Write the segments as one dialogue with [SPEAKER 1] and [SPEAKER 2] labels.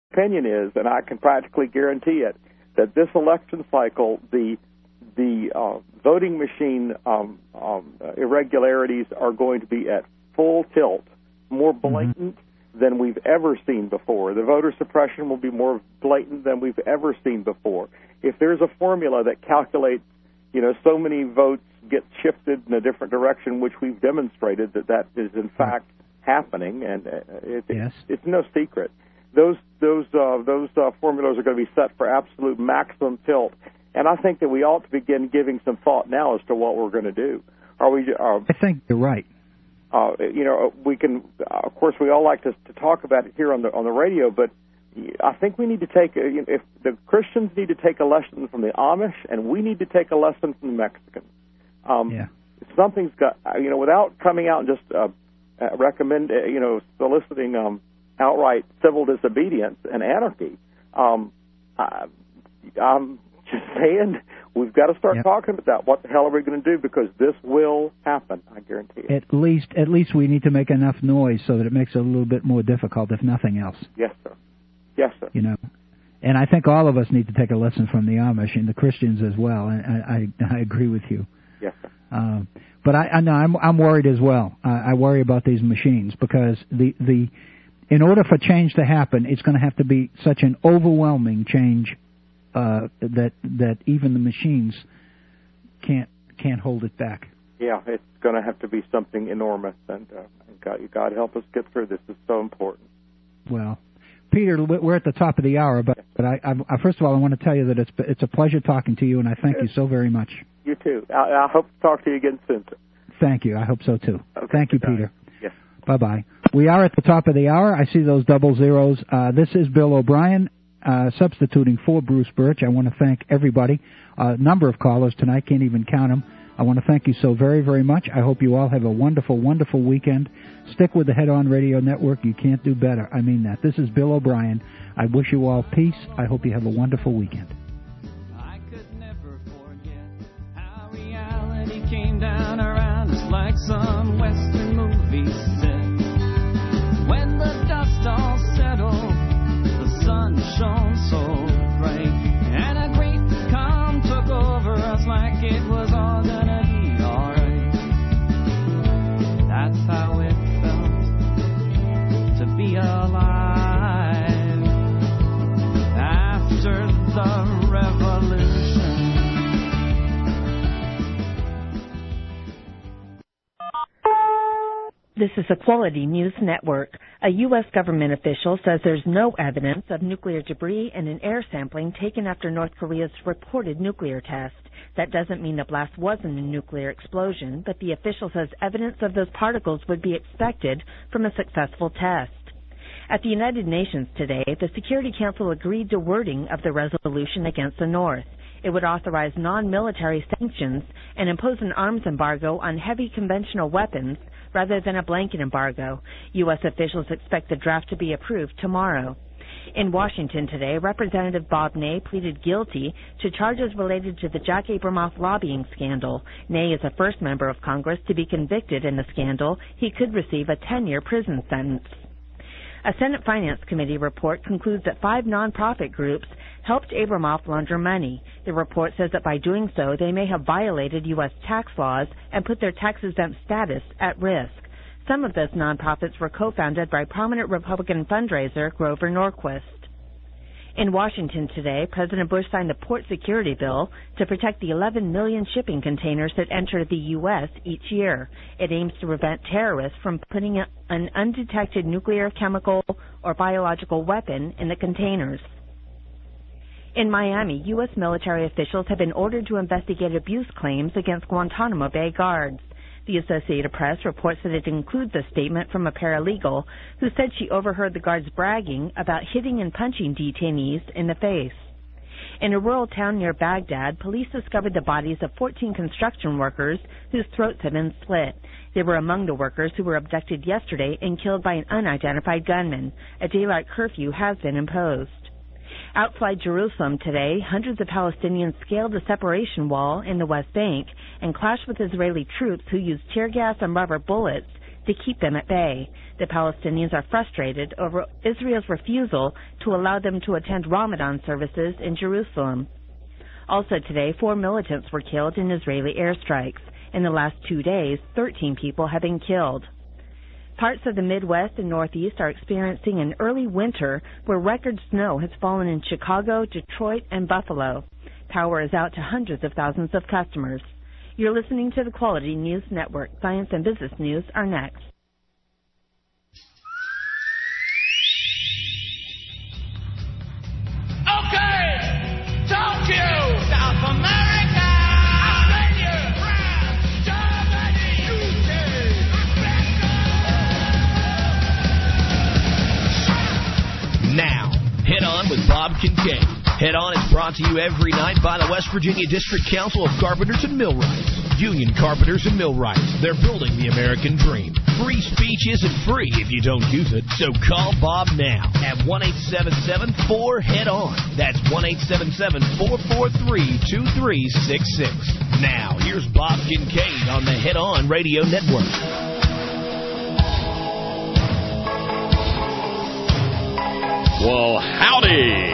[SPEAKER 1] opinion is, and I can practically guarantee it, that this election cycle, the voting machine irregularities are going to be at full tilt, more blatant than we've ever seen before. The voter suppression will be more blatant than we've ever seen before. If there's a formula that calculates, so many votes get shifted in a different direction, which we've demonstrated that is in fact happening, and it's no secret. Those formulas are going to be set for absolute maximum tilt, and I think that we ought to begin giving some thought now as to what we're going to do.
[SPEAKER 2] I think you're right.
[SPEAKER 1] We can, of course, we all like to talk about it here on the radio, but I think we need to take, if the Christians need to take a lesson from the Amish, and we need to take a lesson from the Mexicans. Something's got, without coming out and just soliciting outright civil disobedience and anarchy. I'm just saying we've got to start talking about what the hell are we going to do, because this will happen, I guarantee it.
[SPEAKER 2] At least we need to make enough noise so that it makes it a little bit more difficult, if nothing else.
[SPEAKER 1] Yes, sir. Yes, sir.
[SPEAKER 2] And I think all of us need to take a lesson from the Amish and the Christians as well. I agree with you.
[SPEAKER 1] Yes, sir.
[SPEAKER 2] But I'm worried as well. I worry about these machines, because in order for change to happen, it's going to have to be such an overwhelming change that even the machines can't hold it back.
[SPEAKER 1] Yeah, it's going to have to be something enormous, and God help us get through this. It's so important.
[SPEAKER 2] Well, Peter, we're at the top of the hour, but I first of all, I want to tell you that it's a pleasure talking to you, and I thank you so very much.
[SPEAKER 1] You too. I hope to talk to you again soon.
[SPEAKER 2] Thank you. I hope so too.
[SPEAKER 1] Okay,
[SPEAKER 2] thank you, Peter.
[SPEAKER 1] Yes.
[SPEAKER 2] Bye-bye. We are at the top of the hour. I see those double zeros. This is Bill O'Brien, substituting for Bruce Birch. I want to thank everybody. A number of callers tonight, can't even count them. I want to thank you so very, very much. I hope you all have a wonderful, wonderful weekend. Stick with the Head On Radio Network. You can't do better. I mean that. This is Bill O'Brien. I wish you all peace. I hope you have a wonderful weekend.
[SPEAKER 3] I could never forget how reality came down around us like some Western movie set. When the dust all settled, the sun shone so bright, and a great calm took over us like it was all gonna be alright. That's how it felt to be alive after the revolution.
[SPEAKER 4] This is Equality News Network. A U.S. government official says there's no evidence of nuclear debris in an air sampling taken after North Korea's reported nuclear test. That doesn't mean the blast wasn't a nuclear explosion, but the official says evidence of those particles would be expected from a successful test. At the United Nations today, the Security Council agreed to wording of the resolution against the North. It would authorize non-military sanctions and impose an arms embargo on heavy conventional weapons rather than a blanket embargo. U.S. officials expect the draft to be approved tomorrow. In Washington today, Representative Bob Ney pleaded guilty to charges related to the Jack Abramoff lobbying scandal. Ney is the first member of Congress to be convicted in the scandal. He could receive a 10-year prison sentence. A Senate Finance Committee report concludes that 5 nonprofit groups helped Abramoff launder money. The report says that by doing so, they may have violated U.S. tax laws and put their tax-exempt status at risk. Some of those nonprofits were co-founded by prominent Republican fundraiser Grover Norquist. In Washington today, President Bush signed the Port Security Bill to protect the 11 million shipping containers that enter the U.S. each year. It aims to prevent terrorists from putting an undetected nuclear, chemical, or biological weapon in the containers. In Miami, U.S. military officials have been ordered to investigate abuse claims against Guantanamo Bay guards. The Associated Press reports that it includes a statement from a paralegal who said she overheard the guards bragging about hitting and punching detainees in the face. In a rural town near Baghdad, police discovered the bodies of 14 construction workers whose throats had been slit. They were among the workers who were abducted yesterday and killed by an unidentified gunman. A daylight curfew has been imposed. Outside Jerusalem today, hundreds of Palestinians scaled the separation wall in the West Bank and clashed with Israeli troops who used tear gas and rubber bullets, to keep them at bay. The Palestinians are frustrated over Israel's refusal to allow them to attend Ramadan services in Jerusalem. Also today, 4 militants were killed in Israeli airstrikes. In the last 2 days, 13 people have been killed. Parts of the Midwest and Northeast are experiencing an early winter where record snow has fallen in Chicago, Detroit, and Buffalo. Power is out to hundreds of thousands of customers. You're listening to the Quality News Network. Science and business news are next.
[SPEAKER 5] Okay, Tokyo, South America, Australia, France, Germany, UK.
[SPEAKER 6] Now, Head On with Bob Kincaid. Head On is brought to you every night by the West Virginia District Council of Carpenters and Millwrights. Union Carpenters and Millwrights. They're building the American dream. Free speech isn't free if you don't use it, so call Bob now at 1-877-4HEAD-ON. That's 1-877-443-2366. Now, here's Bob Kincaid on the Head On Radio Network.
[SPEAKER 7] Well, howdy.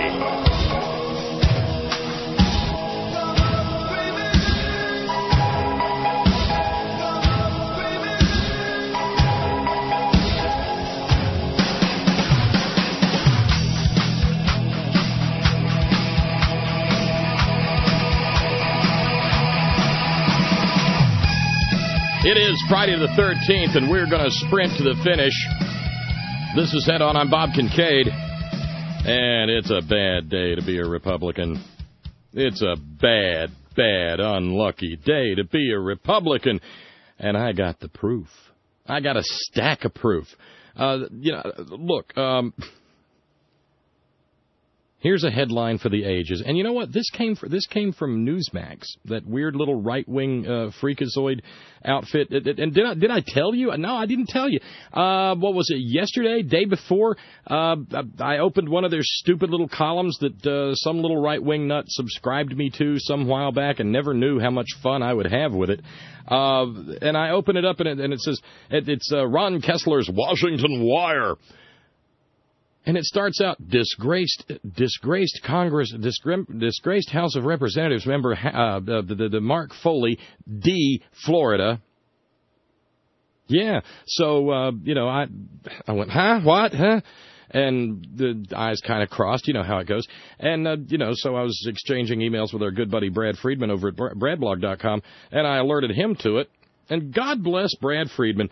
[SPEAKER 7] It is Friday the 13th, and we're going to sprint to the finish. This is Head On. I'm Bob Kincaid. And it's a bad day to be a Republican. It's a bad, unlucky day to be a Republican. And I got the proof. I got a stack of proof. Look, here's a headline for the ages. And you know what? This came from Newsmax, that weird little right-wing freakazoid outfit. And did I tell you? No, I didn't tell you. What was it, yesterday, day before? I opened one of their stupid little columns that some little right-wing nut subscribed me to some while back and never knew how much fun I would have with it. And I open it up, and it says, it's Ron Kessler's Washington Wire. And it starts out, disgraced Congress, disgraced House of Representatives member, the Mark Foley, D, Florida. Yeah, so, I went, huh, what, huh? And the eyes kind of crossed, you know how it goes. And, so I was exchanging emails with our good buddy Brad Friedman over at bradblog.com, and I alerted him to it. And God bless Brad Friedman.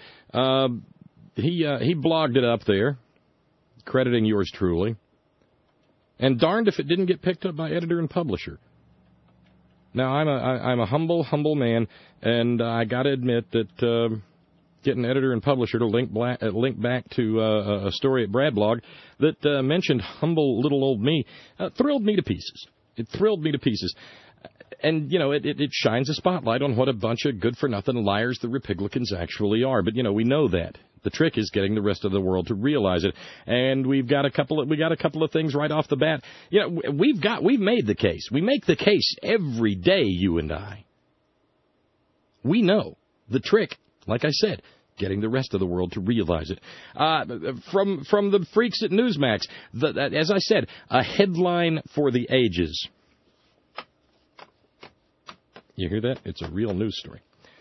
[SPEAKER 7] He blogged it up there, crediting yours truly. And darned if it didn't get picked up by editor and publisher. Now, I'm a humble man, and I got to admit that getting editor and publisher to link back to a story at Bradblog that mentioned humble little old me thrilled me to pieces. It thrilled me to pieces. And, it shines a spotlight on what a bunch of good-for-nothing liars the Republicans actually are. But, we know that. The trick is getting the rest of the world to realize it. And we got a couple of things right off the bat. We've made the case. We make the case every day, you and I. We know the trick, like I said, getting the rest of the world to realize it. From the freaks at Newsmax, as I said, a headline for the ages. You hear that? It's a real news story.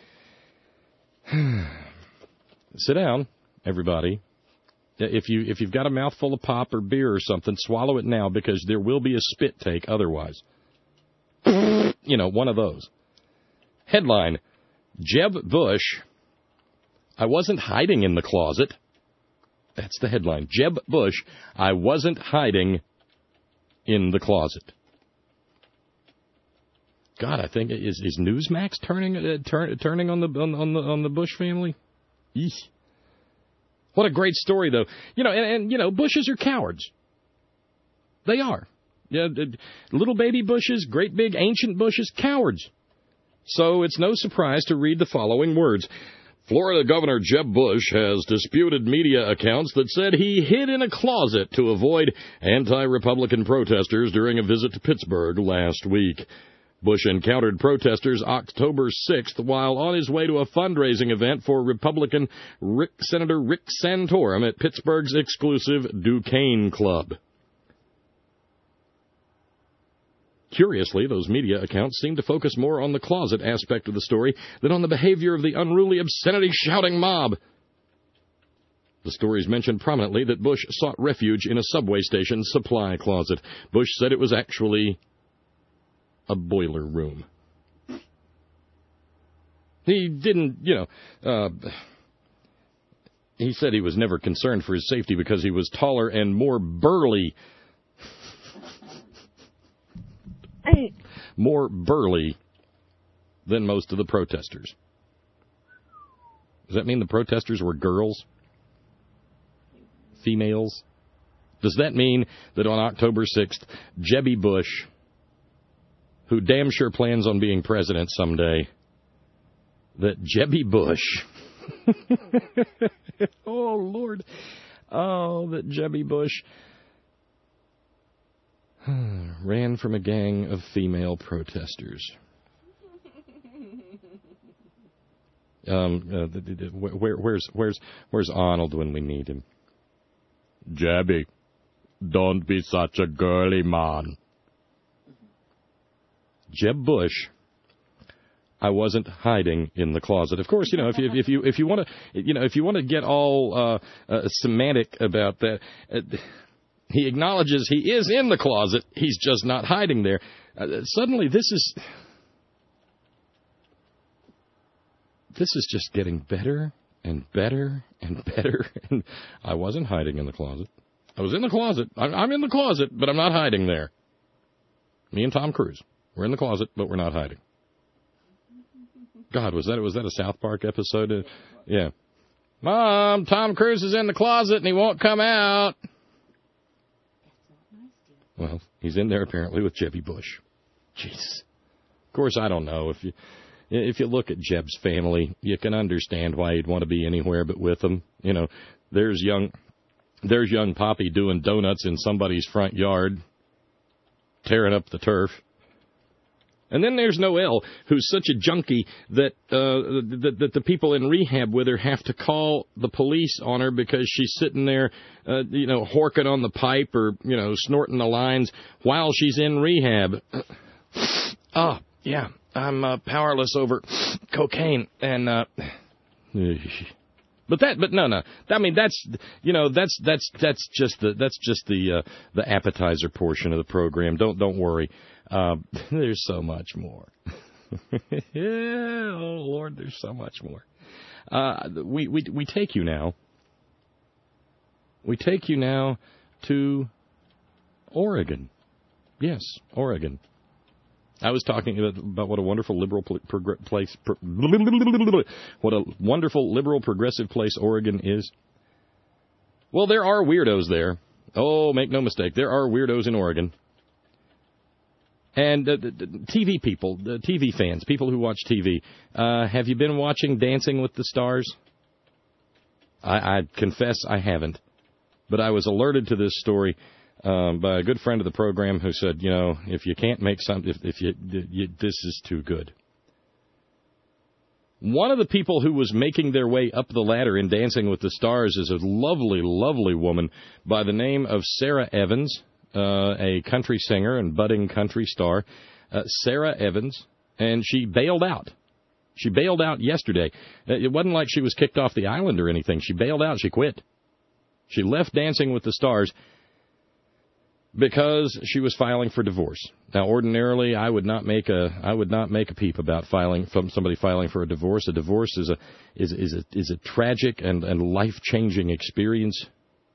[SPEAKER 7] Sit down, everybody. If you've got a mouthful of pop or beer or something, swallow it now, because there will be a spit take otherwise. One of those. Headline, Jeb Bush, I wasn't hiding in the closet. That's the headline. Jeb Bush, I wasn't hiding in the closet. God, I think is Newsmax turning on the Bush family? Eesh. What a great story, though. And Bushes are cowards. They are. Yeah, little baby Bushes, great big ancient Bushes, cowards. So it's no surprise to read the following words. Florida Governor Jeb Bush has disputed media accounts that said he hid in a closet to avoid anti-Republican protesters during a visit to Pittsburgh last week. Bush encountered protesters October 6th while on his way to a fundraising event for Republican Senator Rick Santorum at Pittsburgh's exclusive Duquesne Club. Curiously, those media accounts seem to focus more on the closet aspect of the story than on the behavior of the unruly, obscenity-shouting mob. The stories mentioned prominently that Bush sought refuge in a subway station supply closet. Bush said it was actually a boiler room. He didn't, he said he was never concerned for his safety because he was taller and more burly. More burly than most of the protesters. Does that mean the protesters were girls? Females? Does that mean that on October 6th, Jebby Bush, who damn sure plans on being president someday, that Jebby Bush, oh, Lord, oh, that Jebby Bush ran from a gang of female protesters. Where's Arnold when we need him? Jebby, don't be such a girly man. Jeb Bush, I wasn't hiding in the closet. Of course, if you want to get all semantic about that. He acknowledges he is in the closet. He's just not hiding there. Suddenly, this is just getting better and better and better. And I wasn't hiding in the closet. I was in the closet. I'm in the closet, but I'm not hiding there. Me and Tom Cruise. We're in the closet, but we're not hiding. God, was that a South Park episode? Yeah. Mom, Tom Cruise is in the closet and he won't come out. Well, he's in there apparently with Jebby Bush. Jeez. Of course, I don't know. If you look at Jeb's family, you can understand why he'd want to be anywhere but with them. There's young Poppy doing donuts in somebody's front yard, tearing up the turf. And then there's Noelle, who's such a junkie that the people in rehab with her have to call the police on her because she's sitting there, horking on the pipe or, snorting the lines while she's in rehab. Oh, yeah, I'm powerless over cocaine and But no. I mean, that's just the appetizer portion of the program. Don't worry. There's so much more. Yeah, oh Lord, there's so much more. We take you now. We take you now to Oregon. Yes, Oregon. I was talking about what a wonderful liberal place, what a wonderful liberal progressive place Oregon is. Well, there are weirdos there. Oh, make no mistake, there are weirdos in Oregon. And TV people, TV fans, people who watch TV, have you been watching Dancing with the Stars? I confess I haven't, but I was alerted to this story by a good friend of the program who said, if you can't make something, if you this is too good. One of the people who was making their way up the ladder in Dancing with the Stars is a lovely, lovely woman by the name of Sarah Evans. A country singer and budding country star, Sarah Evans, and she bailed out. She bailed out yesterday. It wasn't like she was kicked off the island or anything. She bailed out. She quit. She left Dancing with the Stars because she was filing for divorce. Now, ordinarily, I would not make a peep about somebody filing for a divorce. A divorce is a tragic and life-changing experience,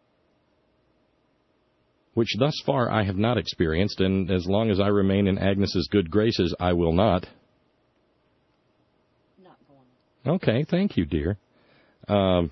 [SPEAKER 7] which thus far I have not experienced, and as long as I remain in Agnes's good graces, I will not. Not going. Okay, thank you, dear. No.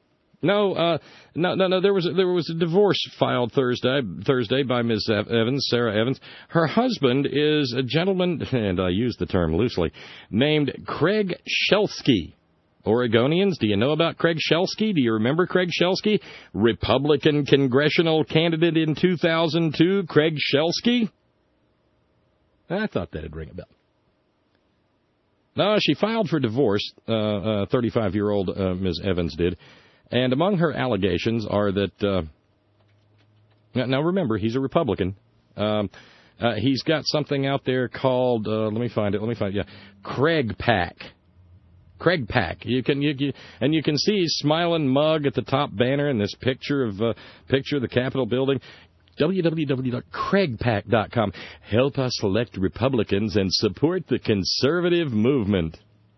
[SPEAKER 7] There was a divorce filed Thursday by Ms. Evans, Sarah Evans. Her husband is a gentleman, and I use the term loosely, named Craig Shelsky. Oregonians, do you know about Craig Shelsky? Do you remember Craig Shelsky? Republican congressional candidate in 2002, Craig Shelsky? I thought that'd ring a bell. No, she filed for divorce, 35-year-old Ms. Evans did. And among her allegations are that, now remember, he's a Republican. He's got something out there called, let me find it, yeah, Craig Pack. Craig Pack. You can see his smiling mug at the top banner in this picture of the Capitol building. www.craigpack.com. Help us elect Republicans and support the conservative movement.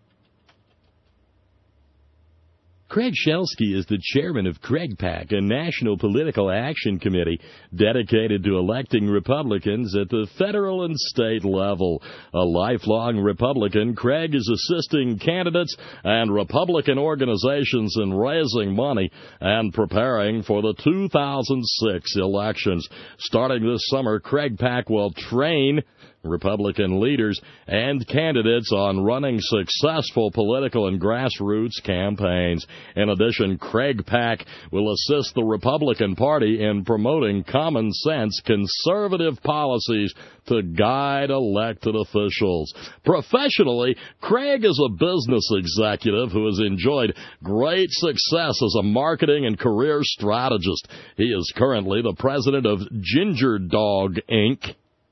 [SPEAKER 7] Craig Shelsky is the chairman of Craig Pack, a national political action committee dedicated to electing Republicans at the federal and state level. A lifelong Republican, Craig is assisting candidates and Republican organizations in raising money and preparing for the 2006 elections. Starting this summer, Craig Pack will train Republican leaders and candidates on running successful political and grassroots campaigns. In addition, Craig Pack will assist the Republican Party in promoting common sense, conservative policies to guide elected officials. Professionally, Craig is a business executive who has enjoyed great success as a marketing and career strategist. He is currently the president of Ginger Dog, Inc.,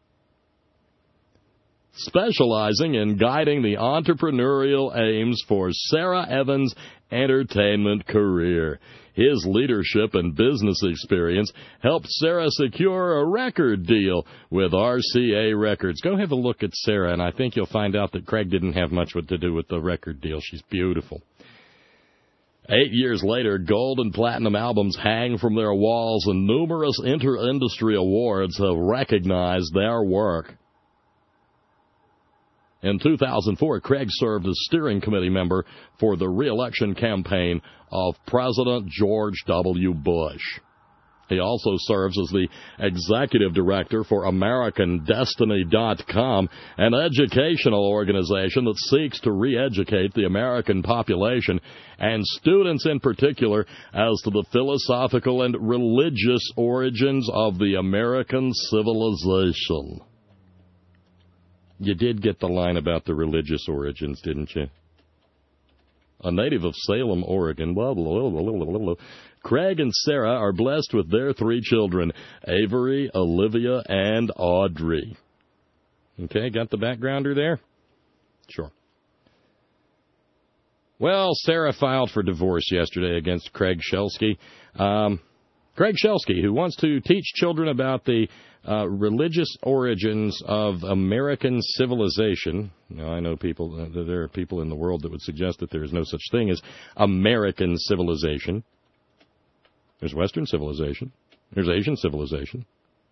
[SPEAKER 7] specializing in guiding the entrepreneurial aims for Sarah Evans' entertainment career. His leadership and business experience helped Sarah secure a record deal with RCA Records. Go have a look at Sarah, and I think you'll find out that Craig didn't have much to do with the record deal. She's beautiful. 8 years later, gold and platinum albums hang from their walls, and numerous inter-industry awards have recognized their work. In 2004, Craig served as steering committee member for the re-election campaign of President George W. Bush. He also serves as the executive director for AmericanDestiny.com, an educational organization that seeks to re-educate the American population and students in particular as to the philosophical and religious origins of the American civilization. You did get the line about the religious origins, didn't you? A native of Salem, Oregon, blah, blah, blah, blah, blah, blah. Craig and Sarah are blessed with their 3 children, Avery, Olivia, and Audrey. Okay, got the backgrounder there? Sure. Well, Sarah filed for divorce yesterday against Craig Shelsky. Craig Shelsky, who wants to teach children about the religious origins of American civilization. Now, I know there are people in the world that would suggest that there is no such thing as American civilization. There's Western civilization. There's Asian civilization.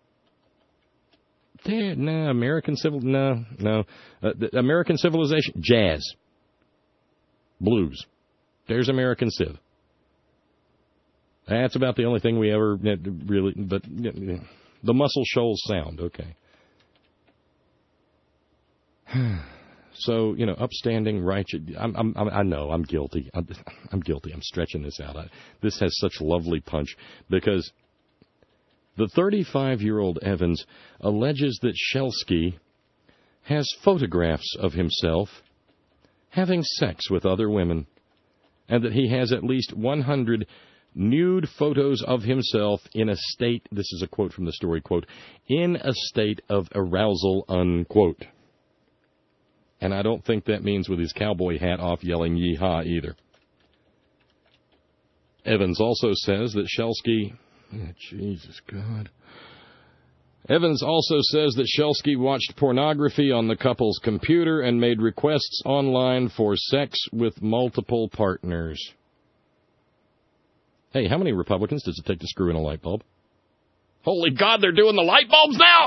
[SPEAKER 7] American civilization, jazz, blues. There's American civ. That's about the only thing we ever really, but the Muscle Shoals sound, okay. So, upstanding, righteous. I know I'm guilty. I'm guilty. I'm stretching this out. This has such lovely punch because the 35-year-old Evans alleges that Shelsky has photographs of himself having sex with other women, and that he has at least 100 nude photos of himself in a state, this is a quote from the story, quote, in a state of arousal, unquote. And I don't think that means with his cowboy hat off yelling yee-haw either. Evans also says that Shelsky, Jesus God. Evans also says that Shelsky watched pornography on the couple's computer and made requests online for sex with multiple partners. Hey, how many Republicans does it take to screw in a light bulb? Holy God, they're doing the light bulbs now!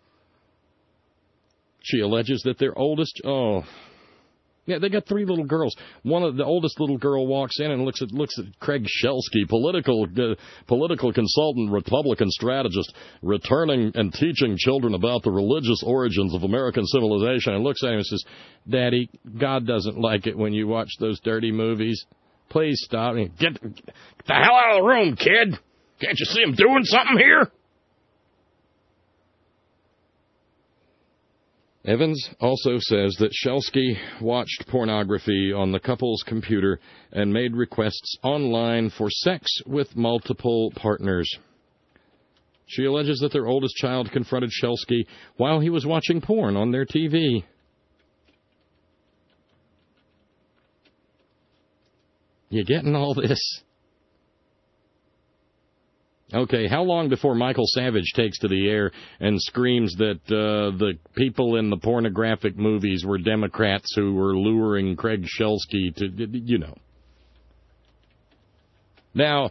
[SPEAKER 7] She alleges that their oldest... Yeah, they got 3 little girls. The oldest little girl walks in and looks at Craig Shelsky, political consultant, Republican strategist, returning and teaching children about the religious origins of American civilization, and looks at him and says, Daddy, God doesn't like it when you watch those dirty movies. Please stop. Get the hell out of the room, kid. Can't you see him doing something here? Evans also says that Shelsky watched pornography on the couple's computer and made requests online for sex with multiple partners. She alleges that their oldest child confronted Shelsky while he was watching porn on their TV. You getting all this? Okay, how long before Michael Savage takes to the air and screams that the people in the pornographic movies were Democrats who were luring Craig Shelsky to, you know. Now,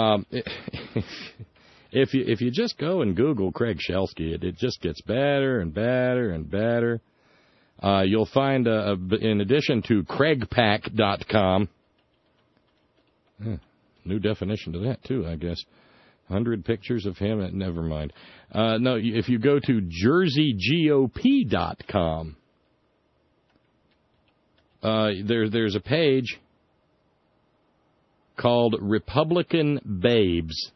[SPEAKER 7] if you just go and Google Craig Shelsky, it just gets better and better and better. You'll find, in addition to CraigPack.com, new definition to that, too, I guess. 100 pictures of him. Never mind. No, if you go to JerseyGOP.com, there's a page called Republican Babes.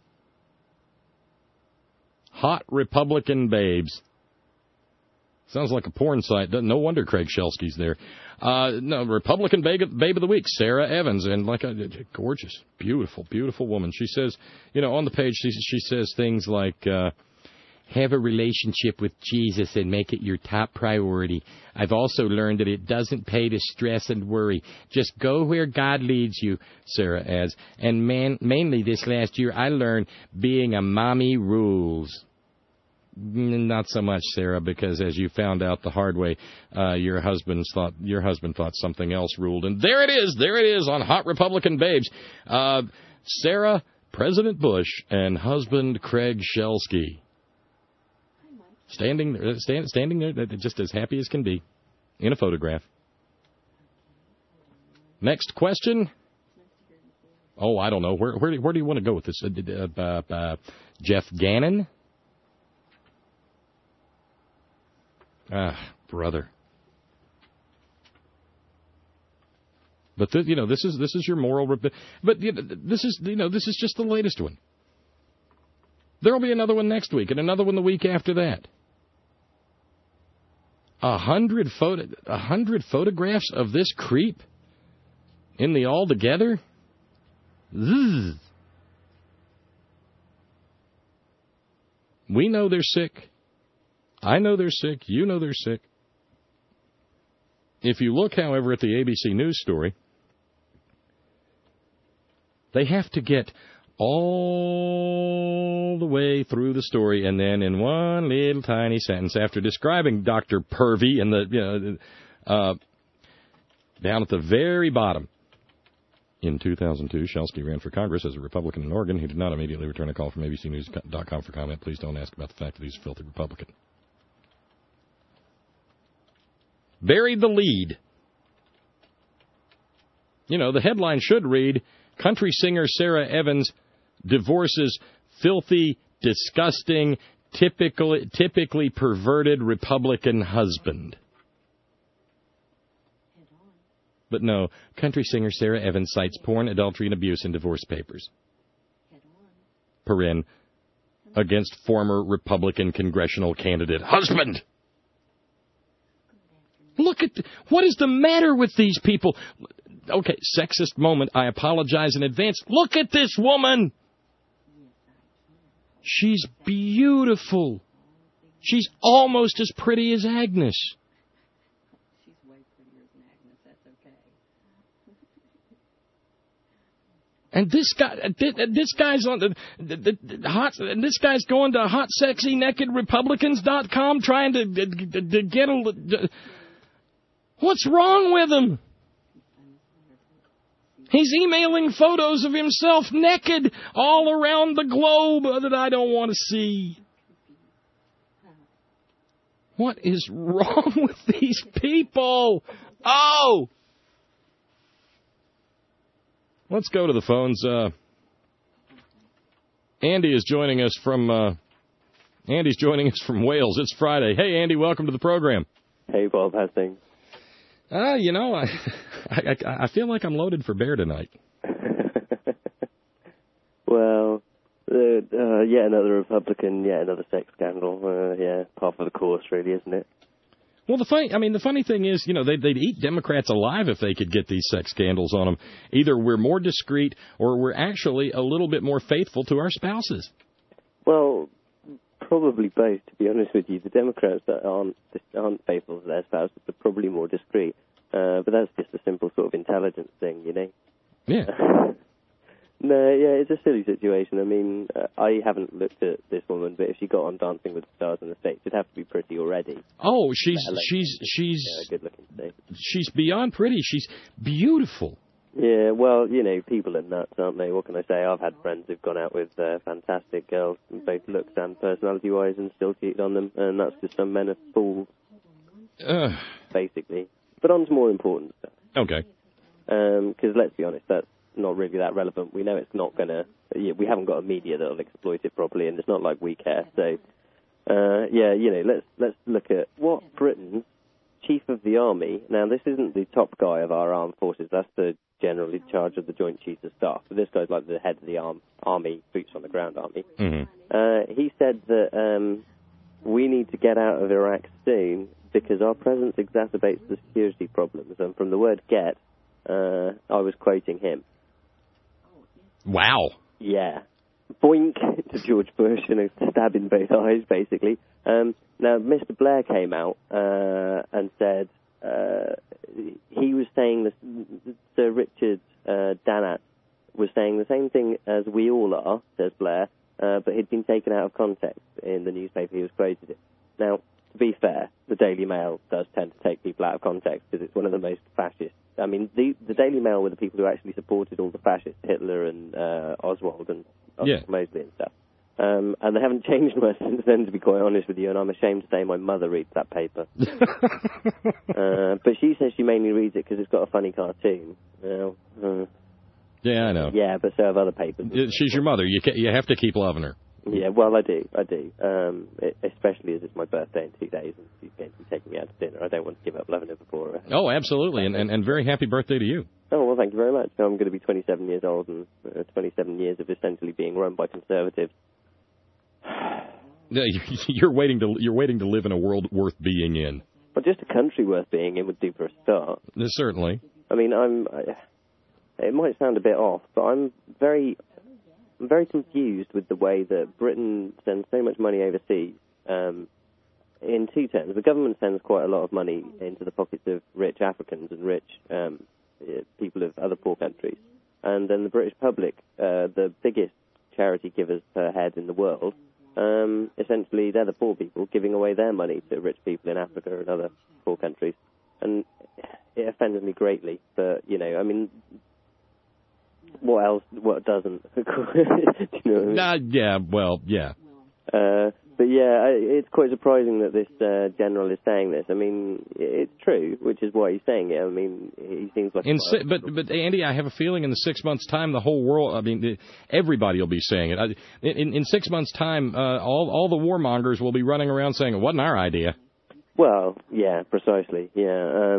[SPEAKER 7] Hot Republican Babes. Sounds like a porn site. No wonder Craig Shelsky's there. No, Republican Babe of the Week, Sarah Evans, and like a gorgeous, beautiful, beautiful woman. She says, on the page, she says things like, have a relationship with Jesus and make it your top priority. I've also learned that it doesn't pay to stress and worry. Just go where God leads you, Sarah adds. And mainly this last year, I learned being a mommy rules. Not so much, Sarah, because as you found out the hard way, your husband thought something else ruled. And there it is on Hot Republican Babes. Sarah, President Bush, and husband Craig Shelsky. Standing there, just as happy as can be, in a photograph. Next question. Oh, I don't know. Where do you want to go with this? Jeff Gannon? Ah, brother. But this is your moral. But this is just the latest one. There'll be another one next week, and another one the week after that. 100 photographs of this creep in the all together. Zzz. We know they're sick. I know they're sick. You know they're sick. If you look, however, at the ABC News story, they have to get all the way through the story, and then in one little tiny sentence, after describing Dr. Pervy and down at the very bottom, in 2002, Shelsky ran for Congress as a Republican in Oregon. He did not immediately return a call from ABCNews.com for comment. Please don't ask about the fact that he's a filthy Republican. Buried the lead. The headline should read, country singer Sarah Evans divorces filthy, disgusting, typically perverted Republican husband. But no, country singer Sarah Evans cites porn, adultery, and abuse in divorce papers. Paren, against former Republican congressional candidate husband. Look at what is the matter with these people? Okay, sexist moment. I apologize in advance. Look at this woman. She's beautiful. She's almost as pretty as Agnes.
[SPEAKER 8] She's way prettier than Agnes. That's okay.
[SPEAKER 7] And this guy's on the hot. And this guy's going to hotsexynakedrepublicans.com trying to get a. What's wrong with him? He's emailing photos of himself naked all around the globe that I don't want to see. What is wrong with these people? Oh! Let's go to the phones. Andy is joining us from Wales. It's Friday. Hey, Andy, welcome to the program.
[SPEAKER 9] Hey, Bob. How's things?
[SPEAKER 7] I feel like I'm loaded for bear tonight.
[SPEAKER 9] Well, yet another Republican, yet another sex scandal. Yeah, par for the course, really, isn't it?
[SPEAKER 7] Well, the funny thing is, they'd eat Democrats alive if they could get these sex scandals on them. Either we're more discreet or we're actually a little bit more faithful to our spouses.
[SPEAKER 9] Well, probably both, to be honest with you. The Democrats that aren't faithful to their spouses are probably more discreet. But that's just a simple sort of intelligence thing,
[SPEAKER 7] Yeah.
[SPEAKER 9] No, yeah, it's a silly situation. I mean, I haven't looked at this woman, but if she got on Dancing with the Stars in the States, she'd have to be pretty already.
[SPEAKER 7] Oh, she's
[SPEAKER 9] good looking today.
[SPEAKER 7] She's beyond pretty. She's beautiful.
[SPEAKER 9] Yeah, well, people are nuts, aren't they? What can I say? I've had friends who've gone out with fantastic girls, both looks and personality-wise, and still cheated on them, and that's just some men are fools, basically. But on to more important stuff.
[SPEAKER 7] Okay.
[SPEAKER 9] Because let's be honest, that's not really that relevant. We know it's not going to... we haven't got a media that'll exploit it properly, and it's not like we care. So, let's look at what Britain's Chief of the Army... Now, this isn't the top guy of our armed forces. That's the general in charge of the Joint Chiefs of Staff. So this guy's like the head of the army, boots on the ground army.
[SPEAKER 7] Mm-hmm.
[SPEAKER 9] He said that we need to get out of Iraq soon because our presence exacerbates the security problems. And from the word get, I was quoting him.
[SPEAKER 7] Wow.
[SPEAKER 9] Yeah. Boink to George Bush and a stab in both eyes, basically. Now, Mr. Blair came out and said he was saying this. Sir Richard Dannatt was saying the same thing as we all are, says Blair, but he'd been taken out of context in the newspaper he was quoted in. Now, to be fair, the Daily Mail does tend to take people out of context because it's one of the most fascist. I mean, the Daily Mail were the people who actually supported all the fascists, Hitler and Oswald and Mosley and stuff. And they haven't changed much since then, to be quite honest with you, and I'm ashamed to say my mother reads that paper. But she says she mainly reads it because it's got a funny cartoon.
[SPEAKER 7] Yeah, I know.
[SPEAKER 9] Yeah, but so have other papers.
[SPEAKER 7] She's your mother. You have to keep loving her.
[SPEAKER 9] Yeah, well, I do. Especially as it's my birthday in 2 days and she's going to be taking me out to dinner. I don't want to give up loving her before her.
[SPEAKER 7] Oh, absolutely, and very happy birthday to you.
[SPEAKER 9] Oh, well, thank you very much. I'm going to be 27 years old and 27 years of essentially being run by conservatives.
[SPEAKER 7] You're waiting to live in a world worth being in.
[SPEAKER 9] Well, just a country worth being in would do for a start.
[SPEAKER 7] Certainly.
[SPEAKER 9] I mean, it might sound a bit off, but I'm very confused with the way that Britain sends so much money overseas. In two terms, the government sends quite a lot of money into the pockets of rich Africans and rich people of other poor countries. And then the British public, the biggest charity givers per head in the world, essentially they're the poor people giving away their money to rich people in Africa and other poor countries. And it offends me greatly. But, I mean... What else? What doesn't? Do you know what I mean?
[SPEAKER 7] Yeah, well, yeah.
[SPEAKER 9] But yeah, it's quite surprising that this general is saying this. I mean, it's true, which is why he's saying it. I mean, he seems like...
[SPEAKER 7] But Andy, I have a feeling in the 6 months' time, the whole world, I mean, everybody will be saying it. In 6 months' time, all the warmongers will be running around saying it wasn't our idea.
[SPEAKER 9] Well, yeah, precisely, yeah.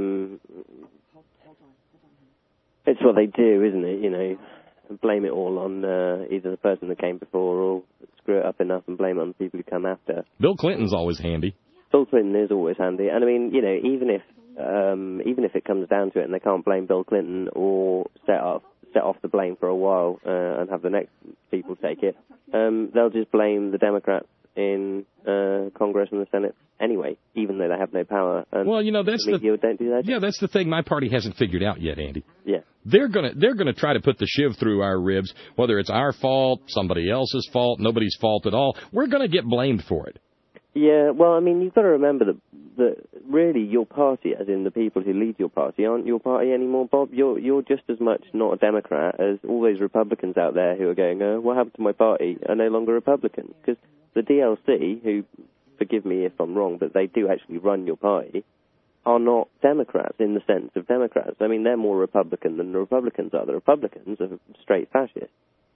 [SPEAKER 9] It's what they do, isn't it? Blame it all on either the person that came before or screw it up enough and blame it on the people who come after.
[SPEAKER 7] Bill Clinton's always handy.
[SPEAKER 9] Bill Clinton is always handy. And I mean, even if it comes down to it and they can't blame Bill Clinton or set off the blame for a while and have the next people take it, they'll just blame the Democrats in Congress and the Senate anyway, even though they have no power. And
[SPEAKER 7] well, that's
[SPEAKER 9] the media don't do that.
[SPEAKER 7] Yeah, that's the thing my party hasn't figured out yet, Andy.
[SPEAKER 9] Yeah.
[SPEAKER 7] They're gonna try to put the shiv through our ribs, whether it's our fault, somebody else's fault, nobody's fault at all. We're gonna get blamed for it.
[SPEAKER 9] Yeah, well, I mean, you've got to remember that really your party, as in the people who lead your party, aren't your party anymore, Bob. You're just as much not a Democrat as all those Republicans out there who are going, what happened to my party, are no longer Republicans. Because the DLC, who, forgive me if I'm wrong, but they do actually run your party, are not Democrats in the sense of Democrats. I mean, they're more Republican than the Republicans are. The Republicans are straight fascists.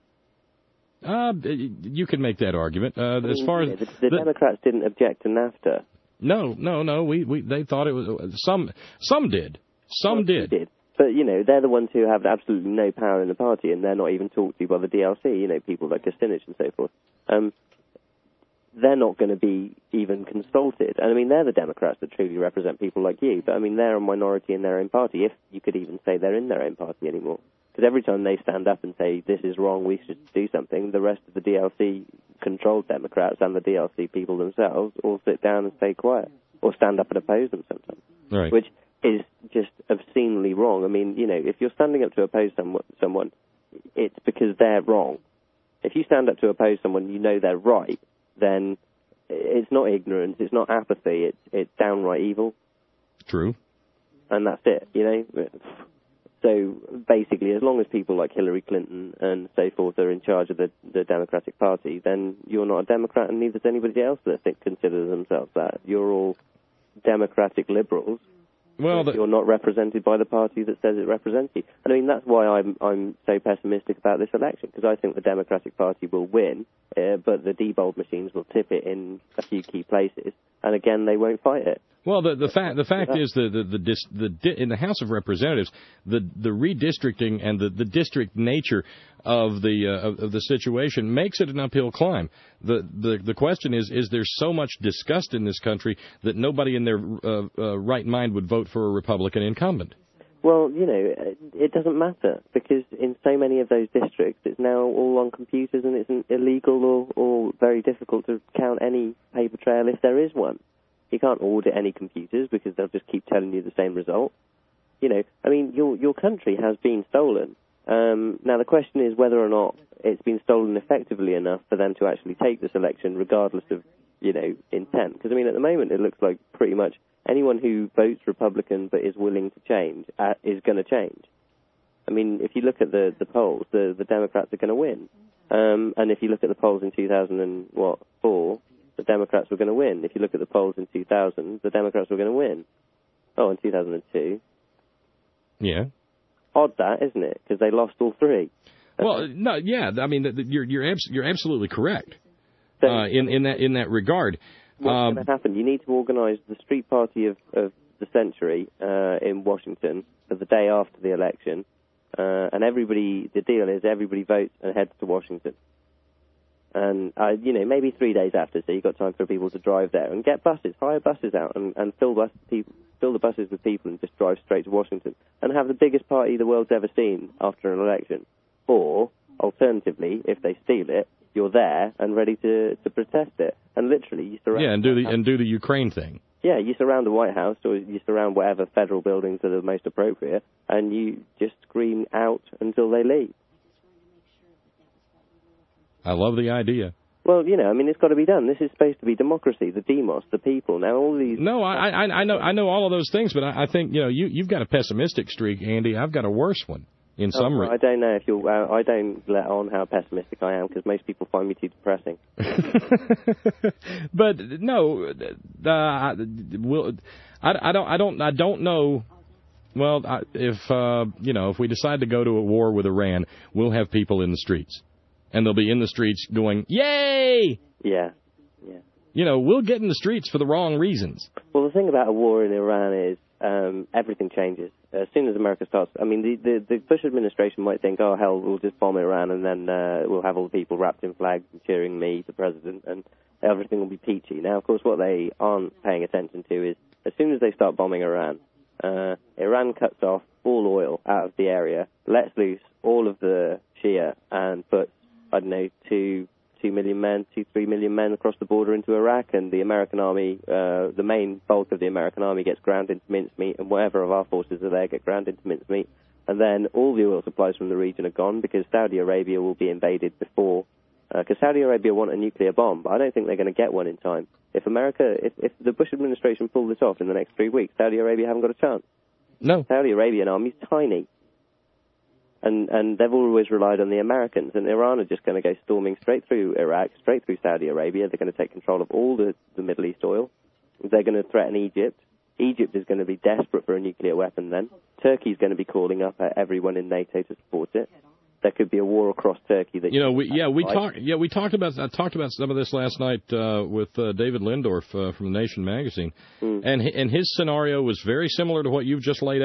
[SPEAKER 7] You can make that argument. As far as
[SPEAKER 9] the Democrats didn't object to NAFTA.
[SPEAKER 7] No. They thought it was some did. Some did.
[SPEAKER 9] But they're the ones who have absolutely no power in the party, and they're not even talked to by the DLC. People like Kucinich and so forth. they're not going to be even consulted. And I mean, they're the Democrats that truly represent people like you. But I mean, they're a minority in their own party, if you could even say they're in their own party anymore. Because every time they stand up and say, this is wrong, we should do something, the rest of the DLC-controlled Democrats and the DLC people themselves all sit down and stay quiet, or stand up and oppose them sometimes,
[SPEAKER 7] right.
[SPEAKER 9] Which is just obscenely wrong. I mean, you know, if you're standing up to oppose someone, it's because they're wrong. If you stand up to oppose someone, you know they're right, then it's not ignorance, it's not apathy, it's downright evil.
[SPEAKER 7] True.
[SPEAKER 9] And that's it, you know. So basically, as long as people like Hillary Clinton and so forth are in charge of the Democratic Party, then you're not a Democrat, and neither is anybody else that considers themselves that. You're all Democratic liberals.
[SPEAKER 7] Well,
[SPEAKER 9] you're not represented by the party that says it represents you. And I mean, that's why I'm so pessimistic about this election, because I think the Democratic Party will win, but the Diebold machines will tip it in a few key places, and again, they won't fight it.
[SPEAKER 7] Well, the fact is in the House of Representatives, the redistricting and the district nature of the situation makes it an uphill climb. The question is there so much disgust in this country that nobody in their right mind would vote for a Republican incumbent?
[SPEAKER 9] Well, you know, it doesn't matter, because in so many of those districts, it's now all on computers, and it's illegal or very difficult to count any paper trail if there is one. You can't audit any computers because they'll just keep telling you the same result. You know, I mean, your country has been stolen. Now, the question is whether or not it's been stolen effectively enough for them to actually take this election, regardless of, you know, intent. Because, I mean, at the moment, it looks like pretty much anyone who votes Republican but is willing to change is going to change. I mean, if you look at the polls, the Democrats are going to win. And if you look at the polls in 2004, the Democrats were going to win. If you look at the polls in 2000, the Democrats were going to win. Oh, in 2002.
[SPEAKER 7] Yeah.
[SPEAKER 9] Odd that, isn't it? Because they lost all three.
[SPEAKER 7] Well, no, yeah. I mean, you're absolutely correct in that regard.
[SPEAKER 9] What's going to happen? You need to organise the street party of the century in Washington for the day after the election, and the deal is everybody votes and heads to Washington. And, you know, maybe 3 days after, so you've got time for people to drive there and get buses, hire buses out and fill the buses with people and just drive straight to Washington and have the biggest party the world's ever seen after an election. Or, alternatively, if they steal it, you're there and ready to protest it. And literally, you surround...
[SPEAKER 7] Yeah, and do the Ukraine thing.
[SPEAKER 9] Yeah, you surround the White House, or you surround whatever federal buildings are the most appropriate, and you just scream out until they leave.
[SPEAKER 7] I love the idea.
[SPEAKER 9] Well, you know, I mean, it's got to be done. This is supposed to be democracy, the demos, the people. Now, all these...
[SPEAKER 7] No, I know all of those things, but I think, you know, you've got a pessimistic streak, Andy. I've got a worse one. In summary,
[SPEAKER 9] I don't know if you'll. I don't let on how pessimistic I am, because most people find me too depressing.
[SPEAKER 7] But no, I don't know. Well, if we decide to go to a war with Iran, we'll have people in the streets, and they'll be in the streets going, "Yay!"
[SPEAKER 9] Yeah.
[SPEAKER 7] You know, we'll get in the streets for the wrong reasons.
[SPEAKER 9] Well, the thing about a war in Iran is everything changes. As soon as America starts, I mean, the Bush administration might think, oh, hell, we'll just bomb Iran and then we'll have all the people wrapped in flags and cheering me, the president, and everything will be peachy. Now, of course, what they aren't paying attention to is as soon as they start bombing Iran, Iran cuts off all oil out of the area, lets loose all of the Shia, and puts, 2 million men, 3 million men across the border into Iraq, and the American army, the main bulk of the American army gets ground into mincemeat, and whatever of our forces are there get ground into mincemeat. And then all the oil supplies from the region are gone, because Saudi Arabia will be invaded before, because Saudi Arabia want a nuclear bomb, but I don't think they're going to get one in time. If the Bush administration pull this off in the next 3 weeks, Saudi Arabia haven't got a chance.
[SPEAKER 7] No.
[SPEAKER 9] Saudi Arabian army's tiny. And they've always relied on the Americans, and Iran are just going to go storming straight through Iraq, straight through Saudi Arabia. They're going to take control of all the Middle East oil. They're going to threaten Egypt. Egypt is going to be desperate for a nuclear weapon then. Turkey's going to be calling up everyone in NATO to support it. There could be a war across Turkey. That
[SPEAKER 7] we talked about some of this last night with David Lindorf from The Nation magazine, and his scenario was very similar to what you've just laid out.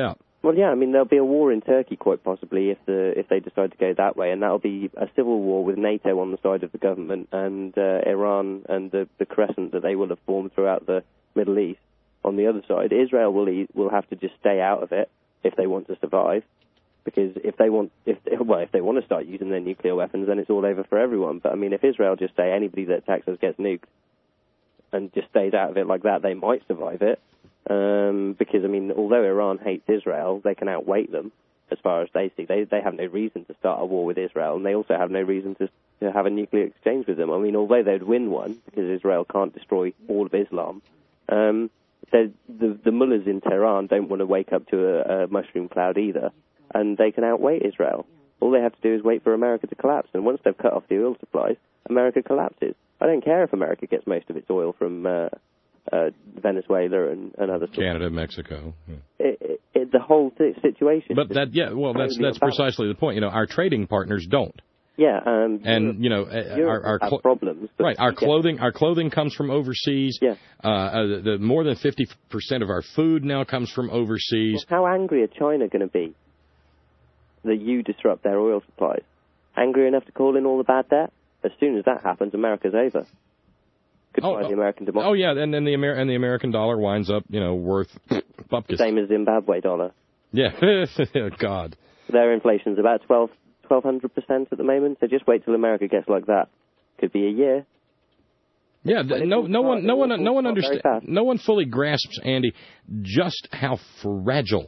[SPEAKER 9] Well, yeah, I mean, there'll be a war in Turkey quite possibly if they decide to go that way, and that'll be a civil war with NATO on the side of the government and Iran and the crescent that they will have formed throughout the Middle East on the other side. Israel will have to just stay out of it if they want to survive, because if they want to start using their nuclear weapons, then it's all over for everyone. But I mean, if Israel just say anybody that attacks us gets nuked and just stays out of it like that, they might survive it. Because, I mean, although Iran hates Israel, they can outweight them as far as they see. They have no reason to start a war with Israel, and they also have no reason to have a nuclear exchange with them. I mean, although they'd win one, because Israel can't destroy all of Islam, the mullahs in Tehran don't want to wake up to a mushroom cloud either, and they can outweigh Israel. All they have to do is wait for America to collapse, and once they've cut off the oil supplies, America collapses. I don't care if America gets most of its oil from Venezuela and other stuff.
[SPEAKER 7] Canada, Mexico.
[SPEAKER 9] Yeah. The whole situation.
[SPEAKER 7] But that's precisely the point. You know, our trading partners don't.
[SPEAKER 9] Yeah,
[SPEAKER 7] and you know, our
[SPEAKER 9] problems.
[SPEAKER 7] Right, our clothing comes from overseas.
[SPEAKER 9] Yeah.
[SPEAKER 7] The more than 50% of our food now comes from overseas.
[SPEAKER 9] Well, how angry are China going to be that you disrupt their oil supplies? Angry enough to call in all the bad debt? As soon as that happens, America's over. Goodbye, the American democracy.
[SPEAKER 7] Oh yeah, and then the American dollar winds up, you know, worth bupkis.
[SPEAKER 9] Same as Zimbabwe dollar.
[SPEAKER 7] Yeah, God.
[SPEAKER 9] Their inflation's about 1,200% at the moment. So just wait till America gets like that. Could be a year.
[SPEAKER 7] Yeah, no one understands. No one fully grasps, Andy, just how fragile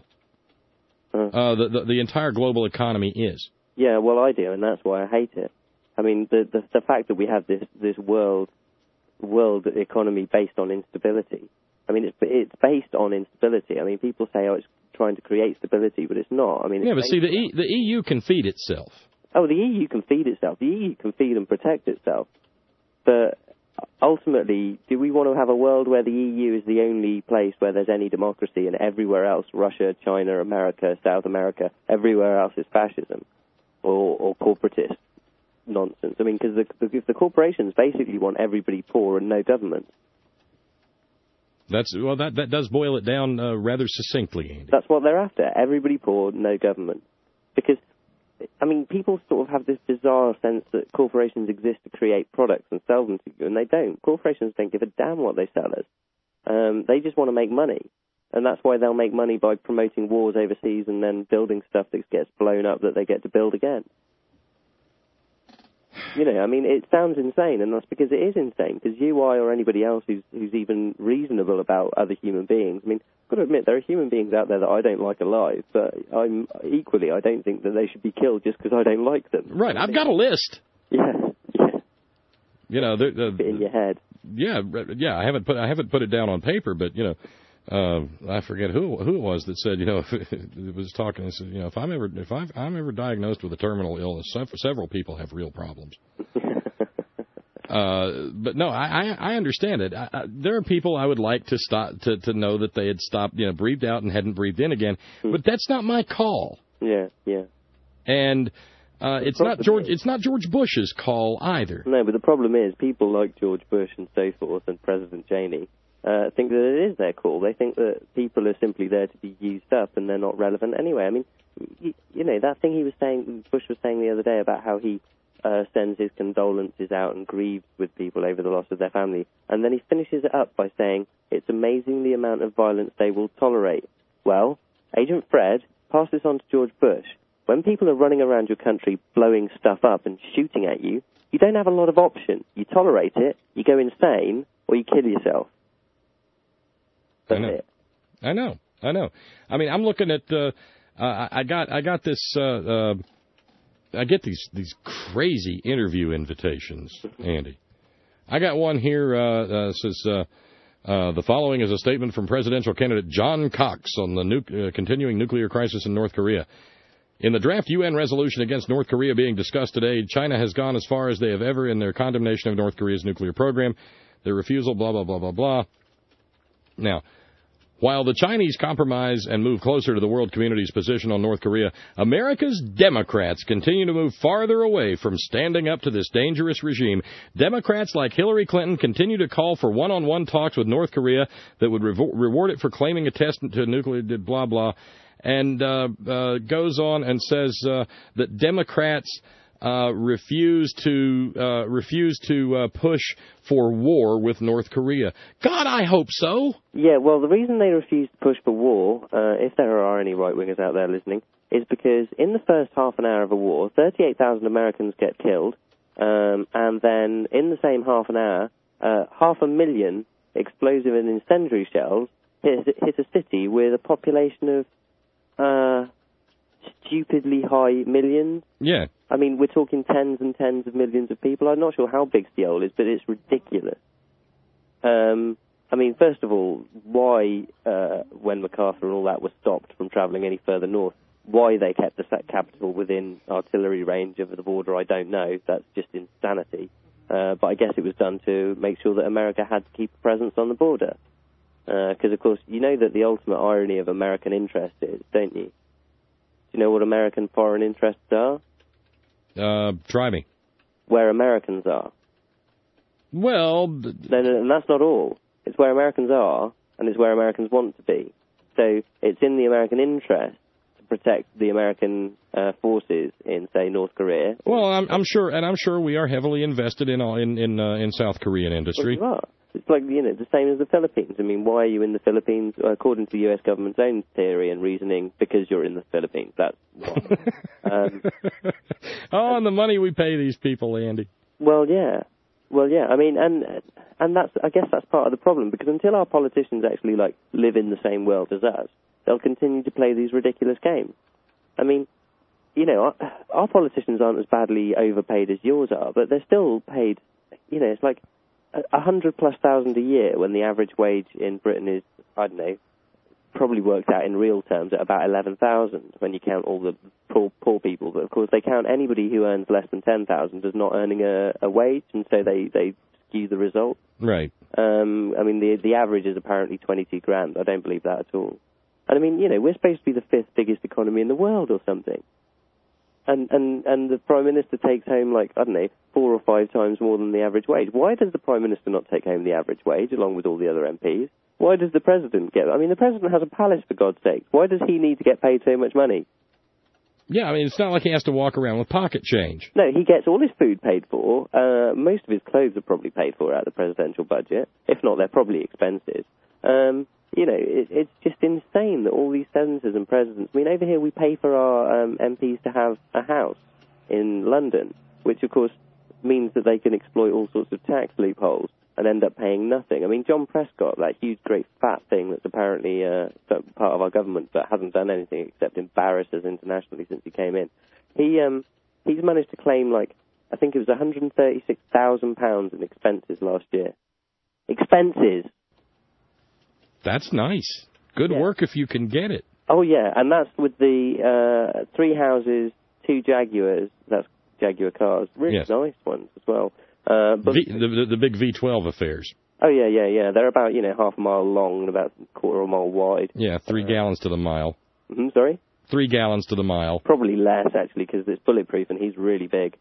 [SPEAKER 7] the entire global economy is.
[SPEAKER 9] Yeah, well, I do, and that's why I hate it. I mean, the fact that we have this world economy based on instability. I mean, it's based on instability. I mean, people say, oh, it's trying to create stability, but it's not. I mean,
[SPEAKER 7] yeah, but see, the EU can feed itself.
[SPEAKER 9] Oh, the EU can feed itself. The EU can feed and protect itself. But ultimately, do we want to have a world where the EU is the only place where there's any democracy, and everywhere else, Russia, China, America, South America, everywhere else is fascism or corporatist nonsense? I mean, because the corporations basically want everybody poor and no government.
[SPEAKER 7] That does boil it down rather succinctly, Andy.
[SPEAKER 9] That's what they're after. Everybody poor, no government. Because, I mean, people sort of have this bizarre sense that corporations exist to create products and sell them to you, and they don't. Corporations don't give a damn what they sell us. They just want to make money. And that's why they'll make money by promoting wars overseas and then building stuff that gets blown up that they get to build again. You know, I mean, it sounds insane, and that's because it is insane, because you, I, or anybody else who's even reasonable about other human beings, I mean, I've got to admit, there are human beings out there that I don't like alive, but I don't think that they should be killed just because I don't like them.
[SPEAKER 7] Right, I've got a list.
[SPEAKER 9] Yeah.
[SPEAKER 7] You know,
[SPEAKER 9] in your head.
[SPEAKER 7] Yeah, I haven't put it down on paper, but, you know, I forget who it was that said, you know, it was talking and said, you know, if I'm ever diagnosed with a terminal illness, several people have real problems. But no, I understand it. There are people I would like to stop to know that they had stopped, you know, breathed out and hadn't breathed in again. But that's not my call.
[SPEAKER 9] Yeah.
[SPEAKER 7] And it's not George Bush's call either.
[SPEAKER 9] No, but the problem is people like George Bush and so forth and President Cheney think that it is their call. They think that people are simply there to be used up and they're not relevant anyway. I mean, you know, that thing Bush was saying the other day about how he sends his condolences out and grieves with people over the loss of their family. And then he finishes it up by saying, it's amazing the amount of violence they will tolerate. Well, Agent Fred, pass this on to George Bush. When people are running around your country blowing stuff up and shooting at you, you don't have a lot of option. You tolerate it, you go insane, or you kill yourself. That's it.
[SPEAKER 7] I know. I mean, I'm looking at. I got this. I get these crazy interview invitations, Andy. I got one here. Says the following is a statement from presidential candidate John Cox on the continuing nuclear crisis in North Korea. In the draft UN resolution against North Korea being discussed today, China has gone as far as they have ever in their condemnation of North Korea's nuclear program. Their refusal, blah blah blah blah blah. Now, while the Chinese compromise and move closer to the world community's position on North Korea, America's Democrats continue to move farther away from standing up to this dangerous regime. Democrats like Hillary Clinton continue to call for one-on-one talks with North Korea that would reward it for claiming a test to nuclear blah blah. and goes on and says that Democrats refuse to push for war with North Korea. God, I hope so.
[SPEAKER 9] Yeah, well, the reason they refuse to push for war, if there are any right-wingers out there listening, is because in the first half an hour of a war, 38,000 Americans get killed, and then in the same half an hour, 500,000 explosive and incendiary shells hit a city with a population of stupidly high millions.
[SPEAKER 7] Yeah.
[SPEAKER 9] I mean, we're talking tens and tens of millions of people. I'm not sure how big Seoul is, but it's ridiculous. I mean, first of all, why, when MacArthur and all that was stopped from travelling any further north, why they kept the capital within artillery range of the border, I don't know. That's just insanity. But I guess it was done to make sure that America had to keep a presence on the border. Because, of course, you know that the ultimate irony of American interest is, don't you? Do you know what American foreign interests are?
[SPEAKER 7] Try me.
[SPEAKER 9] Where Americans are.
[SPEAKER 7] Well...
[SPEAKER 9] And that's not all. It's where Americans are, and it's where Americans want to be. So it's in the American interest to protect the American forces in, say, North Korea.
[SPEAKER 7] Well, I'm sure we are heavily invested in South Korean industry.
[SPEAKER 9] Well, you are. It's like, you know, the same as the Philippines. I mean, why are you in the Philippines? According to the U.S. government's own theory and reasoning, because you're in the Philippines. That's why.
[SPEAKER 7] And the money we pay these people, Andy.
[SPEAKER 9] Well, yeah. I mean, and that's, I guess that's part of the problem, because until our politicians actually, like, live in the same world as us, they'll continue to play these ridiculous games. I mean, you know, our politicians aren't as badly overpaid as yours are, but they're still paid, you know, it's like 100,000+ a year when the average wage in Britain is, I don't know, probably worked out in real terms at about 11,000 when you count all the poor people. But of course, they count anybody who earns less than 10,000 as not earning a wage, and so they skew the result.
[SPEAKER 7] Right.
[SPEAKER 9] I mean, the average is apparently 22 grand. I don't believe that at all. And I mean, you know, we're supposed to be the 5th biggest economy in the world or something. And the Prime Minister takes home, like, I don't know, 4 or 5 times more than the average wage. Why does the Prime Minister not take home the average wage, along with all the other MPs? Why does the President get... I mean, the President has a palace, for God's sake. Why does he need to get paid so much money?
[SPEAKER 7] Yeah, I mean, it's not like he has to walk around with pocket change.
[SPEAKER 9] No, he gets all his food paid for. Most of his clothes are probably paid for out of the presidential budget. If not, they're probably expenses. You know, it's just insane that all these senators and presidents... I mean, over here we pay for our MPs to have a house in London, which, of course, means that they can exploit all sorts of tax loopholes and end up paying nothing. I mean, John Prescott, that huge, great, fat thing that's apparently part of our government but hasn't done anything except embarrass us internationally since he came in, he's managed to claim, like, I think it was £136,000 in expenses last year. Expenses!
[SPEAKER 7] That's nice. Good work if you can get it.
[SPEAKER 9] Oh, yeah, and that's with the 3 houses, 2 Jaguars, that's Jaguar cars, really nice ones as well. But
[SPEAKER 7] the big V12 affairs.
[SPEAKER 9] Oh, yeah. They're about, you know, half a mile long and about a quarter of a mile wide.
[SPEAKER 7] Yeah, 3 gallons to the mile.
[SPEAKER 9] Sorry?
[SPEAKER 7] 3 gallons to the mile.
[SPEAKER 9] Probably less, actually, because it's bulletproof and he's really big.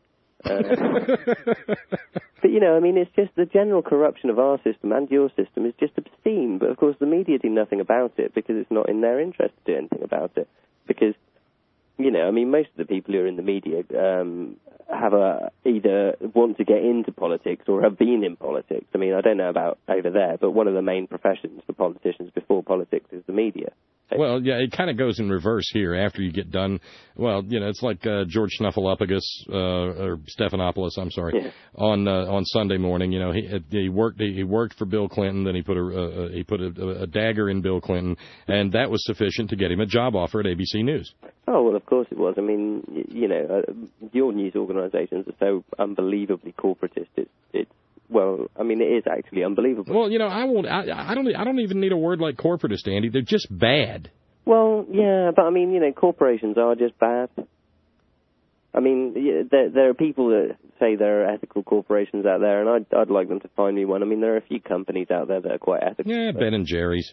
[SPEAKER 9] But, you know, I mean, it's just the general corruption of our system and your system is just obscene. But, of course, the media do nothing about it because it's not in their interest to do anything about it. Because, you know, I mean, most of the people who are in the media have either want to get into politics or have been in politics. I mean, I don't know about over there, but one of the main professions for politicians before politics is the media.
[SPEAKER 7] Well, yeah, it kind of goes in reverse here after you get done. Well, you know, it's like George Snuffleupagus, or Stephanopoulos, I'm sorry, on Sunday morning. You know, he worked for Bill Clinton, then he put a dagger in Bill Clinton, and that was sufficient to get him a job offer at ABC News.
[SPEAKER 9] Oh, well, of course it was. I mean, you know, your news organizations are so unbelievably corporatist. Well, I mean, it is actually unbelievable.
[SPEAKER 7] Well, you know, I don't even need a word like corporatist, Andy. They're just bad.
[SPEAKER 9] Well, yeah, but I mean, you know, corporations are just bad. I mean, there are people that say there are ethical corporations out there, and I'd like them to find me one. I mean, there are a few companies out there that are quite ethical.
[SPEAKER 7] Yeah, Ben and Jerry's.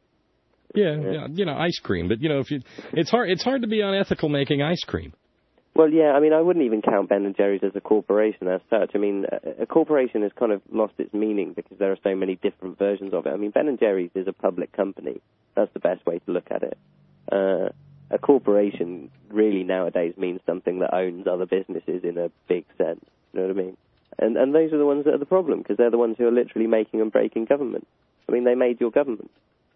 [SPEAKER 7] Yeah, you know, ice cream. But you know, it's hard to be unethical making ice cream.
[SPEAKER 9] Well, yeah, I mean, I wouldn't even count Ben & Jerry's as a corporation as such. I mean, a corporation has kind of lost its meaning because there are so many different versions of it. I mean, Ben & Jerry's is a public company. That's the best way to look at it. A corporation really nowadays means something that owns other businesses in a big sense. You know what I mean? And those are the ones that are the problem, because they're the ones who are literally making and breaking government. I mean, they made your government.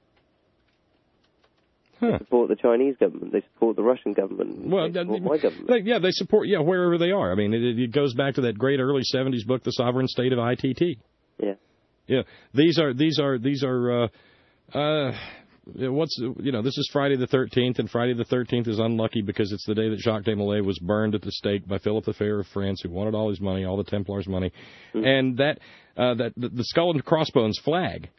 [SPEAKER 9] They support the Chinese government. They support the Russian government.
[SPEAKER 7] Well,
[SPEAKER 9] they support my government.
[SPEAKER 7] They support, wherever they are. I mean, it goes back to that great early 70s book, The Sovereign State of ITT.
[SPEAKER 9] Yeah.
[SPEAKER 7] Yeah. These are this is Friday the 13th, and Friday the 13th is unlucky because it's the day that Jacques Desmoulins was burned at the stake by Philip the Fair of France, who wanted all his money, all the Templars' money. Mm-hmm. And the skull and crossbones flag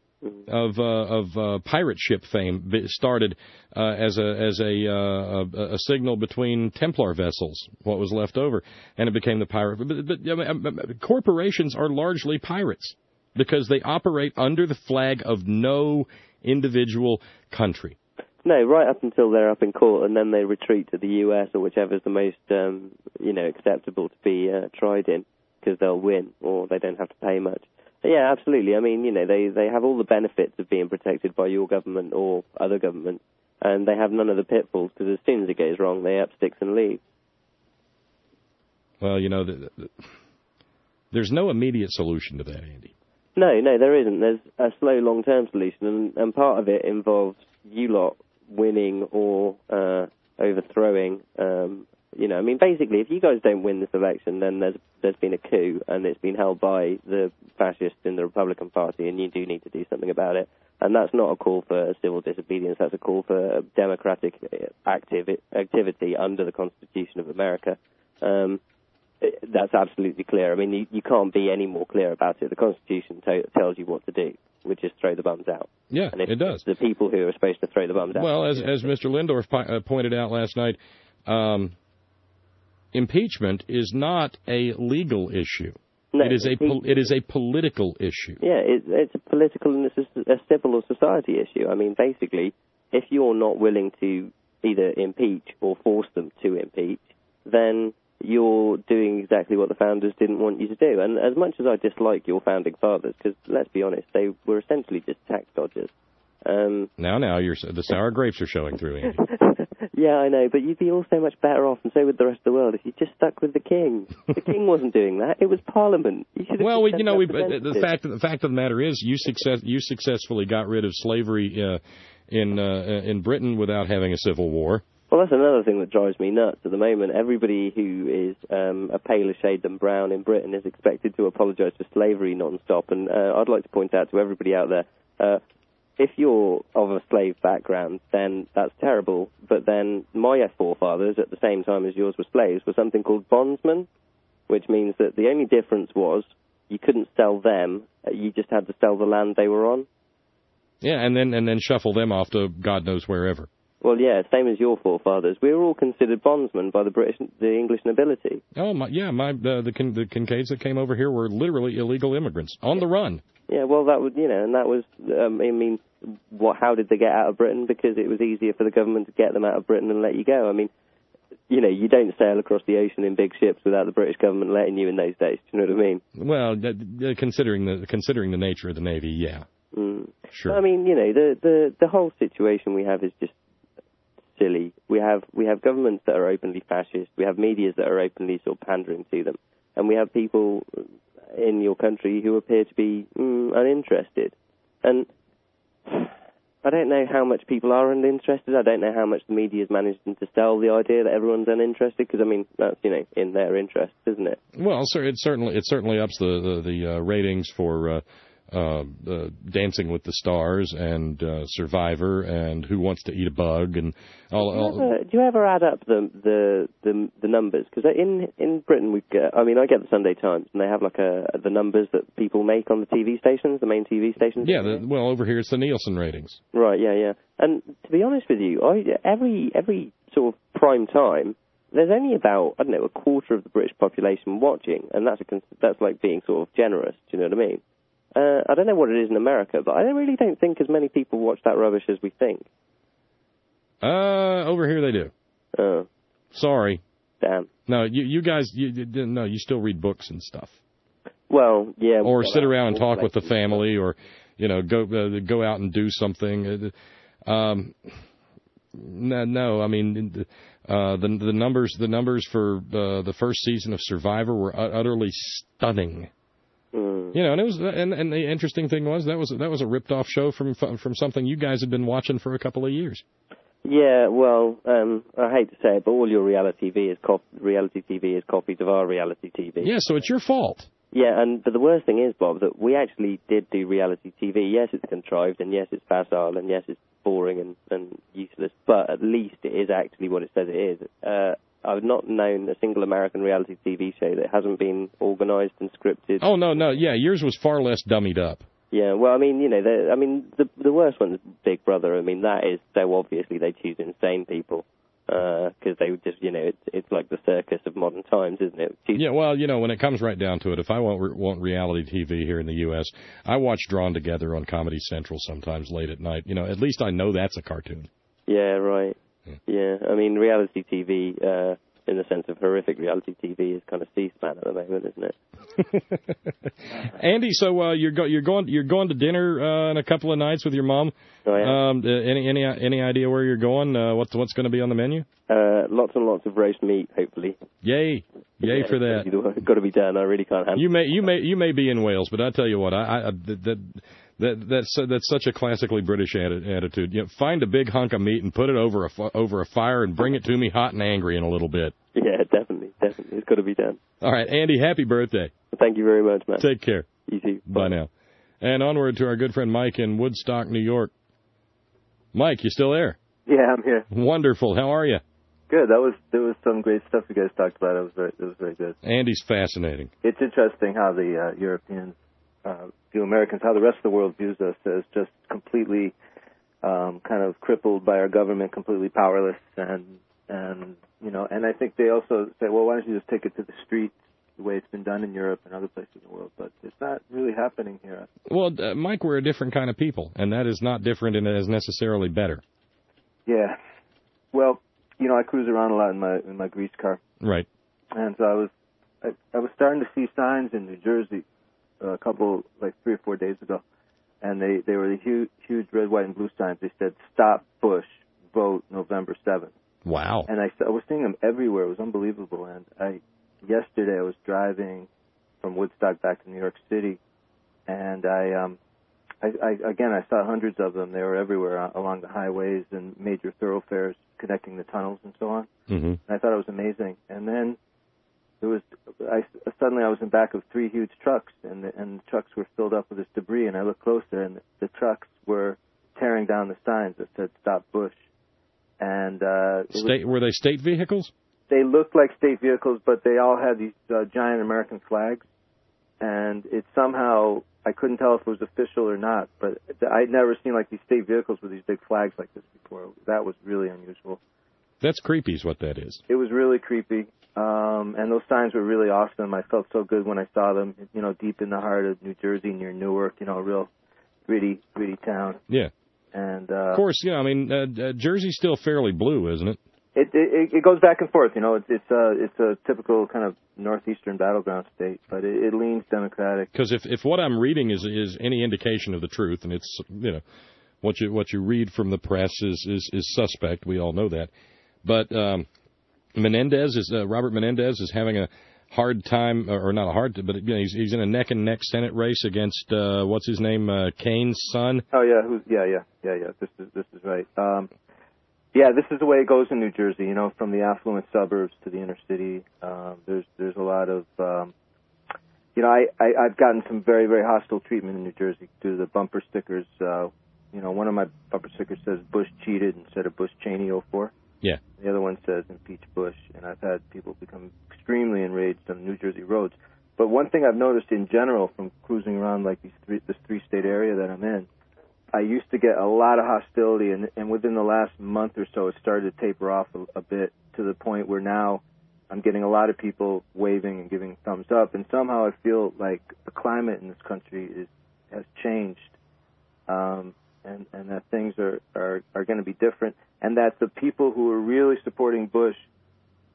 [SPEAKER 7] of pirate ship fame started as a signal between Templar vessels, what was left over, and it became the pirate. But corporations are largely pirates because they operate under the flag of no individual country.
[SPEAKER 9] No, right up until they're up in court, and then they retreat to the US or whichever's the most acceptable to be tried in, because they'll win or they don't have to pay much. Yeah, absolutely. I mean, they have all the benefits of being protected by your government or other governments, and they have none of the pitfalls, because as soon as it goes wrong, they up sticks and leave.
[SPEAKER 7] Well, there's no immediate solution to that, Andy.
[SPEAKER 9] No, there isn't. There's a slow, long-term solution, and part of it involves you lot winning or overthrowing. I mean, basically, if you guys don't win this election, then there's been a coup, and it's been held by the fascists in the Republican Party, and you do need to do something about it. And that's not a call for civil disobedience. That's a call for democratic activity under the Constitution of America. That's absolutely clear. I mean, you can't be any more clear about it. The Constitution tells you what to do, which is throw the bums out.
[SPEAKER 7] Yeah,
[SPEAKER 9] and
[SPEAKER 7] it does.
[SPEAKER 9] The people who are supposed to throw the bums out.
[SPEAKER 7] Well, as Mr. Lindorf pointed out last night, impeachment is not a legal issue.
[SPEAKER 9] No,
[SPEAKER 7] it is a political issue.
[SPEAKER 9] Yeah, it's a political and it's a civil or society issue. I mean, basically, if you're not willing to either impeach or force them to impeach, then you're doing exactly what the founders didn't want you to do. And as much as I dislike your founding fathers, because let's be honest, they were essentially just tax dodgers.
[SPEAKER 7] Now, the sour grapes are showing through, Andy.
[SPEAKER 9] Yeah, I know, but you'd be all so much better off, and so would the rest of the world, if you just stuck with the king. The king wasn't doing that; it was Parliament. You should have
[SPEAKER 7] the fact of the matter is, you successfully got rid of slavery in Britain without having a civil war.
[SPEAKER 9] Well, that's another thing that drives me nuts at the moment. Everybody who is a paler shade than brown in Britain is expected to apologise for slavery non-stop, and I'd like to point out to everybody out there, if you're of a slave background, then that's terrible. But then my forefathers, at the same time as yours were slaves, were something called bondsmen, which means that the only difference was you couldn't sell them, you just had to sell the land they were on.
[SPEAKER 7] Yeah, and then shuffle them off to God knows wherever.
[SPEAKER 9] Well, yeah, same as your forefathers. We were all considered bondsmen by the English nobility.
[SPEAKER 7] Oh, the Kincaids that came over here were literally illegal immigrants on the run.
[SPEAKER 9] Yeah, well, that would, and that was, how did they get out of Britain? Because it was easier for the government to get them out of Britain and let you go. I mean, you don't sail across the ocean in big ships without the British government letting you in those days. Do you know what I mean?
[SPEAKER 7] Well, considering the nature of the Navy, yeah. Sure.
[SPEAKER 9] I mean, the whole situation we have is just silly. We have governments that are openly fascist. We have medias that are openly sort of pandering to them, and we have people in your country who appear to be uninterested. And I don't know how much people are uninterested. I don't know how much the media has managed to sell the idea that everyone's uninterested, because I mean that's in their interest, isn't it?
[SPEAKER 7] Well, sir, it certainly ups the ratings for Dancing with the Stars and Survivor and Who Wants to Eat a Bug and all.
[SPEAKER 9] Do you ever add up the numbers? Because in Britain I get the Sunday Times, and they have the numbers that people make on the TV stations, the main TV stations.
[SPEAKER 7] Yeah, over here it's the Nielsen ratings.
[SPEAKER 9] Right, yeah. And to be honest with you, every sort of prime time, there's only about, I don't know, a quarter of the British population watching, and that's like being sort of generous. Do you know what I mean? I don't know what it is in America, but I really don't think as many people watch that rubbish as we think.
[SPEAKER 7] Over here they do.
[SPEAKER 9] Oh.
[SPEAKER 7] Sorry.
[SPEAKER 9] Damn.
[SPEAKER 7] No, you guys, you still read books and stuff.
[SPEAKER 9] Well, yeah.
[SPEAKER 7] Or sit around and talk with the family, or go out and do something. No, I mean the numbers for the first season of Survivor were utterly stunning. And it was, and the interesting thing was that was a ripped off show from something you guys had been watching for a couple of years.
[SPEAKER 9] Yeah, well, I hate to say it, but all your reality TV is copies of our reality TV.
[SPEAKER 7] Yeah, so it's your fault.
[SPEAKER 9] Yeah, but the worst thing is, Bob, that we actually did do reality TV. Yes, it's contrived, and yes, it's facile, and yes, it's boring and useless, but at least it is actually what it says it is. I've not known a single American reality TV show that hasn't been organised and scripted.
[SPEAKER 7] Oh, no, yeah, yours was far less dummied up.
[SPEAKER 9] Yeah, well, I mean, the worst one is Big Brother. I mean, that is so obviously they choose insane people. Because they just, it's like the circus of modern times, isn't it?
[SPEAKER 7] Yeah, well, when it comes right down to it, if I want reality TV here in the U.S., I watch Drawn Together on Comedy Central sometimes late at night. At least I know that's a cartoon.
[SPEAKER 9] Yeah, right. Yeah, I mean, reality TV, in the sense of horrific reality TV, is kind of C-SPAN at the moment, isn't it?
[SPEAKER 7] Andy, so you're going to dinner in a couple of nights with your mom.
[SPEAKER 9] Oh, yeah.
[SPEAKER 7] Any idea where you're going? What's going to be on the menu?
[SPEAKER 9] Lots and lots of roast meat, hopefully.
[SPEAKER 7] Yay for that.
[SPEAKER 9] Got to be done. I really can't handle.
[SPEAKER 7] You may be in Wales, but I tell you what, that's such a classically British attitude. Find a big hunk of meat and put it over a fire and bring it to me hot and angry in a little bit.
[SPEAKER 9] Yeah, definitely. It's got to be done.
[SPEAKER 7] All right, Andy, happy birthday.
[SPEAKER 9] Thank you very much, man.
[SPEAKER 7] Take care.
[SPEAKER 9] You too.
[SPEAKER 7] Bye now. And onward to our good friend Mike in Woodstock, New York. Mike, you still there?
[SPEAKER 10] Yeah, I'm here.
[SPEAKER 7] Wonderful. How are you?
[SPEAKER 10] Good. There was some great stuff you guys talked about. It was very good.
[SPEAKER 7] Andy's fascinating.
[SPEAKER 10] It's interesting how the Europeans view Americans, how the rest of the world views us as just completely kind of crippled by our government, completely powerless, and I think they also say, well, why don't you just take it to the streets the way it's been done in Europe and other places in the world? But it's not really happening here.
[SPEAKER 7] Well, Mike, we're a different kind of people, and that is not different and it is necessarily better.
[SPEAKER 10] Yeah. Well, I cruise around a lot in my grease car.
[SPEAKER 7] Right.
[SPEAKER 10] And so I was starting to see signs in New Jersey a couple, like 3 or 4 days ago, and they were the huge red, white, and blue signs. They said, "Stop Bush, vote November 7th."
[SPEAKER 7] Wow.
[SPEAKER 10] And I was seeing them everywhere. It was unbelievable. And yesterday I was driving from Woodstock back to New York City, and I saw hundreds of them. They were everywhere along the highways and major thoroughfares connecting the tunnels and so on.
[SPEAKER 7] Mm-hmm.
[SPEAKER 10] And I thought it was amazing. And then suddenly I was in back of 3 huge trucks, and the trucks were filled up with this debris. And I looked closer, and the trucks were tearing down the signs that said "Stop Bush." And
[SPEAKER 7] were they state vehicles?
[SPEAKER 10] They looked like state vehicles, but they all had these giant American flags. And it somehow, I couldn't tell if it was official or not, but I'd never seen like these state vehicles with these big flags like this before. That was really unusual.
[SPEAKER 7] That's creepy is what that is.
[SPEAKER 10] It was really creepy. And those signs were really awesome. I felt so good when I saw them, deep in the heart of New Jersey near Newark, a real gritty town.
[SPEAKER 7] Yeah.
[SPEAKER 10] And
[SPEAKER 7] of course, Jersey's still fairly blue, isn't it?
[SPEAKER 10] It goes back and forth. It's a typical kind of northeastern battleground state, but it leans Democratic.
[SPEAKER 7] Because if what I'm reading is any indication of the truth, and it's what you read from the press is suspect. We all know that. But Robert Menendez is having a hard time, or not a hard time, but he's in a neck and neck Senate race against what's his name, Kane's son.
[SPEAKER 10] Oh yeah. This is right. Yeah, this is the way it goes in New Jersey. From the affluent suburbs to the inner city. There's a lot of I've gotten some very, very hostile treatment in New Jersey due to the bumper stickers. One of my bumper stickers says Bush cheated instead of Bush Cheney 04.
[SPEAKER 7] Yeah.
[SPEAKER 10] The other one says impeach Bush, and I've had people become extremely enraged on New Jersey roads. But one thing I've noticed in general from cruising around like this 3-state area that I'm in, I used to get a lot of hostility, and within the last month or so, it started to taper off a bit to the point where now I'm getting a lot of people waving and giving thumbs up, and somehow I feel like the climate in this country has changed, and that things are going to be different, and that the people who are really supporting Bush,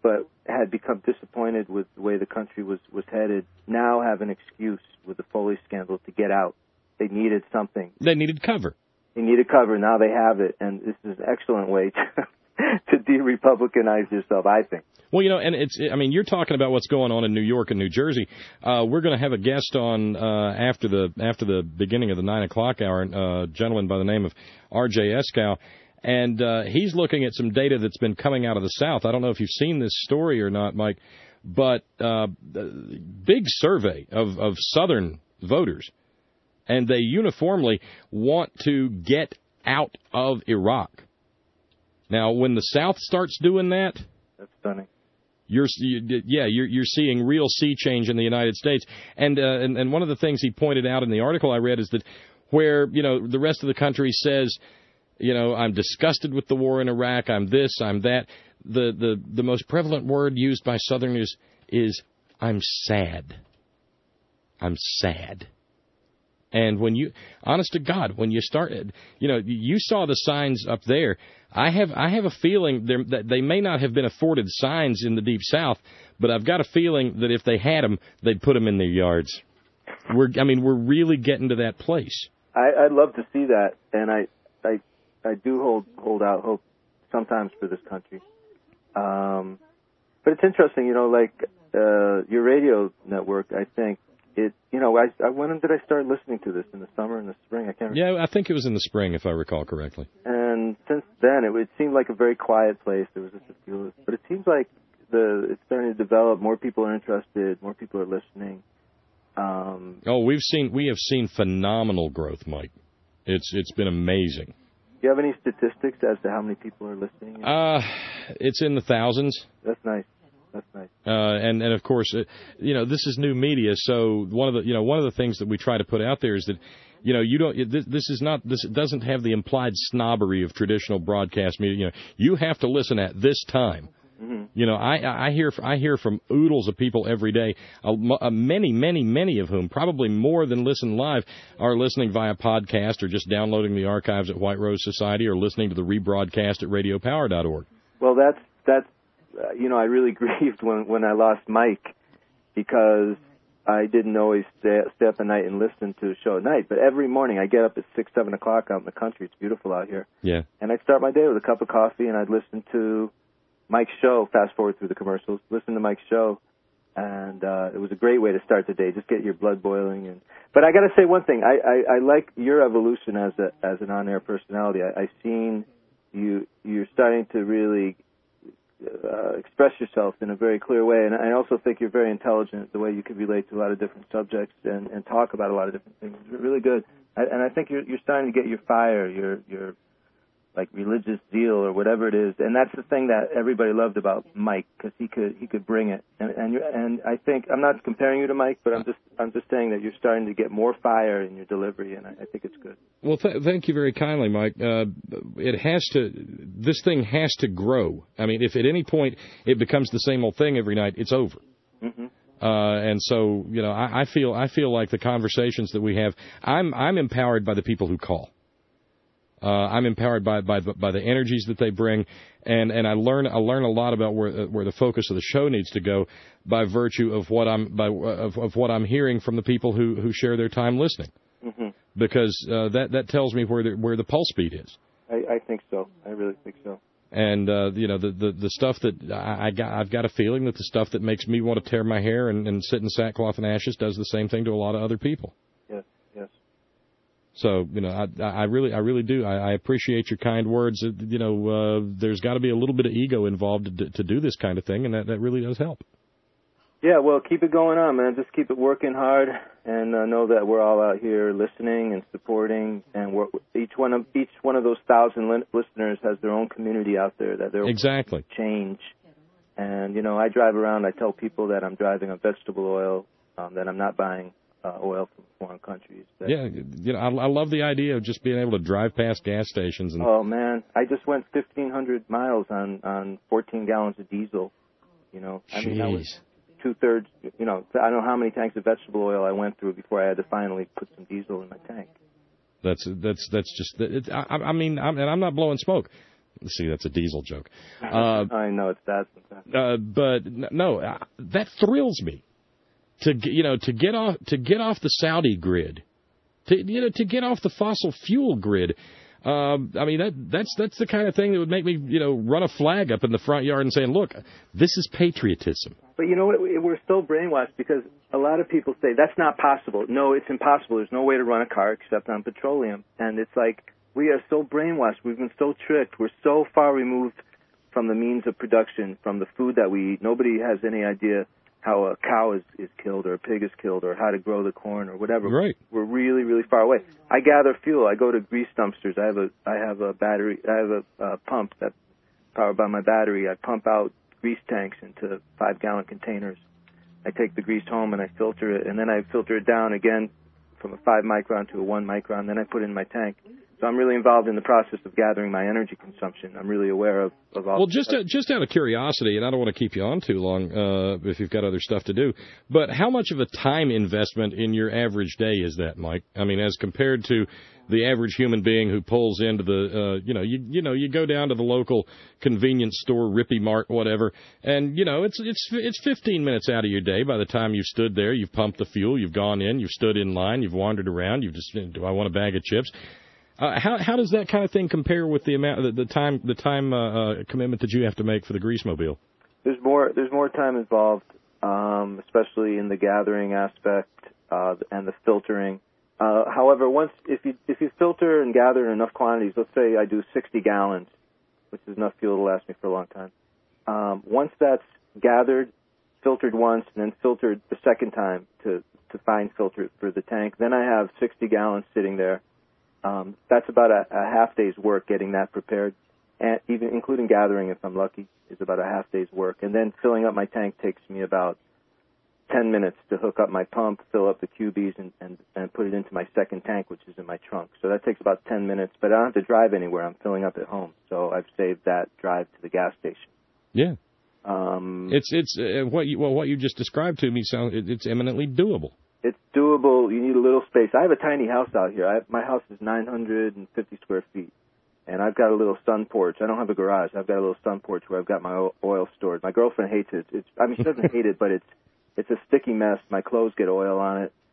[SPEAKER 10] had become disappointed with the way the country was headed now have an excuse with the Foley scandal to get out. They needed something.
[SPEAKER 7] They needed cover.
[SPEAKER 10] They needed cover. Now they have it, and this is an excellent way to de-Republicanize yourself, I think.
[SPEAKER 7] Well, and you're talking about what's going on in New York and New Jersey. We're going to have a guest on after the beginning of the 9 o'clock hour, a gentleman by the name of R.J. Eskow, and he's looking at some data that's been coming out of the South. I don't know if you've seen this story or not, Mike, but big survey of Southern voters, and they uniformly want to get out of Iraq. Now, when the South starts doing that,
[SPEAKER 10] that's stunning.
[SPEAKER 7] You're seeing real sea change in the United States, and one of the things he pointed out in the article I read is that where the rest of the country says, I'm disgusted with the war in Iraq, I'm this, I'm that, the most prevalent word used by Southerners is I'm sad. I'm sad. And when honest to God, when you start, you saw the signs up there. I have a feeling that they may not have been afforded signs in the Deep South, but I've got a feeling that if they had them, they'd put them in their yards. We're really getting to that place.
[SPEAKER 10] I'd love to see that, and I do hold out hope sometimes for this country. But it's interesting, your radio network, I think. When did I start listening to this? In the summer, in the spring? I can't remember.
[SPEAKER 7] Yeah, I think it was in the spring, if I recall correctly.
[SPEAKER 10] And since then, it seemed like a very quiet place. There was just a few, but it seems like it's starting to develop. More people are interested. More people are listening.
[SPEAKER 7] We have seen phenomenal growth, Mike. It's been amazing.
[SPEAKER 10] Do you have any statistics as to how many people are listening?
[SPEAKER 7] It's in the thousands.
[SPEAKER 10] That's nice. That's nice.
[SPEAKER 7] And of course, this is new media. So one of the things that we try to put out there is that, this doesn't have the implied snobbery of traditional broadcast media. You have to listen at this time. Mm-hmm. I hear from oodles of people every day. Many of whom, probably more than listen live, are listening via podcast or just downloading the archives at White Rose Society or listening to the rebroadcast at radiopower.org.
[SPEAKER 10] Well, that's. I really grieved when I lost Mike because I didn't always stay up at night and listen to the show at night. But every morning I get up at 6, 7 o'clock out in the country. It's beautiful out here.
[SPEAKER 7] Yeah.
[SPEAKER 10] And I'd start my day with a cup of coffee and I'd listen to Mike's show, fast forward through the commercials, listen to Mike's show. And it was a great way to start the day, just get your blood boiling. But I got to say one thing. I like your evolution as an on-air personality. I've seen you're starting to really express yourself in a very clear way, and I also think you're very intelligent, the way you can relate to a lot of different subjects and talk about a lot of different things. It's really good, and I think you're starting to get your fire, your like religious zeal or whatever it is, and that's the thing that everybody loved about Mike, because he could bring it, and I think I'm not comparing you to Mike, but I'm just saying that you're starting to get more fire in your delivery, and I think it's good.
[SPEAKER 7] Well, thank you very kindly, Mike. This thing has to grow. I mean, if at any point it becomes the same old thing every night, it's over. Mm-hmm. And so, I feel like the conversations that we have, I'm empowered by the people who call. I'm empowered by the energies that they bring, and I learn a lot about where the focus of the show needs to go by virtue of what I'm hearing from the people who share their time listening. Mm-hmm. Because that tells me where the pulse beat is.
[SPEAKER 10] I think so. I really think so.
[SPEAKER 7] And the stuff that I've got a feeling that the stuff that makes me want to tear my hair and sit in sackcloth and ashes does the same thing to a lot of other people.
[SPEAKER 10] Yes.
[SPEAKER 7] So I really do. I appreciate your kind words. There's got to be a little bit of ego involved to do this kind of thing, and that really does help.
[SPEAKER 10] Yeah, well, keep it going on, man. Just keep it working hard, and know that we're all out here listening and supporting. And each one of those 1,000 listeners has their own community out there that they're
[SPEAKER 7] exactly
[SPEAKER 10] change. And I drive around. I tell people that I'm driving on vegetable oil, that I'm not buying oil from foreign countries.
[SPEAKER 7] I love the idea of just being able to drive past gas stations.
[SPEAKER 10] Oh man, I just went 1,500 miles on 14 gallons of diesel. I mean, that was 2/3. I don't know how many tanks of vegetable oil I went through before I had to finally put some diesel in my tank.
[SPEAKER 7] That's just. I'm not blowing smoke. See, that's a diesel joke.
[SPEAKER 10] I know it's that sometimes.
[SPEAKER 7] But no, that thrills me to get off the Saudi grid, to get off the fossil fuel grid. I mean, that's the kind of thing that would make me, run a flag up in the front yard and saying, look, this is patriotism.
[SPEAKER 10] But you know what? We're so brainwashed because a lot of people say that's not possible. No, it's impossible. There's no way to run a car except on petroleum. And it's like we are so brainwashed. We've been so tricked. We're so far removed from the means of production, from the food that we eat. Nobody has any idea how a cow is killed or a pig is killed or how to grow the corn or whatever.
[SPEAKER 7] Right.
[SPEAKER 10] We're really, really far away. I gather fuel. I go to grease dumpsters. I have a battery. I have a pump that's powered by my battery. I pump out grease tanks into 5-gallon containers. I take the grease home and I filter it, and then I filter it down again from a 5 micron to a 1 micron. Then I put it in my tank. So I'm really involved in the process of gathering my energy consumption. I'm really aware of all.
[SPEAKER 7] Well, just out of curiosity, and I don't want to keep you on too long if you've got other stuff to do, but how much of a time investment in your average day is that, Mike? I mean, as compared to the average human being who pulls into the, you go down to the local convenience store, Rippy Mart, whatever, and, it's 15 minutes out of your day by the time you've stood there, you've pumped the fuel, you've gone in, you've stood in line, you've wandered around, you've just, do I want a bag of chips? How does that kind of thing compare with the amount, the time commitment that you have to make for the Greasemobile?
[SPEAKER 10] There's more time involved, especially in the gathering aspect and the filtering. However, if you filter and gather in enough quantities, let's say I do 60 gallons, which is enough fuel to last me for a long time. Once that's gathered, filtered once, and then filtered the second time to fine filter it for the tank, then I have 60 gallons sitting there. That's about a half day's work getting that prepared, and even including gathering, if I'm lucky, is about a half day's work. And then filling up my tank takes me about 10 minutes to hook up my pump, fill up the QBs, and put it into my second tank, which is in my trunk. So that takes about 10 minutes, but I don't have to drive anywhere. I'm filling up at home, so I've saved that drive to the gas station.
[SPEAKER 7] Yeah. It's what you just described to me it's eminently doable.
[SPEAKER 10] It's doable. You need a little space. I have a tiny house out here. My house is 950 square feet, and I've got a little sun porch. I don't have a garage. I've got a little sun porch where I've got my oil stored. My girlfriend hates it. She doesn't hate it, but it's a sticky mess. My clothes get oil on it.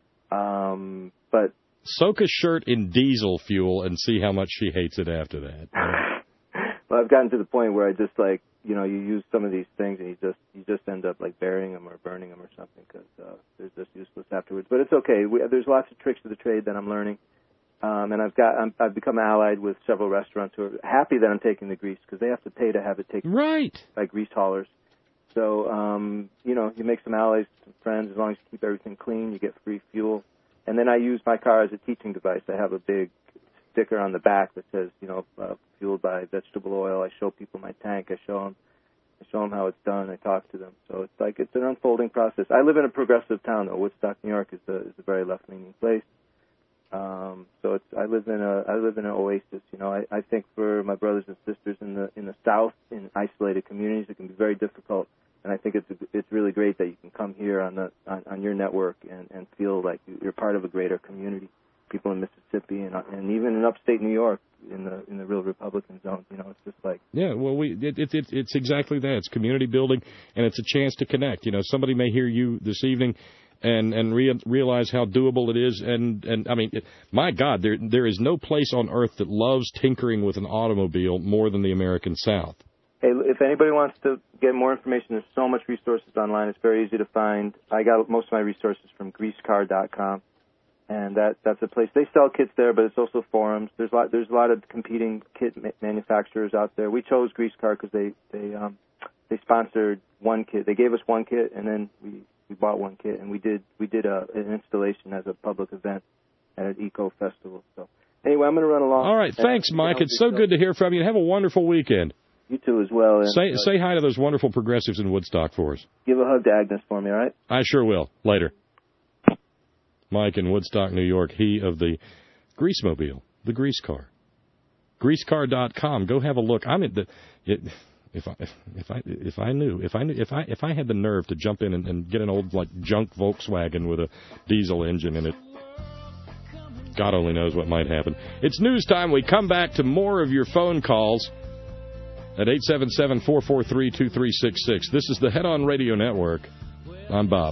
[SPEAKER 10] But
[SPEAKER 7] soak a shirt in diesel fuel and see how much she hates it after that.
[SPEAKER 10] Well, I've gotten to the point where I just you use some of these things and you just end up burying them or burning them or something because they're just useless afterwards. But it's okay. There's lots of tricks to the trade that I'm learning, and I've become allied with several restaurants who are happy that I'm taking the grease because they have to pay to have it taken by grease haulers. So you make some allies, some friends. As long as you keep everything clean, you get free fuel. And then I use my car as a teaching device. I have a big sticker on the back that says, fueled by vegetable oil. I show people my tank. I show them how it's done. I talk to them. So it's an unfolding process. I live in a progressive town, though. Woodstock, New York is a very left-leaning place. So I live in an oasis. I think for my brothers and sisters in the South, in isolated communities, it can be very difficult. And I think it's really great that you can come here on your network and feel like you're part of a greater community. People in Mississippi and even in upstate New York in the real Republican zone, it's just
[SPEAKER 7] it's exactly that. It's community building, and it's a chance to connect. Somebody may hear you this evening and realize how doable it is. And I mean, my God, there is no place on earth that loves tinkering with an automobile more than the American South.
[SPEAKER 10] Hey, if anybody wants to get more information, there's so much resources online. It's very easy to find. I got most of my resources from greasecar.com. And that's a place. They sell kits there, but it's also forums. There's a lot of competing kit manufacturers out there. We chose Grease Car because they sponsored one kit. They gave us one kit, and then we bought one kit, and we did an installation as a public event at an eco festival. So anyway, I'm going to run along.
[SPEAKER 7] All right, thanks, Mike. It's so good to hear from you. Have a wonderful weekend.
[SPEAKER 10] You too, as well.
[SPEAKER 7] And, say hi to those wonderful progressives in Woodstock for us.
[SPEAKER 10] Give a hug to Agnes for me, all right?
[SPEAKER 7] I sure will. Later. Mike in Woodstock, New York, he of the Greasemobile, the Grease Car. Greasecar.com. Go have a look. I mean, if I had the nerve to jump in and get an old junk Volkswagen with a diesel engine in it, God only knows what might happen. It's news time. We come back to more of your phone calls. at 877-443-2366. This is the Head On Radio Network. I'm Bob.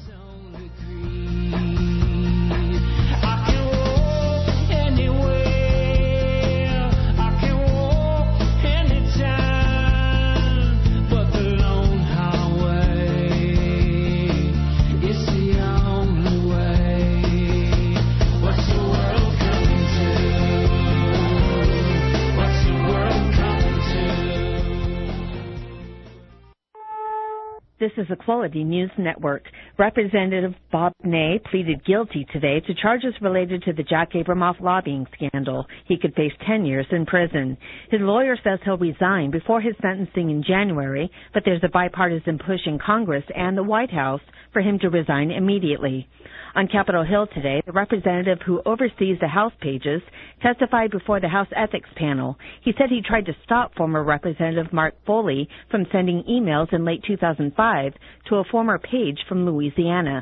[SPEAKER 4] This is the Quality News Network. Representative Bob Ney pleaded guilty today to charges related to the Jack Abramoff lobbying scandal. He could face 10 years in prison. His lawyer says he'll resign before his sentencing in January, but there's a bipartisan push in Congress and the White House for him to resign immediately. On Capitol Hill today, the representative who oversees the House pages testified before the House Ethics Panel. He said he tried to stop former Representative Mark Foley from sending emails in late 2005 to a former page from Louisiana.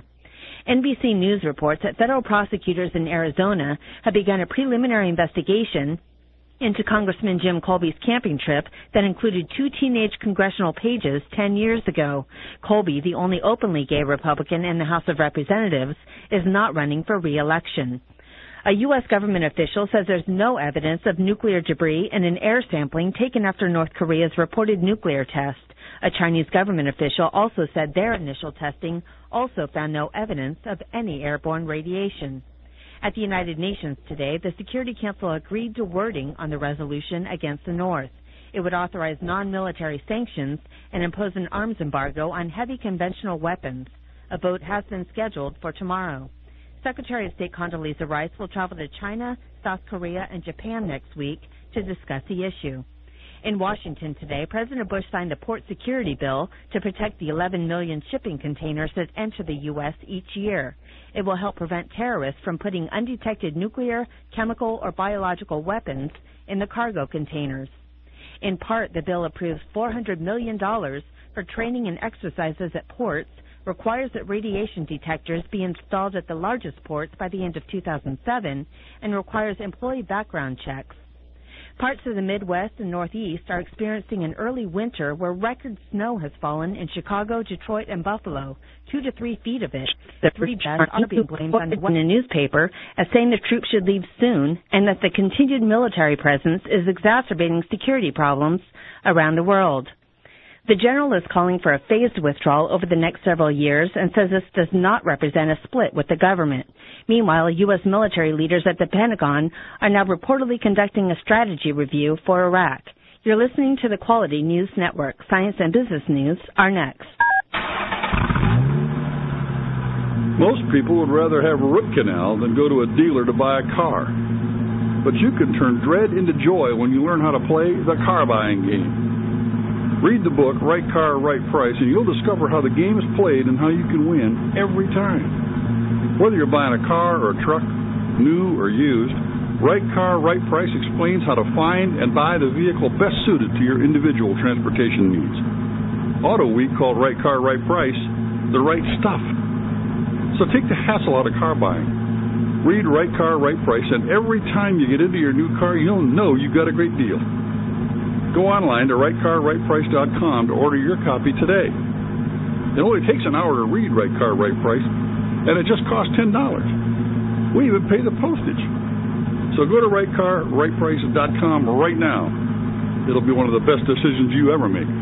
[SPEAKER 4] NBC News reports that federal prosecutors in Arizona have begun a preliminary investigation into Congressman Jim Colby's camping trip that included 2 teenage congressional pages 10 years ago. Colby, the only openly gay Republican in the House of Representatives, is not running for re-election. A U.S. government official says there's no evidence of nuclear debris in an air sampling taken after North Korea's reported nuclear test. A Chinese government official also said their initial testing also found no evidence of any airborne radiation. At the United Nations today, the Security Council agreed to wording on the resolution against the North. It would authorize non-military sanctions and impose an arms embargo on heavy conventional weapons. A vote has been scheduled for tomorrow. Secretary of State Condoleezza Rice will travel to China, South Korea, and Japan next week to discuss the issue. In Washington today, President Bush signed the Port Security Bill to protect the 11 million shipping containers that enter the U.S. each year. It will help prevent terrorists from putting undetected nuclear, chemical, or biological weapons in the cargo containers. In part, the bill approves $400 million for training and exercises at ports, requires that radiation detectors be installed at the largest ports by the end of 2007, and requires employee background checks. Parts of the Midwest and Northeast are experiencing an early winter where record snow has fallen in Chicago, Detroit, and Buffalo, 2 to 3 feet of it. The 3 deaths are being blamed on a newspaper as saying the troops should leave soon and that the continued military presence is exacerbating security problems around the world. The general is calling for a phased withdrawal over the next several years and says this does not represent a split with the government. Meanwhile, U.S. military leaders at the Pentagon are now reportedly conducting a strategy review for Iraq. You're listening to the Quality News Network. Science and business news are next.
[SPEAKER 11] Most people would rather have a root canal than go to a dealer to buy a car. But you can turn dread into joy when you learn how to play the car buying game. Read the book, Right Car, Right Price, and you'll discover how the game is played and how you can win every time. Whether you're buying a car or a truck, new or used, Right Car, Right Price explains how to find and buy the vehicle best suited to your individual transportation needs. Auto Week called Right Car, Right Price the right stuff. So take the hassle out of car buying. Read Right Car, Right Price, and every time you get into your new car, you'll know you got a great deal. Go online to rightcarrightprice.com to order your copy today. It only takes an hour to read Right Car, Right Price, and it just costs $10. We even pay the postage. So go to rightcarrightprice.com right now. It'll be one of the best decisions you ever make.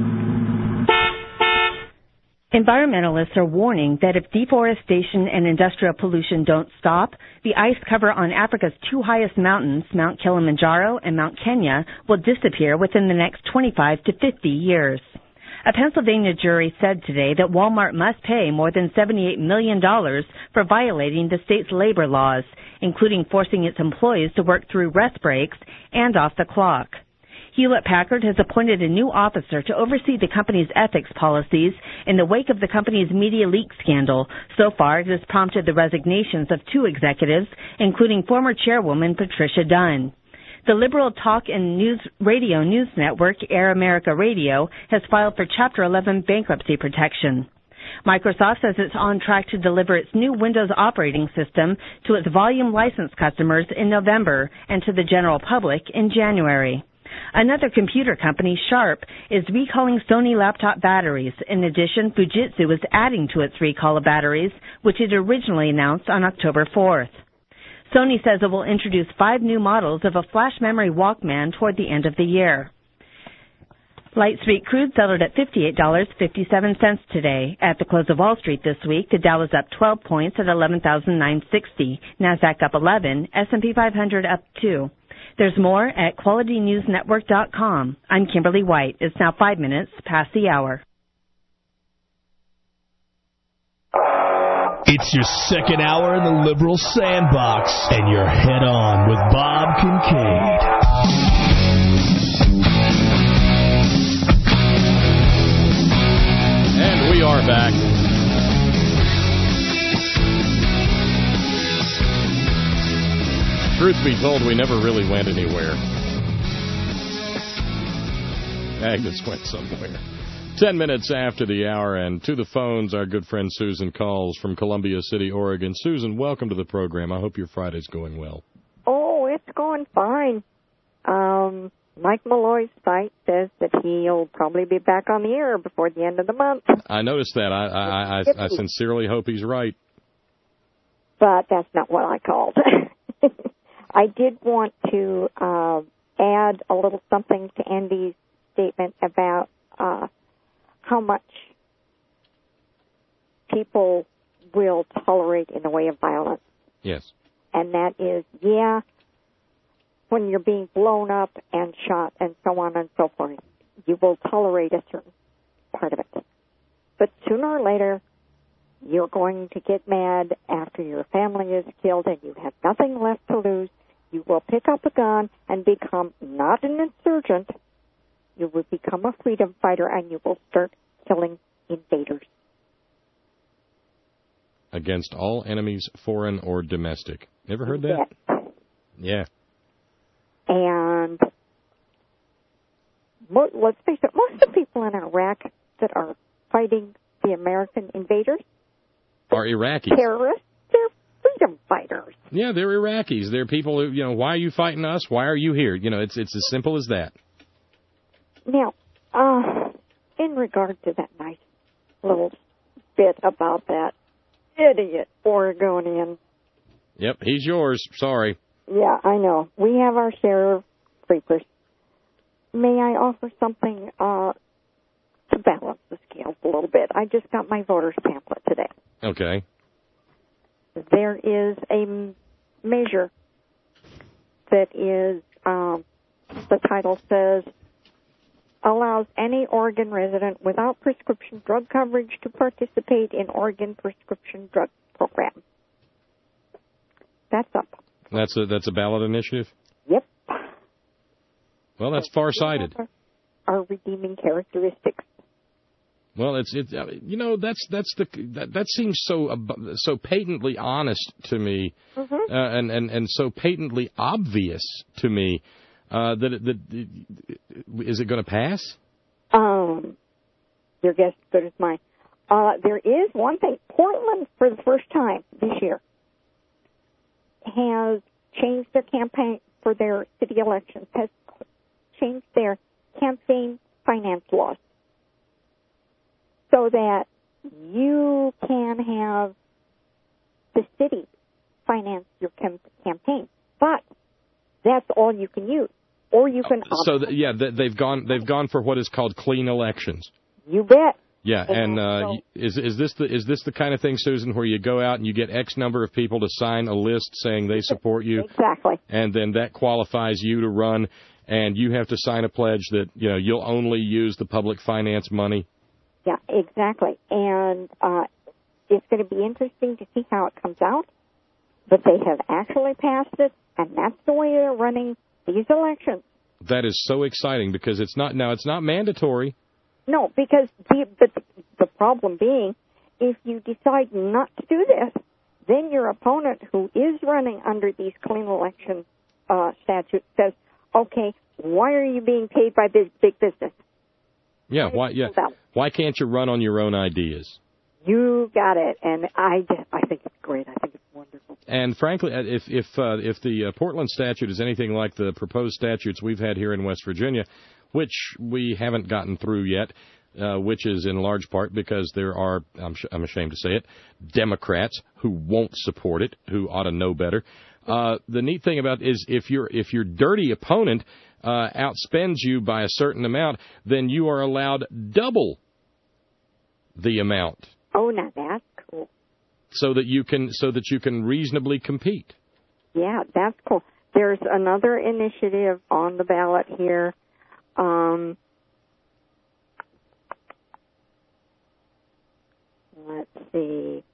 [SPEAKER 4] Environmentalists are warning that if deforestation and industrial pollution don't stop, the ice cover on Africa's 2 highest mountains, Mount Kilimanjaro and Mount Kenya, will disappear within the next 25 to 50 years. A Pennsylvania jury said today that Walmart must pay more than $78 million for violating the state's labor laws, including forcing its employees to work through rest breaks and off the clock. Hewlett-Packard has appointed a new officer to oversee the company's ethics policies in the wake of the company's media leak scandal. So far, it has prompted the resignations of 2 executives, including former chairwoman Patricia Dunn. The liberal talk and radio news network, Air America Radio, has filed for Chapter 11 bankruptcy protection. Microsoft says it's on track to deliver its new Windows operating system to its volume license customers in November and to the general public in January. Another computer company, Sharp, is recalling Sony laptop batteries. In addition, Fujitsu is adding to its recall of batteries, which it originally announced on October 4th. Sony says it will introduce 5 new models of a flash memory Walkman toward the end of the year. Light Sweet crude settled at $58.57 today. At the close of Wall Street this week, the Dow is up 12 points at 11,960. NASDAQ up 11, S&P 500 up 2. There's more at QualityNewsNetwork.com. I'm Kimberly White. It's now 5 minutes past the hour.
[SPEAKER 6] It's your second hour in the liberal sandbox, and you're head on with Bob Kincaid.
[SPEAKER 7] And we are back. Truth be told, we never really went anywhere. Agnes went somewhere. 10 minutes after the hour, and to the phones, our good friend Susan calls from Columbia City, Oregon. Susan, welcome to the program. I hope your Friday's going well.
[SPEAKER 12] Oh, it's going fine. Mike Malloy's site says that he'll probably be back on the air before the end of the month.
[SPEAKER 7] I noticed that. I sincerely hope he's right.
[SPEAKER 12] But that's not what I called. I did want to add a little something to Andy's statement about how much people will tolerate in the way of violence.
[SPEAKER 7] Yes.
[SPEAKER 12] And that is, when you're being blown up and shot and so on and so forth, you will tolerate a certain part of it. But sooner or later, you're going to get mad after your family is killed and you have nothing left to lose. You will pick up a gun and become not an insurgent. You will become a freedom fighter and you will start killing invaders.
[SPEAKER 7] Against all enemies, foreign or domestic. Ever heard that? Yeah.
[SPEAKER 12] And let's face it, most of the people in Iraq that are fighting the American invaders
[SPEAKER 7] are Iraqis.
[SPEAKER 12] Terrorists. They're freedom fighters.
[SPEAKER 7] Yeah, they're Iraqis. They're people who, why are you fighting us? Why are you here? It's as simple as that.
[SPEAKER 12] Now, in regard to that nice little bit about that idiot Oregonian.
[SPEAKER 7] Yep, he's yours. Sorry.
[SPEAKER 12] Yeah, I know. We have our share of creepers. May I offer something to balance the scales a little bit? I just got my voter's pamphlet today.
[SPEAKER 7] Okay.
[SPEAKER 12] There is a measure that is, the title says, allows any Oregon resident without prescription drug coverage to participate in Oregon prescription drug program. That's up.
[SPEAKER 7] That's a ballot initiative?
[SPEAKER 12] Yep.
[SPEAKER 7] Well, that's far-sighted.
[SPEAKER 12] Our redeeming characteristics.
[SPEAKER 7] Well, that seems so patently honest to me, and so patently obvious to me. Is it going to pass?
[SPEAKER 12] Your guess is good as mine. There is one thing. Portland, for the first time this year, has changed their campaign for their city elections, has changed their campaign finance laws so that you can have the city finance your campaign. But that's all you can use. Or you can
[SPEAKER 7] they've gone for what is called clean elections.
[SPEAKER 12] You bet.
[SPEAKER 7] Yeah, and is this the kind of thing, Susan, where you go out and you get X number of people to sign a list saying they support you?
[SPEAKER 12] Exactly.
[SPEAKER 7] And then that qualifies you to run, and you have to sign a pledge that you'll only use the public finance money.
[SPEAKER 12] Yeah, exactly. And it's going to be interesting to see how it comes out. But they have actually passed it, and that's the way they're running these elections.
[SPEAKER 7] That is so exciting because it's not mandatory.
[SPEAKER 12] No, because the problem being, if you decide not to do this, then your opponent who is running under these clean election statutes says, okay, why are you being paid by big business?
[SPEAKER 7] Yeah, why can't you run on your own ideas?
[SPEAKER 12] You got it, and I think it's great. I think it's wonderful.
[SPEAKER 7] And frankly, if the Portland statute is anything like the proposed statutes we've had here in West Virginia, which we haven't gotten through yet, which is in large part because there are, I'm ashamed to say it, Democrats who won't support it, who ought to know better. The neat thing about it is if your dirty opponent outspends you by a certain amount, then you are allowed double the amount.
[SPEAKER 12] Oh, now that's cool.
[SPEAKER 7] So that you can reasonably compete.
[SPEAKER 12] Yeah, that's cool. There's another initiative on the ballot here. Let's see.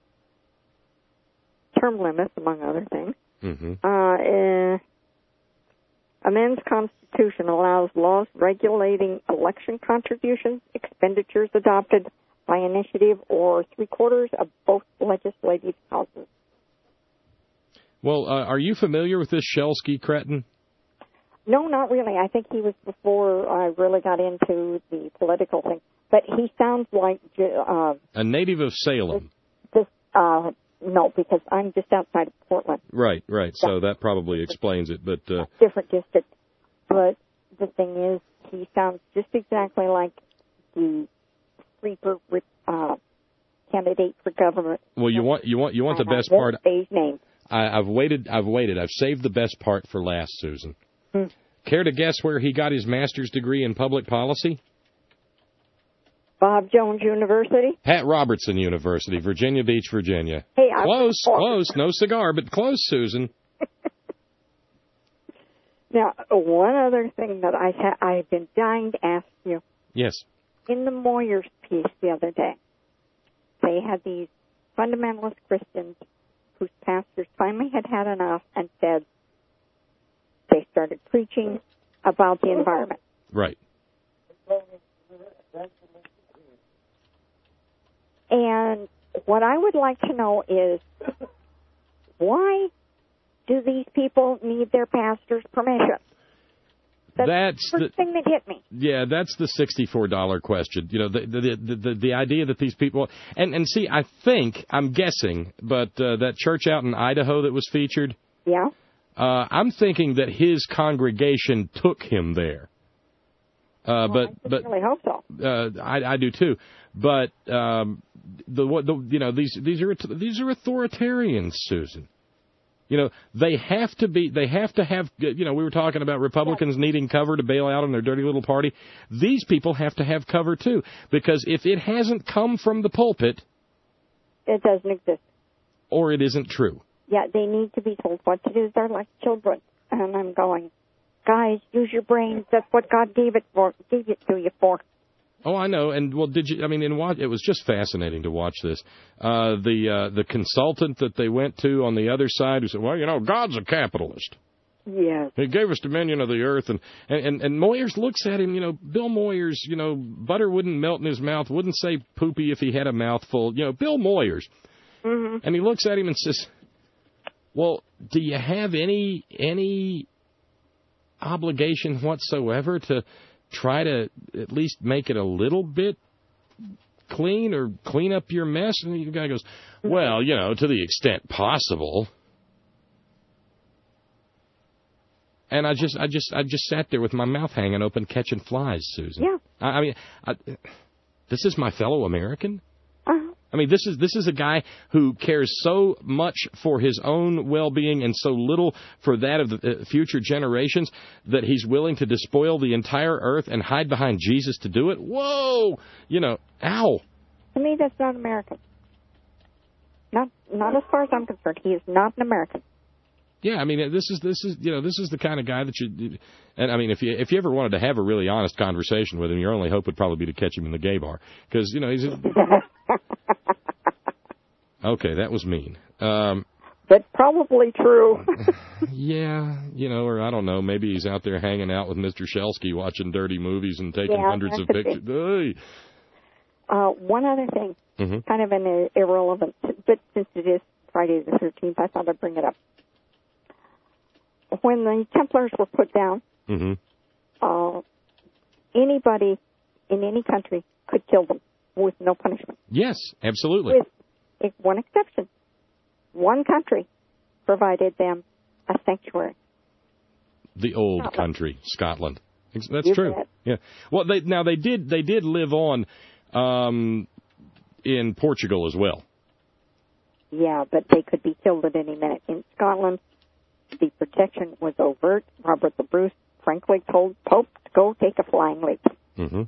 [SPEAKER 12] Term limits, among other things. Mm-hmm. Amends Constitution allows laws regulating election contributions, expenditures adopted by initiative or 3/4 of both legislative houses.
[SPEAKER 7] Well, are you familiar with this Shelsky cretin?
[SPEAKER 12] No, not really. I think he was before I really got into the political thing. But he sounds like
[SPEAKER 7] a native of Salem.
[SPEAKER 12] No, because I'm just outside of Portland.
[SPEAKER 7] Right. So that probably explains it. But
[SPEAKER 12] different district. But the thing is, he sounds just exactly like the sleeper candidate for government.
[SPEAKER 7] Well, you want the best part.
[SPEAKER 12] His name.
[SPEAKER 7] I've waited. I've saved the best part for last, Susan. Care to guess where he got his master's degree in public policy?
[SPEAKER 12] Bob Jones University?
[SPEAKER 7] Pat Robertson University, Virginia Beach, Virginia.
[SPEAKER 12] Hey,
[SPEAKER 7] close. No cigar, but close, Susan.
[SPEAKER 12] Now, one other thing that I've been dying to ask you.
[SPEAKER 7] Yes.
[SPEAKER 12] In the Moyers piece the other day, they had these fundamentalist Christians whose pastors finally had enough and said they started preaching about the environment.
[SPEAKER 7] Right.
[SPEAKER 12] And what I would like to know is, why do these people need their pastor's permission? That's the first thing that hit me.
[SPEAKER 7] Yeah, that's the $64 question. You know, the idea that these people and see, I'm guessing, but that church out in Idaho that was featured.
[SPEAKER 12] Yeah.
[SPEAKER 7] I'm thinking that his congregation took him there.
[SPEAKER 12] I really hope so.
[SPEAKER 7] I do too. But these are authoritarians, Susan. You know, they have to have, you know, we were talking about Republicans needing cover to bail out on their dirty little party. These people have to have cover too, because if it hasn't come from the pulpit,
[SPEAKER 12] it doesn't exist.
[SPEAKER 7] Or it isn't true.
[SPEAKER 12] Yeah, they need to be told what to do. They're like children. And I'm going, guys, use your brains. That's what God gave it to you for. Oh, I know. And well, it was just fascinating to watch this. The consultant that they went to on the other side who said, well, you know, God's a capitalist. Yes. He gave us dominion of the earth. And Moyers looks at him, you know, Bill Moyers, you know, butter wouldn't melt in his mouth, wouldn't say poopy if he had a mouthful. You know, Bill Moyers. Mm-hmm. And he looks at him and says, well, do you have any obligation whatsoever to try to at least make it a little bit clean or clean up your mess? And the guy goes, well, you know, to the extent possible. And I just sat there with my mouth hanging open, catching flies, Susan. Yeah. This is my fellow American. I mean, this is a guy who cares so much for his own well-being and so little for that of the future generations that he's willing to despoil the entire earth and hide behind Jesus to do it. Whoa! You know, ow. To me, that's not American. Not as far as I'm concerned. He is not an American. Yeah, I mean, this is the kind of guy that you, and I mean, if you ever wanted to have a really honest conversation with him, your only hope would probably be to catch him in the gay bar, because you know he's. Okay, that was mean. That's probably true. Yeah, you know, or I don't know, maybe he's out there hanging out with Mr. Shelsky watching dirty movies and taking hundreds of pictures. Hey. One other thing, kind of an irrelevant, but since it is Friday the 13th, I thought I'd bring it up. When the Templars were put down, anybody in any country could kill them with no punishment. Yes, absolutely. With one exception. One country provided them a sanctuary.
[SPEAKER 7] The old
[SPEAKER 12] Scotland.
[SPEAKER 7] country, Scotland. That's
[SPEAKER 12] You
[SPEAKER 7] true.
[SPEAKER 12] bet.
[SPEAKER 7] Yeah. Well, they did live on in Portugal as well.
[SPEAKER 12] Yeah, but they could be killed at any minute. In Scotland, the protection was overt. Robert the Bruce frankly told Pope to go take a flying leap.
[SPEAKER 7] Mm-hmm.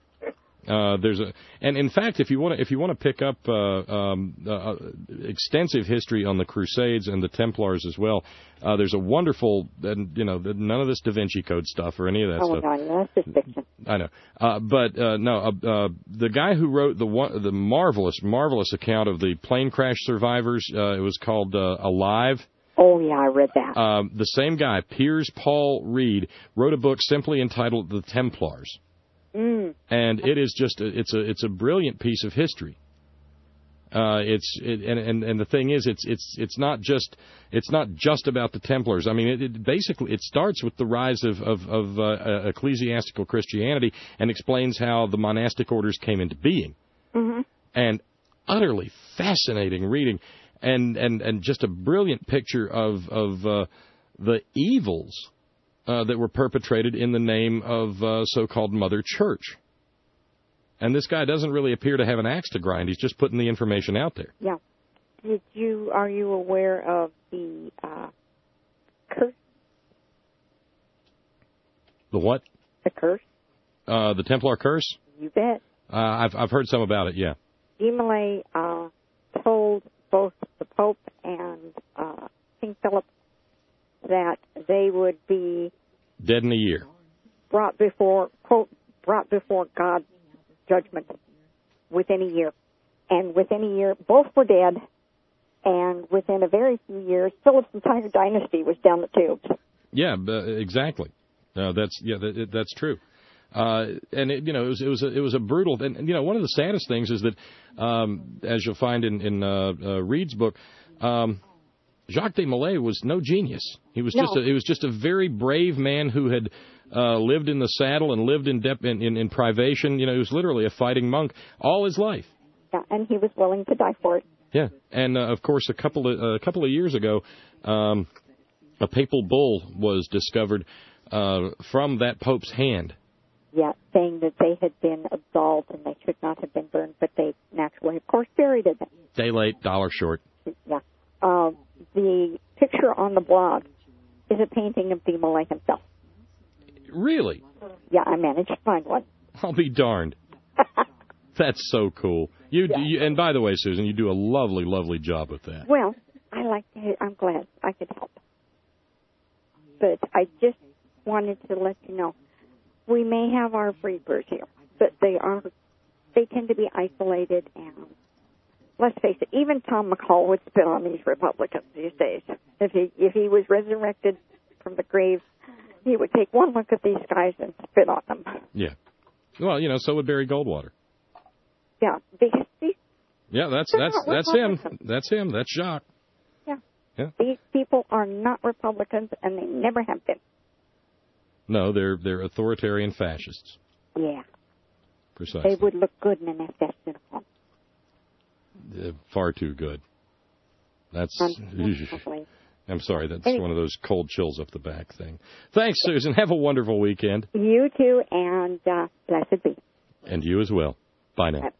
[SPEAKER 7] And in fact, if you want to pick up extensive history on the Crusades and the Templars as well, there's a wonderful, and none of this Da Vinci Code stuff or any of that stuff.
[SPEAKER 12] Oh no, that's just fiction.
[SPEAKER 7] I know, the guy who wrote the marvelous account of the plane crash survivors, it was called Alive.
[SPEAKER 12] Oh yeah, I read that.
[SPEAKER 7] The same guy, Piers Paul Reed, wrote a book simply entitled The Templars. And it is just it's a brilliant piece of history. And the thing is, it's not just about the Templars. I mean, it basically starts with the rise of ecclesiastical Christianity and explains how the monastic orders came into being.
[SPEAKER 12] Mm-hmm.
[SPEAKER 7] And utterly fascinating reading, and just a brilliant picture of the evils that were perpetrated in the name of so-called Mother Church. And this guy doesn't really appear to have an axe to grind. He's just putting the information out there.
[SPEAKER 12] Yeah. Are you aware of the curse?
[SPEAKER 7] The what?
[SPEAKER 12] The curse?
[SPEAKER 7] The Templar curse?
[SPEAKER 12] You bet.
[SPEAKER 7] I've heard some about it, yeah.
[SPEAKER 12] Demolay told both the Pope and King Philip that they would be
[SPEAKER 7] dead in a year,
[SPEAKER 12] brought before God's judgment within a year. And within a year, both were dead, and within a very few years, Philip's entire dynasty was down the tubes.
[SPEAKER 7] Yeah, exactly. That's true. And it was a brutal. And one of the saddest things is that, as you'll find in Reed's book, Jacques de Molay was no genius. He was just a very brave man who had lived in the saddle and lived in privation. He was literally a fighting monk all his life.
[SPEAKER 12] Yeah, and he was willing to die for it.
[SPEAKER 7] Yeah, and of course, a couple of years ago, a papal bull was discovered from that Pope's hand.
[SPEAKER 12] Yeah, saying that they had been absolved and they should not have been burned, but they naturally, of course, buried it.
[SPEAKER 7] Day late, dollar short.
[SPEAKER 12] Yeah. The picture on the blog is a painting of de Molay himself.
[SPEAKER 7] Really?
[SPEAKER 12] Yeah, I managed to find one.
[SPEAKER 7] I'll be darned. That's so cool. And by the way, Susan, you do a lovely, lovely job with that.
[SPEAKER 12] Well, I'm glad I could help. But I just wanted to let you know, we may have our free birds here, but they tend to be isolated, and let's face it, even Tom McCall would spit on these Republicans these days. If he was resurrected from the grave, he would take one look at these guys and spit on them.
[SPEAKER 7] Yeah. Well, so would Barry Goldwater.
[SPEAKER 12] Yeah.
[SPEAKER 7] Yeah, that's him. That's him. That's Jacques.
[SPEAKER 12] Yeah.
[SPEAKER 7] Yeah.
[SPEAKER 12] These people are not Republicans, and they never have been.
[SPEAKER 7] No, they're authoritarian fascists.
[SPEAKER 12] Yeah.
[SPEAKER 7] Precisely.
[SPEAKER 12] They would look good in an SS uniform.
[SPEAKER 7] Far too good. That's. I'm sorry, that's one of those cold chills up the back thing. Thanks, Susan. Have a wonderful weekend.
[SPEAKER 12] You too, and blessed be.
[SPEAKER 7] And you as well. Bye now.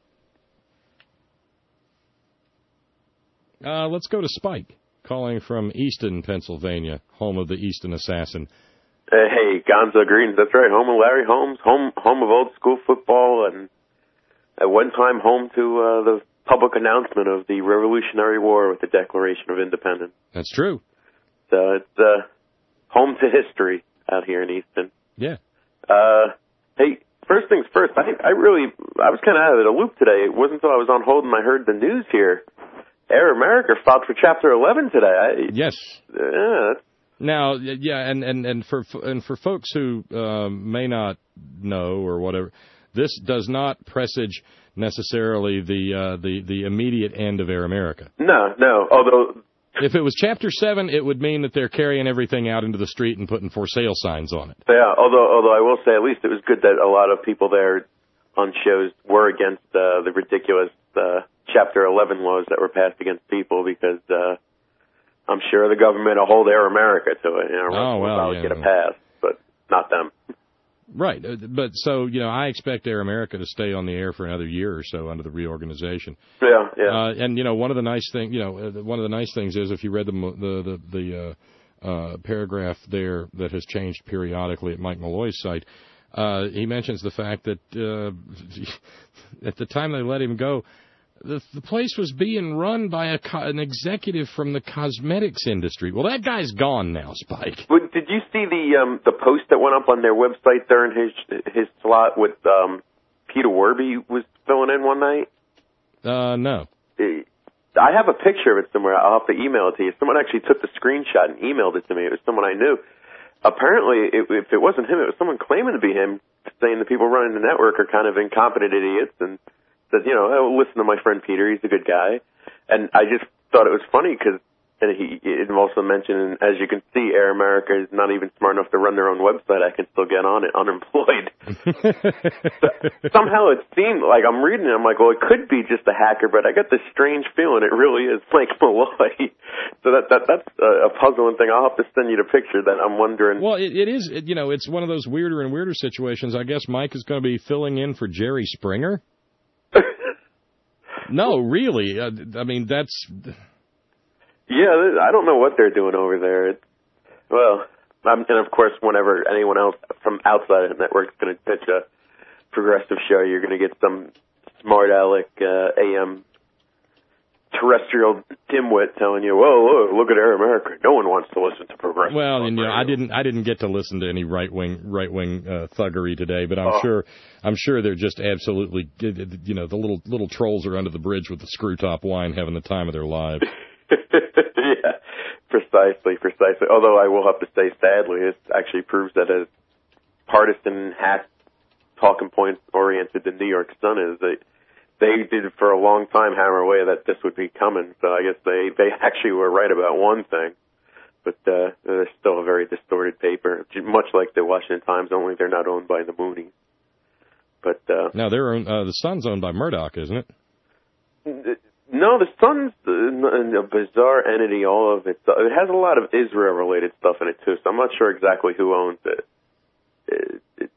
[SPEAKER 7] Let's go to Spike, calling from Easton, Pennsylvania, home of the Easton Assassin.
[SPEAKER 13] Hey, Gonzo Greens. That's right, home of Larry Holmes, home of old school football, and at one time home to the public announcement of the Revolutionary War with the Declaration of Independence.
[SPEAKER 7] That's true.
[SPEAKER 13] So it's home to history out here in Easton.
[SPEAKER 7] Yeah.
[SPEAKER 13] Hey, first things first, I was kind of out of the loop today. It wasn't until I was on hold and I heard the news here. Air America filed for Chapter 11 today.
[SPEAKER 7] Yes.
[SPEAKER 13] Yeah.
[SPEAKER 7] Now, yeah, and for folks who may not know or whatever, this does not presage necessarily the immediate end of Air America.
[SPEAKER 13] No. Although
[SPEAKER 7] if it was Chapter 7, it would mean that they're carrying everything out into the street and putting for sale signs on it.
[SPEAKER 13] Yeah. Although I will say, at least it was good that a lot of people there on shows were against the ridiculous Chapter 11 laws that were passed against people, because I'm sure the government will hold Air America to it. I'll get a pass, but not them.
[SPEAKER 7] Right, but so I expect Air America to stay on the air for another year or so under the reorganization.
[SPEAKER 13] Yeah.
[SPEAKER 7] And one of the nice things is if you read the paragraph there that has changed periodically at Mike Malloy's site, he mentions the fact that at the time they let him go, the place was being run by an executive from the cosmetics industry. Well, that guy's gone now, Spike.
[SPEAKER 13] But did you see the post that went up on their website during his slot with Peter Werby was filling in one night?
[SPEAKER 7] No.
[SPEAKER 13] I have a picture of it somewhere. I'll have to email it to you. Someone actually took the screenshot and emailed it to me. It was someone I knew. Apparently, if it wasn't him, it was someone claiming to be him, saying the people running the network are kind of incompetent idiots, and said, listen to my friend Peter, he's a good guy. And I just thought it was funny because he also mentioned, as you can see, Air America is not even smart enough to run their own website. I can still get on it unemployed. Somehow it seemed like I'm reading it. I'm like, well, it could be just a hacker, but I got this strange feeling it really is Mike Malloy. So that's a puzzling thing. I'll have to send you the picture that I'm wondering.
[SPEAKER 7] Well, it is. It's one of those weirder and weirder situations. I guess Mike is going to be filling in for Jerry Springer. No, really. That's...
[SPEAKER 13] Yeah, I don't know what they're doing over there. And of course, whenever anyone else from outside of the network is going to pitch a progressive show, you're going to get some smart aleck AM terrestrial dimwit telling you, "Whoa, look at Air America. No one wants to listen to progressive."
[SPEAKER 7] Well, and I didn't get to listen to any right wing thuggery today, but I'm sure they're just absolutely, the little trolls are under the bridge with the screw top wine, having the time of their lives.
[SPEAKER 13] Yeah, precisely. Although I will have to say, sadly, it actually proves that as partisan, hack, talking point-oriented the New York Sun is, they did for a long time hammer away that this would be coming. So I guess they actually were right about one thing. But they're still a very distorted paper, much like the Washington Times, only they're not owned by the Moonies. But
[SPEAKER 7] now the Sun's owned by Murdoch, isn't it?
[SPEAKER 13] No, the Sun's a bizarre entity, all of it. It has a lot of Israel-related stuff in it, too, so I'm not sure exactly who owns it.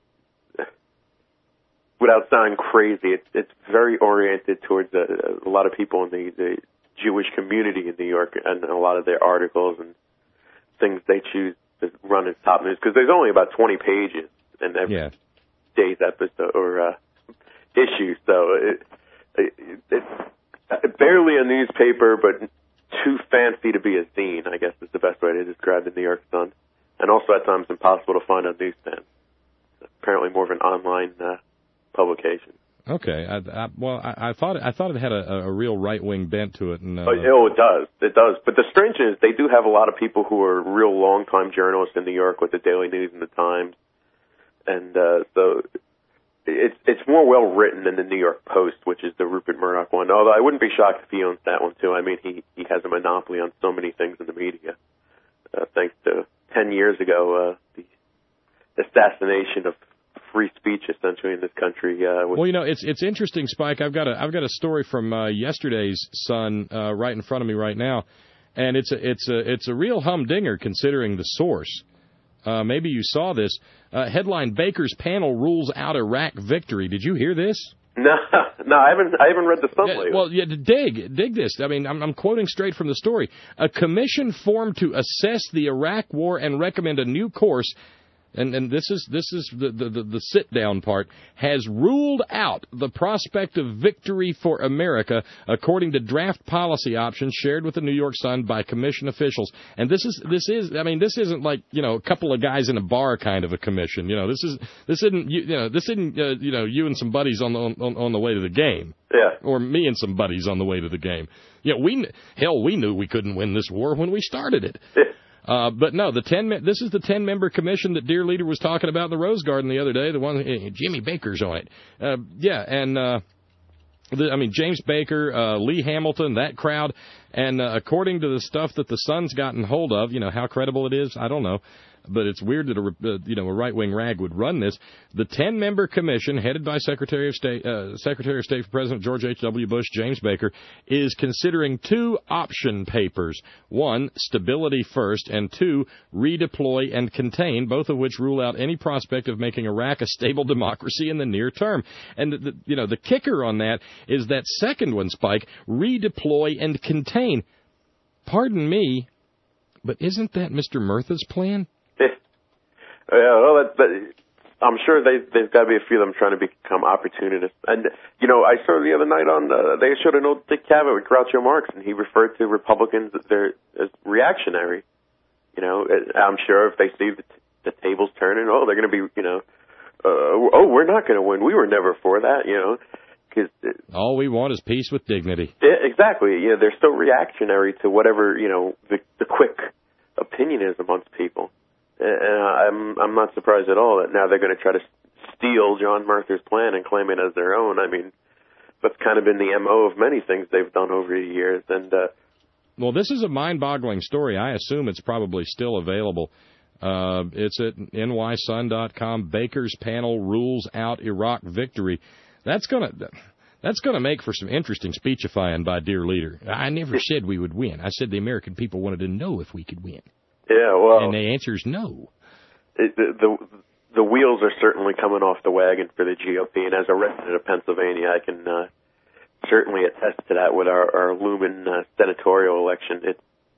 [SPEAKER 13] Without sounding crazy, it's very oriented towards a lot of people in the Jewish community in New York, and a lot of their articles and things they choose to run as top news, because there's only about 20 pages in every day's episode or issue, so it's barely a newspaper, but too fancy to be a zine, I guess is the best way to describe the New York Sun. And also at times impossible to find on newsstands. Apparently more of an online publication.
[SPEAKER 7] Okay. I thought it had a real right-wing bent to it. And,
[SPEAKER 13] it does. It does. But the strange thing is they do have a lot of people who are real long-time journalists in New York with the Daily News and the Times. And so... It's more well written than the New York Post, which is the Rupert Murdoch one. Although I wouldn't be shocked if he owns that one too. I mean, he has a monopoly on so many things in the media. Thanks to 10 years ago, the assassination of free speech essentially in this country.
[SPEAKER 7] It's interesting, Spike. I've got a story from yesterday's Sun right in front of me right now, and it's a real humdinger considering the source. Maybe you saw this. Headline: Baker's panel rules out Iraq victory. Did you hear this?
[SPEAKER 13] No, I haven't read the Sun lately.
[SPEAKER 7] Well, dig this. I mean, I'm quoting straight from the story. A commission formed to assess the Iraq war and recommend a new course. And this is the sit down part, has ruled out the prospect of victory for America, according to draft policy options shared with the New York Sun by commission officials. And this isn't like, a couple of guys in a bar kind of a commission. This isn't you and some buddies on the way to the game.
[SPEAKER 13] Yeah.
[SPEAKER 7] Or me and some buddies on the way to the game. We knew we couldn't win this war when we started it. But no, this is the 10-member commission that Dear Leader was talking about in the Rose Garden the other day. The one, Jimmy Baker's on it. James Baker, Lee Hamilton, that crowd. And according to the stuff that the Sun's gotten hold of, how credible it is, I don't know. but it's weird that a right-wing rag would run this. The 10-member commission, headed by Secretary of State for President George H.W. Bush, James Baker, is considering 2 option papers. 1, stability first, and 2, redeploy and contain, both of which rule out any prospect of making Iraq a stable democracy in the near term. And the kicker on that is that second one, Spike, redeploy and contain. Pardon me, but isn't that Mr. Murtha's plan?
[SPEAKER 13] Well, I'm sure there's got to be a few of them trying to become opportunists. And, I saw the other night they showed an old Dick Cavett with Groucho Marx, and he referred to Republicans as reactionary. I'm sure if they see the tables turning, they're going to be, we're not going to win. We were never for that, Cause
[SPEAKER 7] all we want is peace with dignity.
[SPEAKER 13] Exactly. They're so reactionary to whatever, the quick opinion is amongst people. And I'm not surprised at all that now they're going to try to steal John Murtha's plan and claim it as their own. I mean, that's kind of been the MO of many things they've done over the years. And
[SPEAKER 7] well, this is a mind-boggling story. I assume it's probably still available. It's at nysun.com. Baker's panel rules out Iraq victory. That's gonna make for some interesting speechifying by dear leader. I never said we would win. I said the American people wanted to know if we could win.
[SPEAKER 13] Yeah, well,
[SPEAKER 7] and the answer is no.
[SPEAKER 13] The wheels are certainly coming off the wagon for the GOP, and as a resident of Pennsylvania, I can certainly attest to that with our looming senatorial election.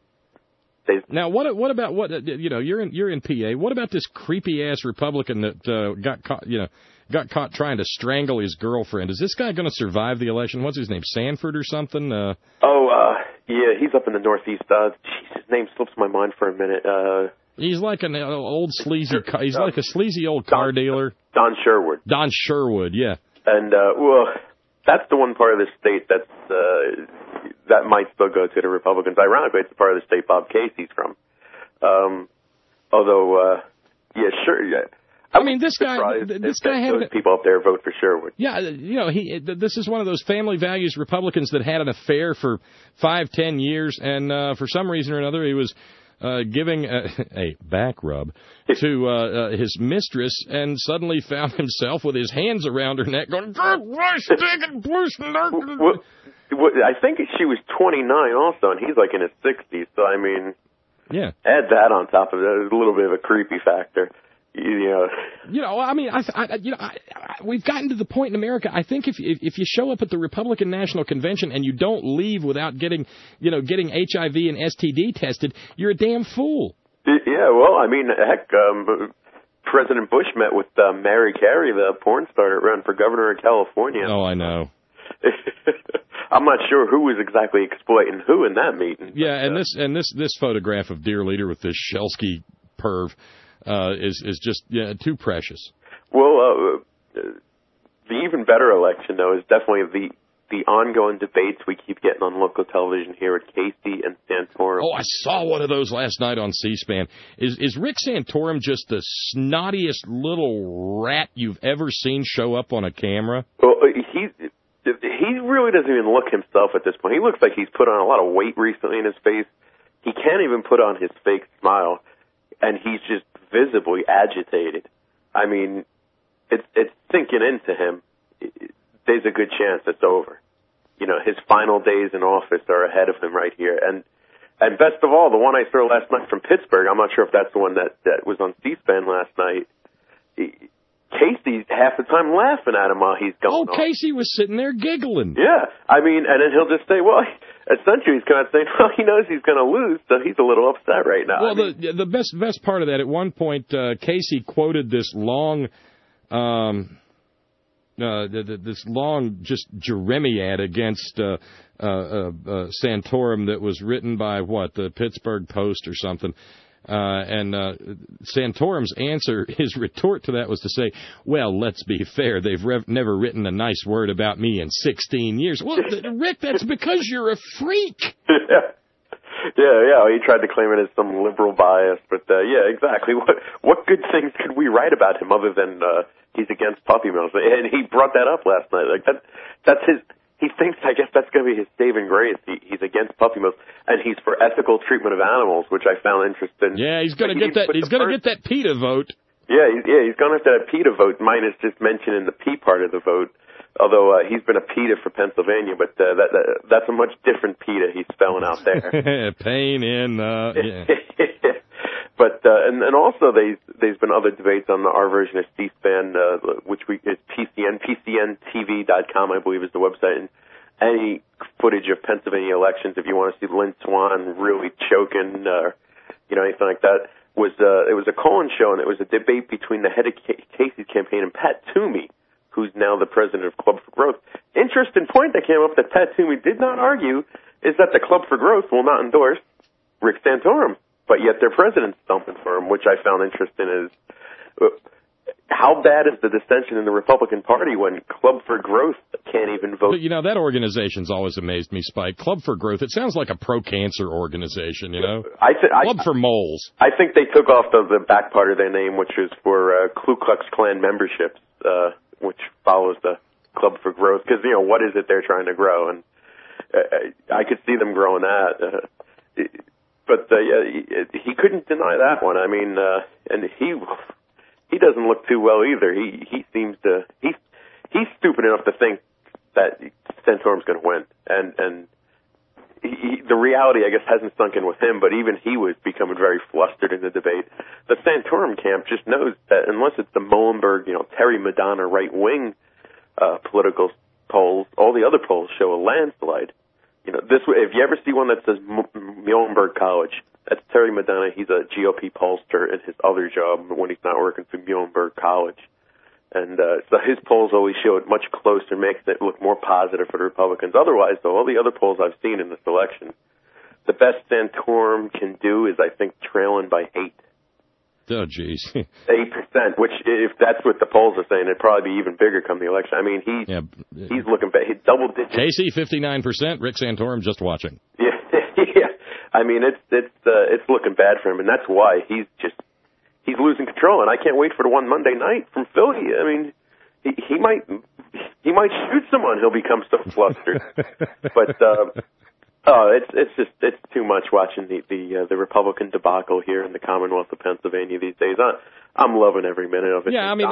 [SPEAKER 7] Now, what about you're in PA? What about this creepy ass Republican that got caught trying to strangle his girlfriend? Is this guy going to survive the election? What's his name, Sanford or something?
[SPEAKER 13] Yeah, he's up in the Northeast. His name slips my mind for a minute.
[SPEAKER 7] He's like an old sleazy. He's like a sleazy old car dealer.
[SPEAKER 13] Don Sherwood.
[SPEAKER 7] Don Sherwood, yeah.
[SPEAKER 13] And that's the one part of the state that might still go to the Republicans. Ironically, it's the part of the state Bob Casey's from.
[SPEAKER 7] I mean, this guy had
[SPEAKER 13] those people up there vote for Sherwood.
[SPEAKER 7] Yeah, this is one of those family values Republicans that had an affair for 5-10 years, and for some reason or another, he was giving a back rub to his mistress, and suddenly found himself with his hands around her neck, going,
[SPEAKER 13] I think she was 29 also, and he's like in his 60s. So I mean,
[SPEAKER 7] yeah,
[SPEAKER 13] add that on top of it. It's a little bit of a creepy factor.
[SPEAKER 7] I mean, we've gotten to the point in America. I think if you show up at the Republican National Convention and you don't leave without getting HIV and STD tested, you're a damn fool.
[SPEAKER 13] Yeah, well, I mean, heck, President Bush met with Mary Carey, the porn star that ran for governor of California.
[SPEAKER 7] Oh, I know.
[SPEAKER 13] I'm not sure who was exactly exploiting who in that meeting.
[SPEAKER 7] Yeah, and this photograph of dear leader with this Shelsky perv. Is just too precious.
[SPEAKER 13] Well, the even better election, though, is definitely the ongoing debates we keep getting on local television here at Casey and Santorum.
[SPEAKER 7] Oh, I saw one of those last night on C-SPAN. Is Rick Santorum just the snottiest little rat you've ever seen show up on a camera?
[SPEAKER 13] Well, he really doesn't even look himself at this point. He looks like he's put on a lot of weight recently in his face. He can't even put on his fake smile, and he's just visibly agitated. I mean, it's sinking into him. There's a good chance it's over. His final days in office are ahead of him right here. And best of all, the one I saw last night from Pittsburgh, I'm not sure if that's the one that was on C-SPAN last night. Casey's half the time laughing at him while he's going on.
[SPEAKER 7] Casey was sitting there giggling.
[SPEAKER 13] Yeah. I mean, and then he'll just say, well, essentially he's kind of saying, well, he knows he's going to lose, so he's a little upset right now.
[SPEAKER 7] Well, the best part of that, at one point, Casey quoted this long, just jeremiad against Santorum that was written by, the Pittsburgh Post or something. And Santorum's answer, his retort to that was to say, well, let's be fair, they've never written a nice word about me in 16 years. Well, Rick, that's because you're a freak.
[SPEAKER 13] Yeah, he tried to claim it as some liberal bias, but yeah, exactly. What good things could we write about him other than he's against puppy mills? And he brought that up last night. Like that's his. he thinks, I guess that's going to be his saving grace. He's against puppy mills, and he's for ethical treatment of animals, which I found interesting.
[SPEAKER 7] Yeah, he's going to get that. He's going to get that PETA vote.
[SPEAKER 13] Yeah, he's going to have that PETA vote, minus just mentioning the P part of the vote. Although he's been a PETA for Pennsylvania, but that's a much different PETA he's spelling out there.
[SPEAKER 7] Pain in. Yeah.
[SPEAKER 13] But and also there's been other debates on our version of C-SPAN, which is PCNTV.com, I believe, is the website. And any footage of Pennsylvania elections, if you want to see Lynn Swann really choking, anything like that, it was a call-in show, and it was a debate between the head of Casey's campaign and Pat Toomey, who's now the president of Club for Growth. Interesting point that came up that Pat Toomey did not argue is that the Club for Growth will not endorse Rick Santorum, but yet their president's stumping for him, which I found interesting. Is how bad is the dissension in the Republican Party when Club for Growth can't even vote?
[SPEAKER 7] But, that organization's always amazed me, Spike. Club for Growth, it sounds like a pro-cancer organization, Club for Moles.
[SPEAKER 13] I think they took off the back part of their name, which is for Ku Klux Klan memberships, which follows the Club for Growth, because, what is it they're trying to grow? And I could see them growing that. But he couldn't deny that one. I mean, and he doesn't look too well either. He seems to he's stupid enough to think that Santorum's going to win, and the reality, I guess, hasn't sunk in with him. But even he was becoming very flustered in the debate. The Santorum camp just knows that unless it's the Muhlenberg, Terry Madonna right wing political polls, all the other polls show a landslide. If you ever see one that says Muhlenberg College, that's Terry Madonna. He's a GOP pollster in his other job when he's not working for Muhlenberg College. And so his polls always show it much closer, makes it look more positive for the Republicans. Otherwise, though, all the other polls I've seen in this election, the best Santorum can do is, I think, trailing by 8.
[SPEAKER 7] Oh, geez.
[SPEAKER 13] 8%, which, if that's what the polls are saying, it'd probably be even bigger come the election. I mean, he's looking bad. He's double digits.
[SPEAKER 7] Casey, 59%. Rick Santorum, just watching.
[SPEAKER 13] Yeah, yeah. I mean, it's looking bad for him, and that's why he's losing control. And I can't wait for the one Monday night from Philly. I mean, he might shoot someone. He'll become so flustered. But it's too much watching the Republican debacle here in the Commonwealth of Pennsylvania these days. I'm loving every minute of it.
[SPEAKER 7] Yeah, I mean,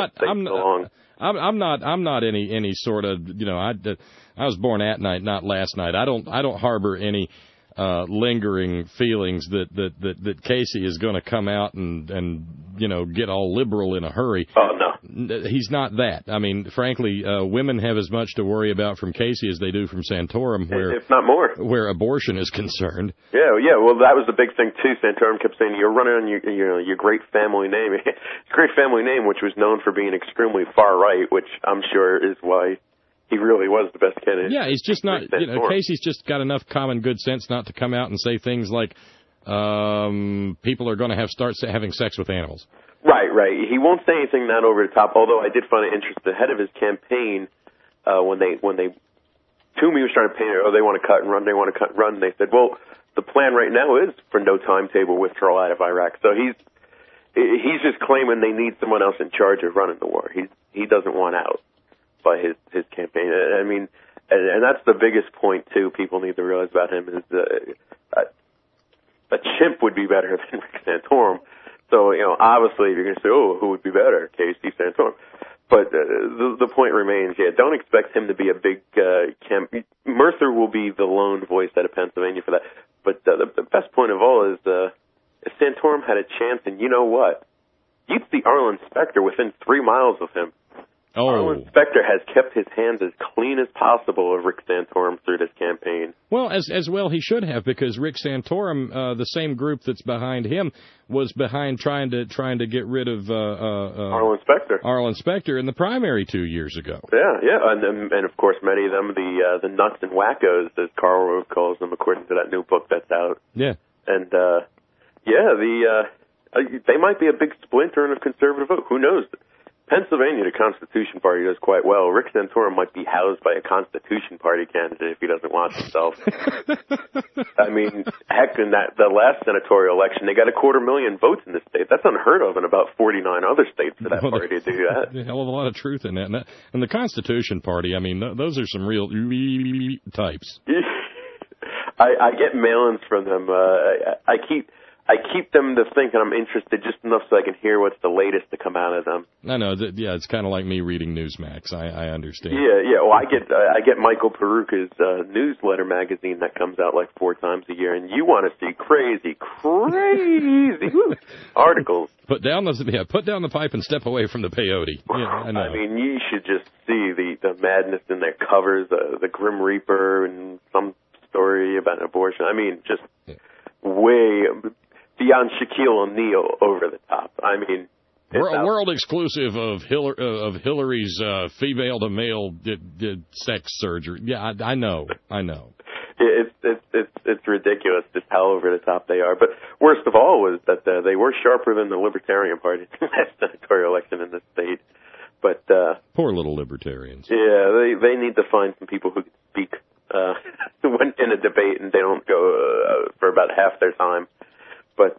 [SPEAKER 7] I'm not any sort of, I was born at night, not last night. I don't harbor any lingering feelings that Casey is going to come out and get all liberal in a hurry.
[SPEAKER 13] Oh, no.
[SPEAKER 7] He's not that. I mean, frankly, women have as much to worry about from Casey as they do from Santorum,
[SPEAKER 13] if not more,
[SPEAKER 7] where abortion is concerned.
[SPEAKER 13] Yeah. Well, that was the big thing too. Santorum kept saying, "You're running on your great family name, great family name," which was known for being extremely far right, which I'm sure is why he really was the best candidate.
[SPEAKER 7] Yeah, he's just not. Casey's just got enough common good sense not to come out and say things like, "People are going to start having sex with animals."
[SPEAKER 13] Right. He won't say anything that over the top. Although I did find it interesting. Ahead of his campaign, when Toomey was trying to paint it, they want to cut and run. They want to cut and run. They said, well, the plan right now is for no timetable withdrawal out of Iraq. So he's just claiming they need someone else in charge of running the war. He doesn't want out by his campaign. I mean, and that's the biggest point too. People need to realize about him is a chimp would be better than Rick Santorum. So, obviously, if you're going to say, who would be better, Casey, Santorum? But the point remains, don't expect him to be a big Merther will be the lone voice out of Pennsylvania for that. But the best point of all is if Santorum had a chance, and you know what? You'd see Arlen Specter within 3 miles of him.
[SPEAKER 7] Oh.
[SPEAKER 13] Arlen Specter has kept his hands as clean as possible of Rick Santorum through this campaign.
[SPEAKER 7] Well, as well he should have, because Rick Santorum, the same group that's behind him, was behind trying to get rid of Arlen Specter in the primary 2 years ago.
[SPEAKER 13] Yeah, and of course many of them the nuts and wackos, as Karl Rove calls them, according to that new book that's out.
[SPEAKER 7] Yeah,
[SPEAKER 13] and they might be a big splinter in a conservative vote. Who knows? Pennsylvania, the Constitution Party does quite well. Rick Santorum might be housed by a Constitution Party candidate if he doesn't want himself. I mean, heck, in the last senatorial election, they got 250,000 votes in the state. That's unheard of in about 49 other states for that party to do that.
[SPEAKER 7] There's a hell of a lot of truth in that. And the Constitution Party, I mean, those are some real types.
[SPEAKER 13] I get mail-ins from them. I keep them to think I'm interested just enough so I can hear what's the latest to come out of them.
[SPEAKER 7] I know. It's kind of like me reading Newsmax. I understand.
[SPEAKER 13] Yeah. Well, I get Michael Peruka's newsletter magazine that comes out like 4 times a year, and you want to see crazy articles.
[SPEAKER 7] Put down the pipe and step away from the peyote. Yeah, I know.
[SPEAKER 13] I mean, you should just see the madness in their covers, the Grim Reaper, and some story about an abortion. I mean, just way beyond Shaquille O'Neal over the top. I mean,
[SPEAKER 7] world exclusive of Hillary's female to male sex surgery. Yeah, I know.
[SPEAKER 13] It's ridiculous just how over the top they are. But worst of all was that they were sharper than the Libertarian Party in that senatorial election in the state. But
[SPEAKER 7] poor little libertarians.
[SPEAKER 13] Yeah, they need to find some people who can speak when in a debate and they don't go for about half their time. But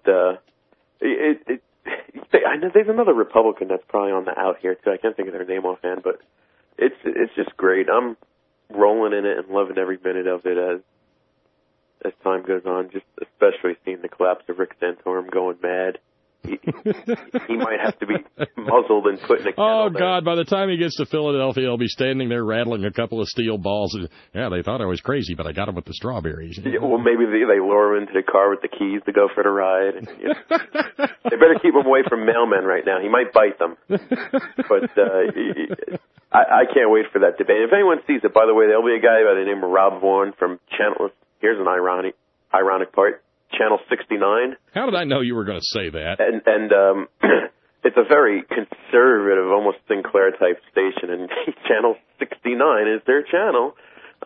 [SPEAKER 13] I know there's another Republican that's probably on the out here too. I can't think of their name offhand, but it's just great. I'm rolling in it and loving every minute of it as time goes on. Just especially seeing the collapse of Rick Santorum going mad. He might have to be muzzled and put in a kennel.
[SPEAKER 7] Oh, God, by the time he gets to Philadelphia, he'll be standing there rattling a couple of steel balls. Yeah, they thought I was crazy, but I got him with the strawberries.
[SPEAKER 13] Yeah, well, maybe they lure him into the car with the keys to go for the ride. And, they better keep him away from mailmen right now. He might bite them. But I can't wait for that debate. If anyone sees it, by the way, there'll be a guy by the name of Rob Vaughn from Channel... Here's an ironic part. Channel 69.
[SPEAKER 7] How did I know you were going to say that?
[SPEAKER 13] And it's a very conservative, almost Sinclair type station, and Channel 69 is their channel.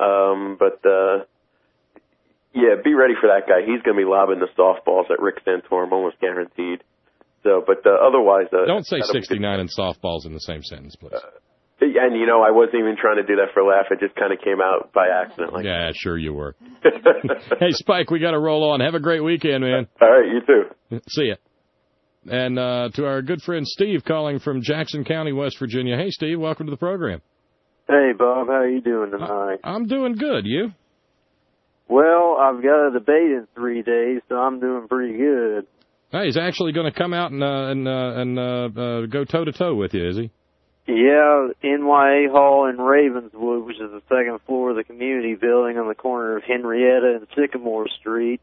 [SPEAKER 13] Be ready for that guy. He's going to be lobbing the softballs at Rick Santorum, almost guaranteed. So, but otherwise,
[SPEAKER 7] don't say 69 and softballs in the same sentence, please.
[SPEAKER 13] And, I wasn't even trying to do that for a laugh. It just kind of came out by accident.
[SPEAKER 7] Yeah, sure you were. Hey, Spike, we got to roll on. Have a great weekend, man.
[SPEAKER 13] All right, you too.
[SPEAKER 7] See ya. And to our good friend Steve calling from Jackson County, West Virginia. Hey, Steve, welcome to the program.
[SPEAKER 14] Hey, Bob, how are you doing tonight?
[SPEAKER 7] I'm doing good. You?
[SPEAKER 14] Well, I've got a debate in 3 days, so I'm doing pretty good.
[SPEAKER 7] Hey, he's actually going to come out and go toe-to-toe with you, is he?
[SPEAKER 14] Yeah, NYA Hall in Ravenswood, which is the second floor of the community building on the corner of Henrietta and Sycamore Street.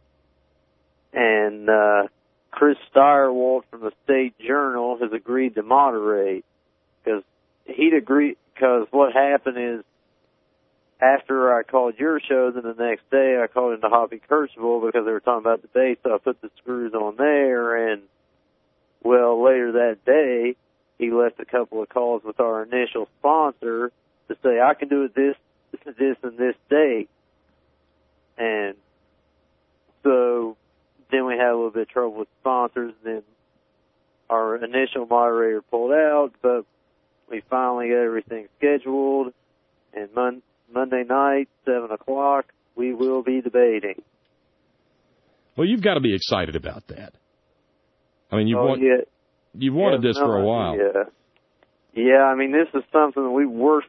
[SPEAKER 14] And Chris Steyerwalt from the State Journal has agreed to moderate. Because what happened is, after I called your show, then the next day I called into Hoppy Kirchville because they were talking about debate, so I put the screws on there. And, well, later that day, he left a couple of calls with our initial sponsor to say, I can do it this, and this date. And so then we had a little bit of trouble with sponsors. Then our initial moderator pulled out, but we finally got everything scheduled. And Monday night, 7 o'clock, we will be debating.
[SPEAKER 7] Well, you've got to be excited about that. I mean, You've wanted this for a while.
[SPEAKER 14] Yeah, I mean, this is something that we worked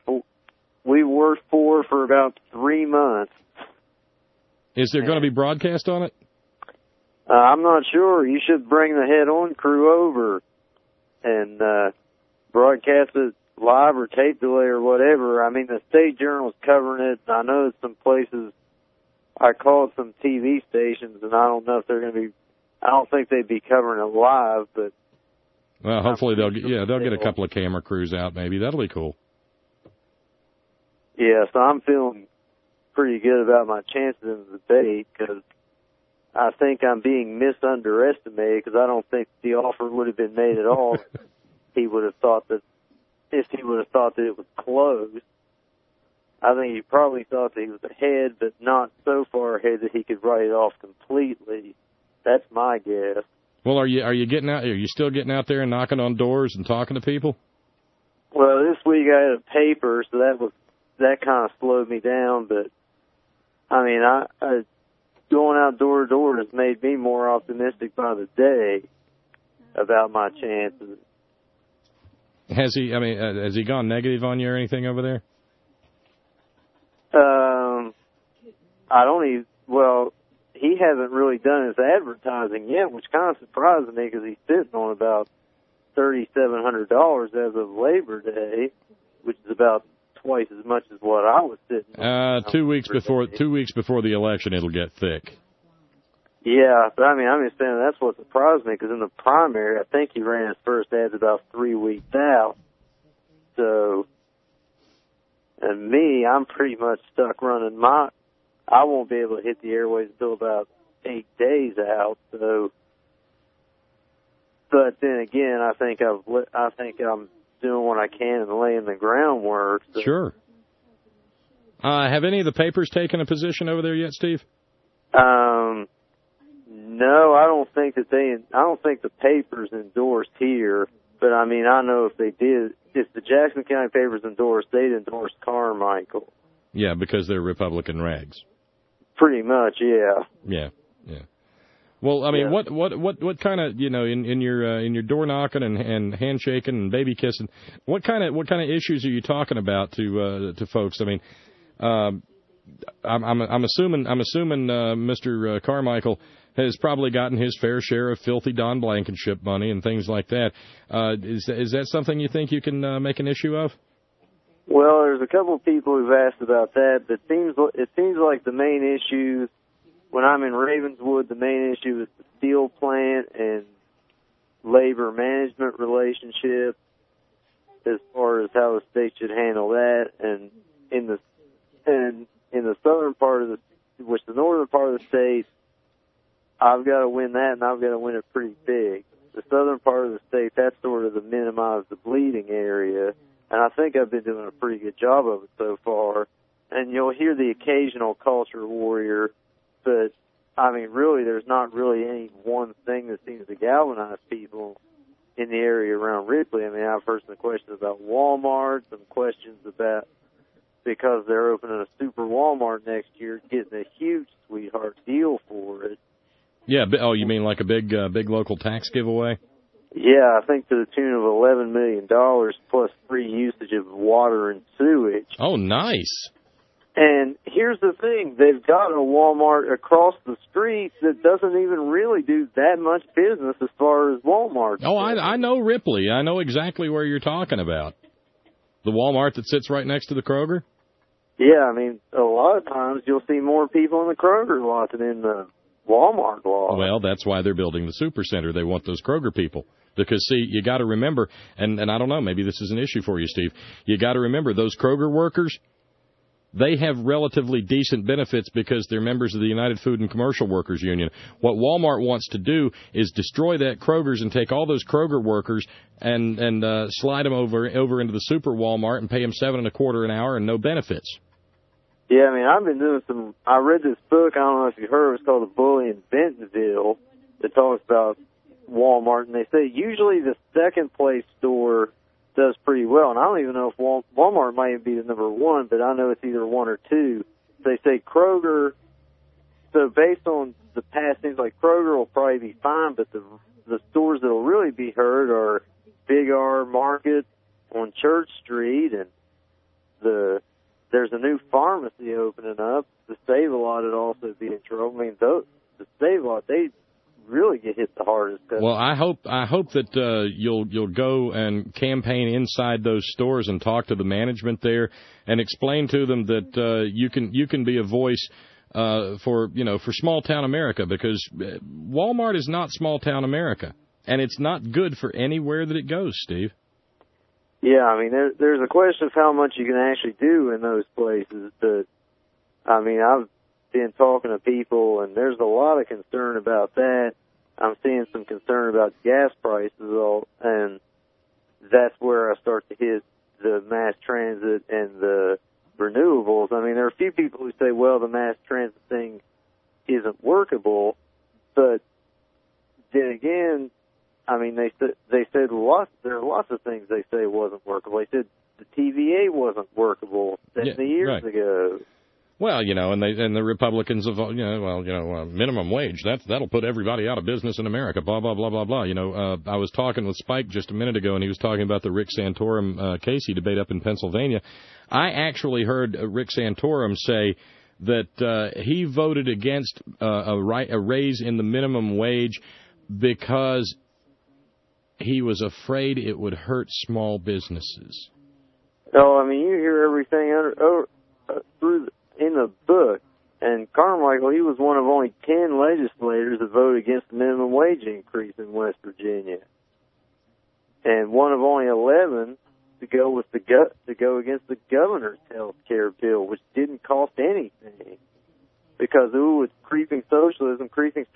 [SPEAKER 14] for about 3 months.
[SPEAKER 7] Is there going to be broadcast on it?
[SPEAKER 14] I'm not sure. You should bring the head-on crew over and broadcast it live or tape delay or whatever. I mean, the State Journal's covering it. I know some places, I called some TV stations, and I don't know if they're going to be, I don't think they'd be covering it live, but
[SPEAKER 7] well, hopefully they'll get a couple of camera crews out. Maybe that'll be cool.
[SPEAKER 14] Yeah, so I'm feeling pretty good about my chances in the debate because I think I'm being misunderestimated because I don't think the offer would have been made at all. He would have thought that it was close. I think he probably thought that he was ahead, but not so far ahead that he could write it off completely. That's my guess.
[SPEAKER 7] Well, are you getting out? Are you still getting out there and knocking on doors and talking to people?
[SPEAKER 14] Well, this week I had a paper, so that kind of slowed me down. But I mean, I going out door to door has made me more optimistic by the day about my chances.
[SPEAKER 7] Has he? I mean, has he gone negative on you or anything over there?
[SPEAKER 14] I don't even. Well, he hasn't really done his advertising yet, which kind of surprises me because he's sitting on about $3,700 as of Labor Day, which is about twice as much as what I was sitting on.
[SPEAKER 7] 2 weeks before the election, it'll get thick.
[SPEAKER 14] Yeah, but I mean, I'm just saying that's what surprised me because in the primary, I think he ran his first ads about 3 weeks out. So, and me, I'm pretty much stuck running I won't be able to hit the airways until about 8 days out. So, but then again, I think I'm doing what I can and laying the groundwork. So.
[SPEAKER 7] Sure. Have any of the papers taken a position over there yet, Steve?
[SPEAKER 14] No, I don't think the papers endorsed here. But I mean, I know if they did, if the Jackson County papers endorsed, they'd endorse Carmichael.
[SPEAKER 7] Yeah, because they're Republican rags.
[SPEAKER 14] Pretty much, yeah.
[SPEAKER 7] Yeah. Well, I mean, what kind of, you know, in your door knocking and handshaking and baby kissing, what kind of issues are you talking about to folks? I mean, I'm assuming Mr. Carmichael has probably gotten his fair share of filthy Don Blankenship money and things like that. Is that something you think you can make an issue of?
[SPEAKER 14] Well, there's a couple of people who've asked about that, but it seems like the main issue, when I'm in Ravenswood, the main issue is the steel plant and labor management relationship as far as how the state should handle that. And in the southern part of the northern part of the state, I've got to win that, and I've got to win it pretty big. The southern part of the state, that's sort of the minimize the bleeding area. And I think I've been doing a pretty good job of it so far. And you'll hear the occasional culture warrior, but, I mean, really, there's not really any one thing that seems to galvanize people in the area around Ripley. I mean, I've heard some questions about Walmart, some questions about, because they're opening a super Walmart next year, getting a huge sweetheart deal for it.
[SPEAKER 7] Yeah. Oh, you mean like a big local tax giveaway?
[SPEAKER 14] Yeah, I think to the tune of $11 million plus free usage of water and sewage.
[SPEAKER 7] Oh, nice.
[SPEAKER 14] And here's the thing. They've got a Walmart across the street that doesn't even really do that much business as far as Walmart.
[SPEAKER 7] Oh, I know Ripley. I know exactly where you're talking about. The Walmart that sits right next to the Kroger?
[SPEAKER 14] Yeah, I mean, a lot of times you'll see more people in the Kroger lot than in the Walmart lot.
[SPEAKER 7] Well, that's why they're building the supercenter. They want those Kroger people. Because, see, you got to remember, and I don't know, maybe this is an issue for you, Steve. You got to remember, those Kroger workers, they have relatively decent benefits because they're members of the United Food and Commercial Workers Union. What Walmart wants to do is destroy that Kroger's and take all those Kroger workers and slide them over into the super Walmart and pay them $7.25 an hour and no benefits.
[SPEAKER 14] Yeah, I mean, I've been doing I read this book, I don't know if you heard, it's called The Bully in Bentonville, that talks about Walmart, and they say usually the second place store does pretty well, and I don't even know if Walmart might be the number one, but I know it's either one or two. They say Kroger, so based on the past things, like Kroger will probably be fine, but the stores that will really be hurt are Big R Market on Church Street, and there's a new pharmacy opening up. The Save-A-Lot would also be in trouble. I mean, the Save-A-Lot, they really get hit the hardest.
[SPEAKER 7] Well, I hope that you'll go and campaign inside those stores and talk to the management there and explain to them that you can be a voice for small town America, because Walmart is not small town America, and it's not good for anywhere that it goes, Steve.
[SPEAKER 14] Yeah, I mean, there's a question of how much you can actually do in those places, but I mean, I've been talking to people, and there's a lot of concern about that. I'm seeing some concern about gas prices, and that's where I start to hit the mass transit and the renewables. I mean, there are a few people who say, well, the mass transit thing isn't workable, but then again, I mean, they said there are lots of things they say wasn't workable. They said the TVA wasn't workable 70 years ago.
[SPEAKER 7] Well, and the Republicans have, minimum wage, that'll put everybody out of business in America, blah, blah, blah, blah, blah. I was talking with Spike just a minute ago, and he was talking about the Rick Santorum Casey debate up in Pennsylvania. I actually heard Rick Santorum say that he voted against a raise in the minimum wage because he was afraid it would hurt small businesses.
[SPEAKER 14] No, I mean, you hear everything in the book, and Carmichael, he was one of only 10 legislators that voted against the minimum wage increase in West Virginia, and one of only 11 to go against the governor's health care bill, which didn't cost anything. Because, it's creeping socialism.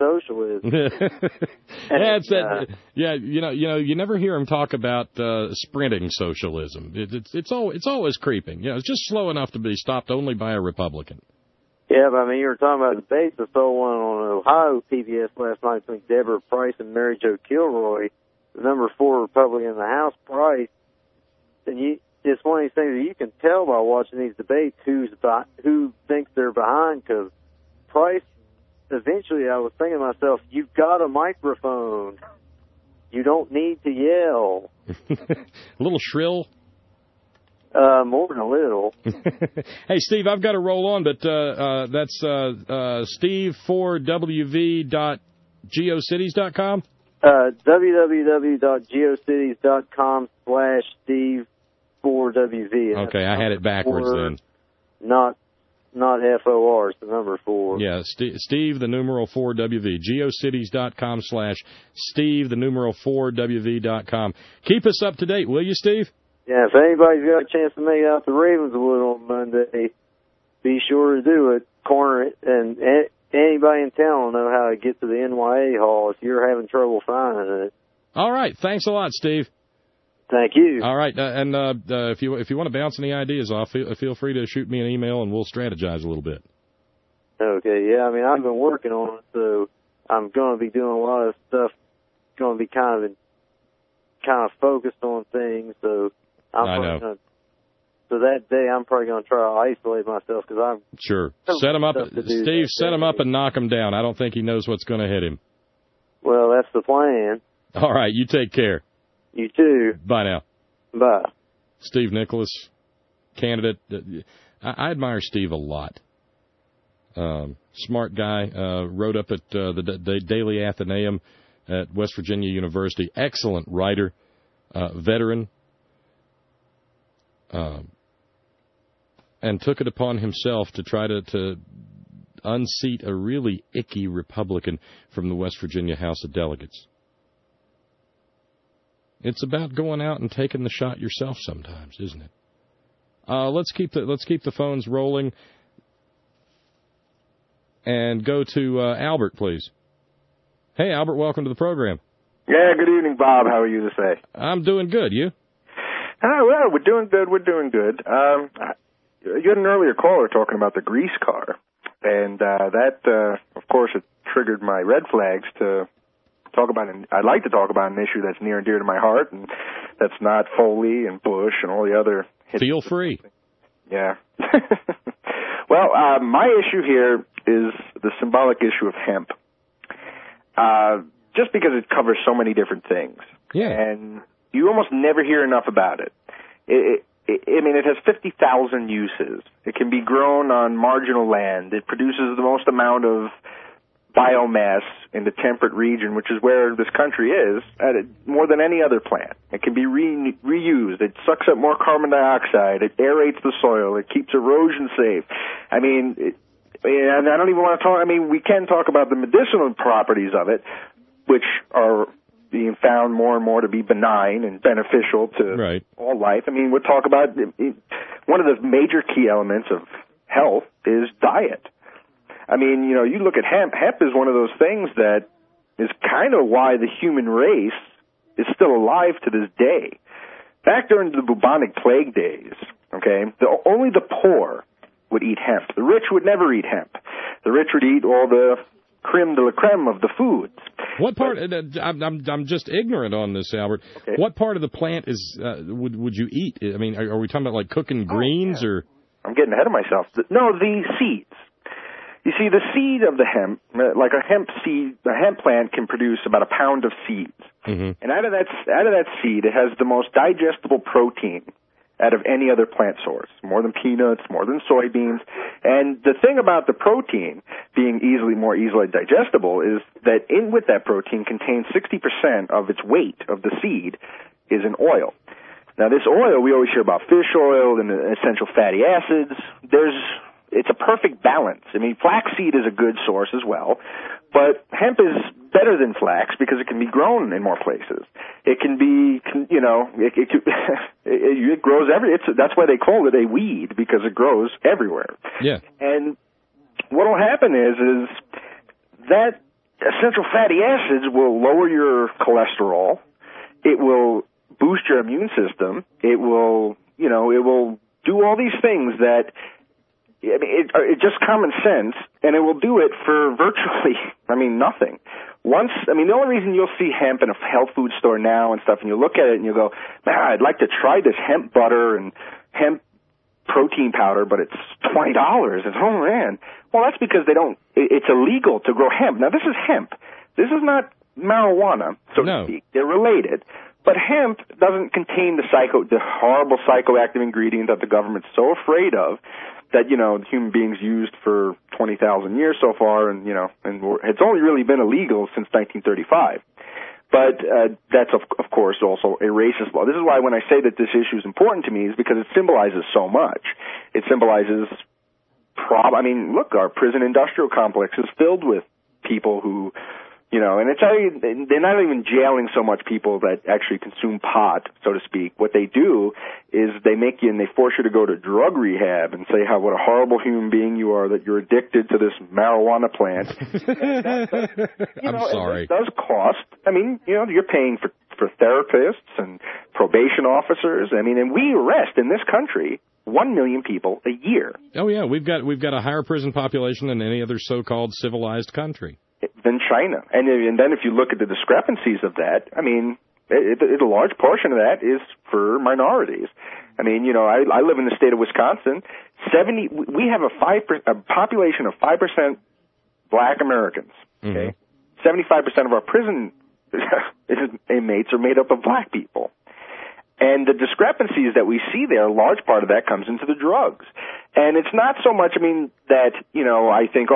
[SPEAKER 7] You never hear him talk about sprinting socialism. It's always creeping. It's just slow enough to be stopped only by a Republican.
[SPEAKER 14] Yeah, but I mean, you were talking about debates. I saw one on Ohio PBS last night between Deborah Price and Mary Jo Kilroy, the number 4 Republican in the House, Price. And it's one of these things that you can tell by watching these debates who thinks they're behind, because Price, eventually I was thinking to myself, you've got a microphone. You don't need to yell.
[SPEAKER 7] A little shrill?
[SPEAKER 14] More than a little.
[SPEAKER 7] Hey, Steve, I've got to roll on, but that's steve4wv.geocities.com? www.geocities.com/Steve4WV. Okay, I had it backwards then.
[SPEAKER 14] Not FOR, it's the number 4.
[SPEAKER 7] Yeah, Steve, the numeral 4WV. geocities.com/Steve, the numeral 4WV.com. Keep us up to date, will you, Steve?
[SPEAKER 14] Yeah, if anybody's got a chance to make it out to Ravenswood on Monday, be sure to do it. Corner it, and anybody in town will know how to get to the NYA Hall if you're having trouble finding it.
[SPEAKER 7] All right, thanks a lot, Steve.
[SPEAKER 14] Thank you.
[SPEAKER 7] All right, and if you want to bounce any ideas off, feel free to shoot me an email, and we'll strategize a little bit.
[SPEAKER 14] Okay, yeah, I mean, I've been working on it, so I'm going to be doing a lot of stuff, going to be kind of focused on things, so so that day I'm probably going to try to isolate myself, because I'm...
[SPEAKER 7] Sure. Set him up, Steve, set him up and knock him down. I don't think he knows what's going to hit him.
[SPEAKER 14] Well, that's the plan.
[SPEAKER 7] All right, you take care.
[SPEAKER 14] You too.
[SPEAKER 7] Bye now.
[SPEAKER 14] Bye.
[SPEAKER 7] Steve Nicholas, candidate. I admire Steve a lot. Smart guy. Wrote up at the Daily Athenaeum at West Virginia University. Excellent writer. Veteran. And took it upon himself to try to unseat a really icky Republican from the West Virginia House of Delegates. It's about going out and taking the shot yourself sometimes, isn't it? Let's keep the phones rolling and go to Albert, please. Hey, Albert, welcome to the program.
[SPEAKER 15] Yeah, good evening, Bob. How are you this day?
[SPEAKER 7] I'm doing good. You?
[SPEAKER 15] Well, we're doing good. You had an earlier caller talking about the grease car, and that, of course, it triggered my red flags to talk about. I'd like to talk about an issue that's near and dear to my heart, and that's not Foley and Bush and all the other.
[SPEAKER 7] Feel free.
[SPEAKER 15] Yeah. Well, my issue here is the symbolic issue of hemp. Just because it covers so many different things.
[SPEAKER 7] Yeah.
[SPEAKER 15] And you almost never hear enough about it. It has 50,000 uses. It can be grown on marginal land. It produces the most amount of biomass in the temperate region, which is where this country is, more than any other plant. It can be reused. It sucks up more carbon dioxide. It aerates the soil. It keeps erosion safe. And I don't even want to talk, we can talk about the medicinal properties of it, which are being found more and more to be benign and beneficial to all life. We'll talk about one of the major key elements of health is diet. You look at hemp. Hemp is one of those things that is kind of why the human race is still alive to this day. Back during the bubonic plague days, only the poor would eat hemp. The rich would never eat hemp. The rich would eat all the creme de la creme of the foods.
[SPEAKER 7] What part? I'm just ignorant on this, Albert.
[SPEAKER 15] Okay.
[SPEAKER 7] What part of the plant is would you eat? I mean, are we talking about like cooking greens or?
[SPEAKER 15] I'm getting ahead of myself. No, the seeds. You see, the seed of the hemp, like a hemp plant can produce about a pound of seeds.
[SPEAKER 7] Mm-hmm.
[SPEAKER 15] And out of that seed, it has the most digestible protein out of any other plant source, more than peanuts, more than soybeans. And the thing about the protein being more easily digestible is that with that protein contains 60% of its weight of the seed is in oil. Now, this oil, we always hear about fish oil and essential fatty acids. It's a perfect balance. I mean, flaxseed is a good source as well, but hemp is better than flax because it can be grown in more places. It can be, it grows that's why they call it a weed, because it grows everywhere.
[SPEAKER 7] Yeah.
[SPEAKER 15] And what will happen is that essential fatty acids will lower your cholesterol. It will boost your immune system. It will do all these things that, I mean, it's just common sense, and it will do it for virtually, nothing. The only reason you'll see hemp in a health food store now and stuff, and you look at it and you go, man, I'd like to try this hemp butter and hemp protein powder, but it's $20. It's, oh man. Well, that's because it's illegal to grow hemp. Now, this is hemp. This is not marijuana, so to speak. They're related. But hemp doesn't contain the horrible psychoactive ingredient that the government's so afraid of, that, human beings used for 20,000 years so far, and it's only really been illegal since 1935. But that's, of course, also a racist law. This is why when I say that this issue is important to me is because it symbolizes so much. It symbolizes look, our prison industrial complex is filled with people who, and they're not even jailing so much people that actually consume pot, so to speak. What they do is they make you and they force you to go to drug rehab and say what a horrible human being you are, that you're addicted to this marijuana plant.
[SPEAKER 7] I'm sorry.
[SPEAKER 15] It does cost. You're paying for therapists and probation officers. And we arrest in this country 1 million people a year.
[SPEAKER 7] Oh yeah, we've got a higher prison population than any other so-called civilized country.
[SPEAKER 15] Than China. And then if you look at the discrepancies of that, a large portion of that is for minorities. I live in the state of Wisconsin. We have a population of 5% black Americans. Okay, 75% of our prison inmates are made up of black people. And the discrepancies that we see there, a large part of that comes into the drugs. And it's not so much, that, I think,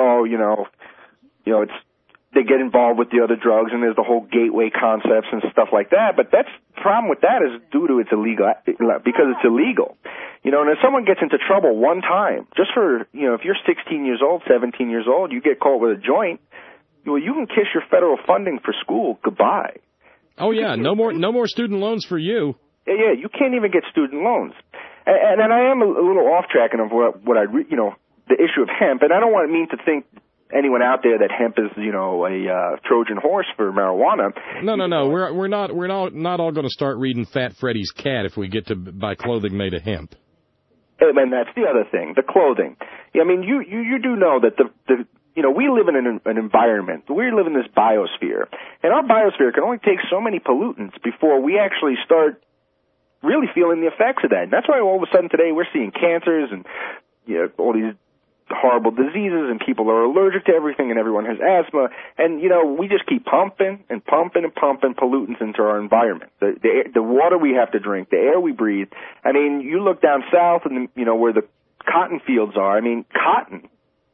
[SPEAKER 15] it's, they get involved with the other drugs and there's the whole gateway concepts and stuff like that. But the problem with that is due to because it's illegal. And if someone gets into trouble one time, just for, if you're 16 years old, 17 years old, you get caught with a joint, you can kiss your federal funding for school goodbye.
[SPEAKER 7] Oh yeah, no more student loans for you.
[SPEAKER 15] Yeah, you can't even get student loans. And I am a little off track of the issue of hemp, and I don't mean to think anyone out there that hemp is, a Trojan horse for marijuana.
[SPEAKER 7] No. We're not all going to start reading Fat Freddy's Cat if we get to buy clothing made of hemp.
[SPEAKER 15] And that's the other thing, the clothing. You do know that we live in an environment. We live in this biosphere, and our biosphere can only take so many pollutants before we actually start really feeling the effects of that. And that's why all of a sudden today we're seeing cancers and all these horrible diseases, and people are allergic to everything, and everyone has asthma. And we just keep pumping pollutants into our environment. The water we have to drink, the air we breathe. You look down south and where the cotton fields are. Cotton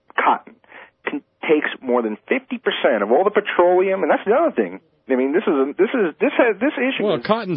[SPEAKER 15] takes more than 50% of all the petroleum, and that's the other thing. This issue.
[SPEAKER 7] Well, cotton.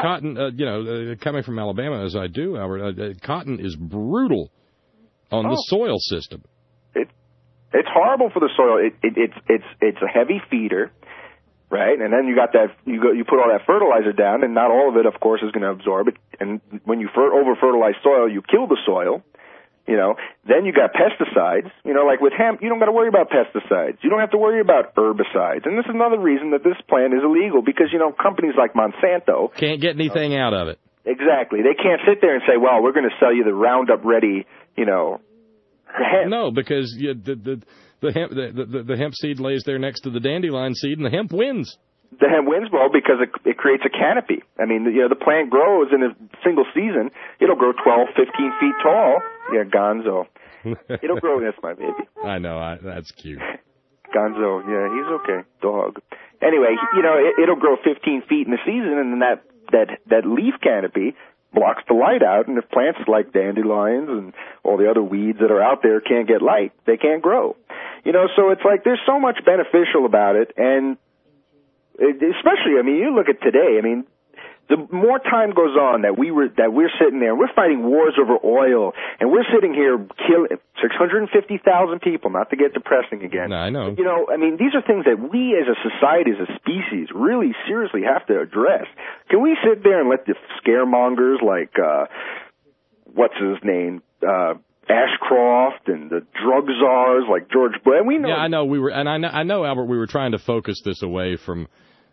[SPEAKER 7] Coming from Alabama as I do, Albert, cotton is brutal on the soil system.
[SPEAKER 15] It's horrible for the soil. It's a heavy feeder, right? And then you got that. You put all that fertilizer down, and not all of it, of course, is going to absorb it. And when you over fertilize soil, you kill the soil. Then you got pesticides. Like with hemp, you don't got to worry about pesticides. You don't have to worry about herbicides. And this is another reason that this plant is illegal, because, companies like Monsanto
[SPEAKER 7] can't get anything out of it.
[SPEAKER 15] Exactly. They can't sit there and say, well, we're going to sell you the Roundup Ready, hemp.
[SPEAKER 7] No, because the the hemp seed lays there next to the dandelion seed, and the hemp wins.
[SPEAKER 15] The hemp wins, well, because it creates a canopy. I mean, the plant grows in a single season. It'll grow 12, 15 feet tall. Yeah, Gonzo. It'll grow. That's my baby.
[SPEAKER 7] I know. That's cute.
[SPEAKER 15] Gonzo. Yeah, he's okay. Dog. Anyway, it'll grow 15 feet in a season, and then that leaf canopy blocks the light out, and if plants like dandelions and all the other weeds that are out there can't get light, they can't grow. So it's like there's so much beneficial about it, and especially, I mean, you look at today, I mean, the more time goes on that we're sitting there, we're fighting wars over oil, and we're sitting here killing 650,000 people, not to get depressing again.
[SPEAKER 7] No, I know.
[SPEAKER 15] I mean, these are things that we as a society, as a species, really seriously have to address. Can we sit there and let the scaremongers like, what's his name, Ashcroft and the drug czars like George Bush? We know.
[SPEAKER 7] Yeah, I know. I know, Albert, we were trying to focus this away from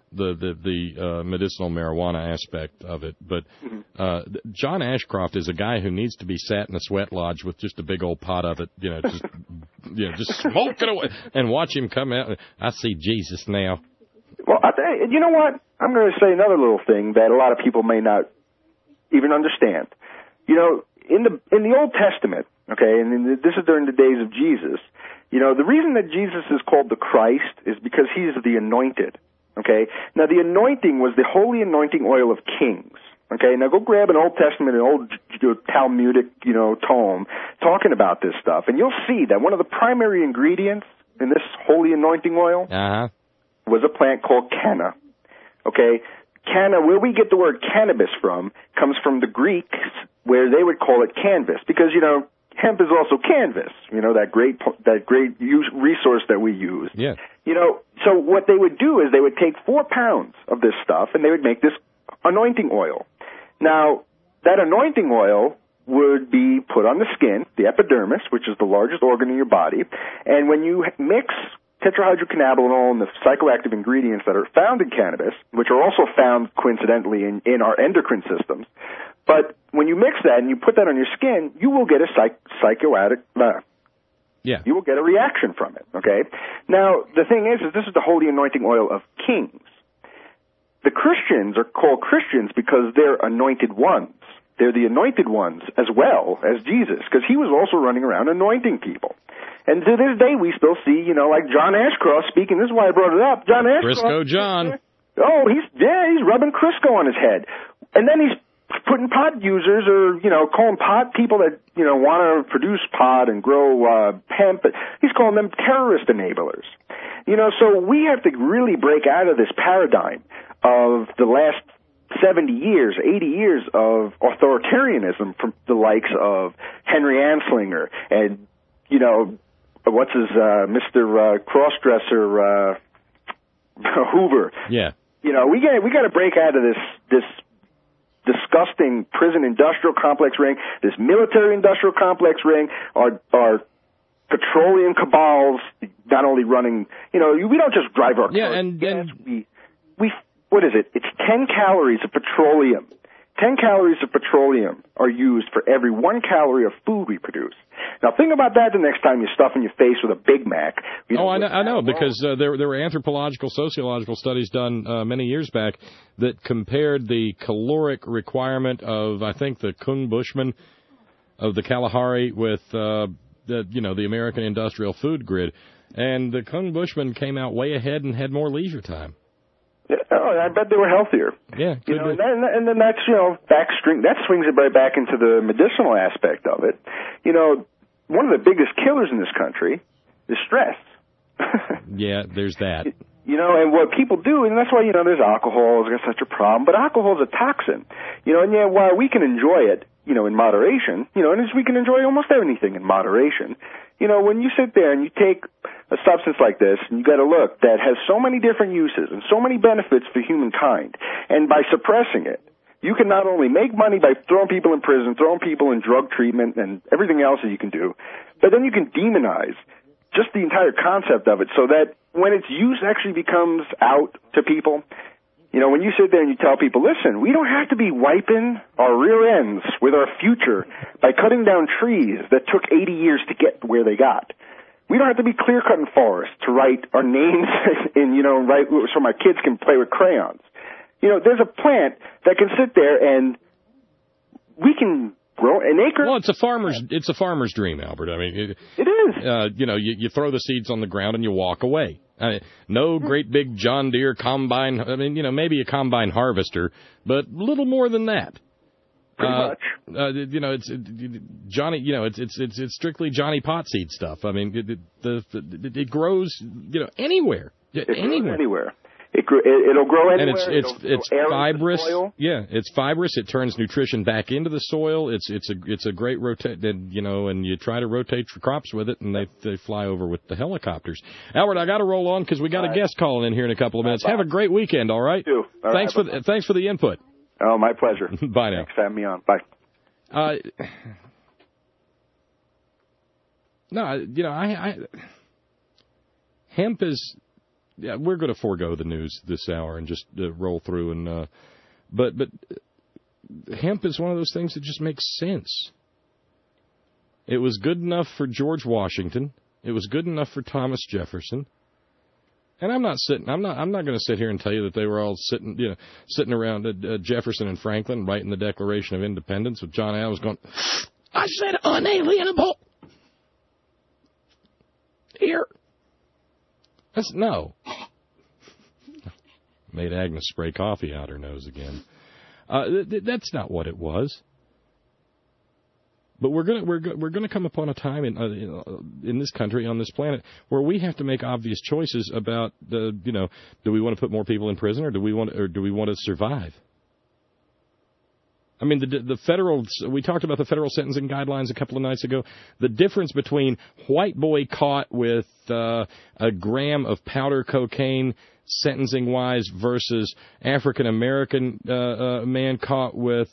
[SPEAKER 7] the medicinal marijuana aspect of it, but John Ashcroft is a guy who needs to be sat in a sweat lodge with just a big old pot of it, just smoke it away, and watch him come out. I see Jesus now.
[SPEAKER 15] Well, you know what? I'm going to say another little thing that a lot of people may not even understand. In the Old Testament, okay, and this is during the days of Jesus. The reason that Jesus is called the Christ is because he's the anointed. Okay. Now the anointing was the holy anointing oil of kings. Okay. Now go grab an Old Testament, an old Talmudic, tome talking about this stuff, and you'll see that one of the primary ingredients in this holy anointing oil was a plant called canna. Okay. Canna, where we get the word cannabis from, comes from the Greeks, where they would call it canvas, because hemp is also canvas. That great resource that we use.
[SPEAKER 7] Yeah.
[SPEAKER 15] So what they would do is they would take 4 pounds of this stuff and they would make this anointing oil. Now, that anointing oil would be put on the skin, the epidermis, which is the largest organ in your body, and when you mix tetrahydrocannabinol and the psychoactive ingredients that are found in cannabis, which are also found coincidentally in our endocrine systems, but when you mix that and you put that on your skin, you will get a psychoactive you will get a reaction from it, okay? Now, the thing is this is the holy anointing oil of kings. The Christians are called Christians because they're anointed ones. They're the anointed ones as well as Jesus, because he was also running around anointing people. And to this day, we still see, like John Ashcroft speaking. This is why I brought it up. John Ashcroft.
[SPEAKER 7] Crisco John.
[SPEAKER 15] Oh, he's rubbing Crisco on his head. And then he's putting pot users or, calling pot people that, want to produce pot and grow hemp. He's calling them terrorist enablers. So we have to really break out of this paradigm of the last 70 years, 80 years of authoritarianism from the likes of Henry Anslinger and, what's his, Mr. Crossdresser, Hoover.
[SPEAKER 7] Yeah.
[SPEAKER 15] We got to break out of this disgusting prison industrial complex ring, this military industrial complex ring, our petroleum cabals not only running, we don't just drive our cars.
[SPEAKER 7] Yeah, and
[SPEAKER 15] we what is it? It's 10 calories of petroleum. 10 calories of petroleum are used for every 1 calorie of food we produce. Now, think about that the next time you're stuffing your face with a Big Mac.
[SPEAKER 7] I know, because there were anthropological, sociological studies done many years back that compared the caloric requirement of, I think, the Kung Bushman of the Kalahari with, the American industrial food grid. And the Kung Bushman came out way ahead and had more leisure time.
[SPEAKER 15] Oh, I bet they were healthier.
[SPEAKER 7] Yeah,
[SPEAKER 15] and then that's that swings it right back into the medicinal aspect of it. One of the biggest killers in this country is stress.
[SPEAKER 7] Yeah, there's that.
[SPEAKER 15] And what people do, and that's why there's alcohol is such a problem. But alcohol is a toxin. And while we can enjoy it, in moderation, and as we can enjoy almost anything in moderation. When you sit there and you take a substance like this, and you got to look, that has so many different uses and so many benefits for humankind, and by suppressing it, you can not only make money by throwing people in prison, throwing people in drug treatment, and everything else that you can do, but then you can demonize just the entire concept of it so that when its use actually becomes out to people, when you sit there and you tell people, listen, we don't have to be wiping our rear ends with our future by cutting down trees that took 80 years to get where they got. We don't have to be clear-cutting forests to write our names in, right, so my kids can play with crayons. There's a plant that can sit there and we can grow an acre.
[SPEAKER 7] Well, it's a farmer's dream, Albert. I mean,
[SPEAKER 15] it is.
[SPEAKER 7] You throw the seeds on the ground and you walk away. No great big John Deere combine. I mean, maybe a combine harvester, but little more than that.
[SPEAKER 15] Pretty much.
[SPEAKER 7] It's Johnny. It's strictly Johnny Potseed stuff. I mean, it grows, anywhere.
[SPEAKER 15] Anywhere. It'll grow anywhere.
[SPEAKER 7] And it's fibrous. Yeah, it's fibrous. It turns nutrition back into the soil. It's a great rotate. And you try to rotate your crops with it, and they fly over with the helicopters. Albert, I got to roll on because we got a guest calling in here in a couple of minutes. Have a great weekend. All right.
[SPEAKER 15] You too.
[SPEAKER 7] Thanks for the input.
[SPEAKER 15] Oh, my pleasure.
[SPEAKER 7] Bye now.
[SPEAKER 15] Thanks for having me on. Bye.
[SPEAKER 7] Hemp is. Yeah, we're going to forego the news this hour and just roll through. And but hemp is one of those things that just makes sense. It was good enough for George Washington. It was good enough for Thomas Jefferson. And I'm not going to sit here and tell you that they were all sitting around Jefferson and Franklin writing the Declaration of Independence with John Adams going, "I said unalienable." Here. No. Made Agnes spray coffee out her nose again. That's not what it was. But we're gonna come upon a time in this country, on this planet, where we have to make obvious choices about do we want to put more people in prison, or do we want to survive? I mean, we talked about the federal sentencing guidelines a couple of nights ago. The difference between white boy caught with a gram of powder cocaine sentencing-wise versus African-American man caught with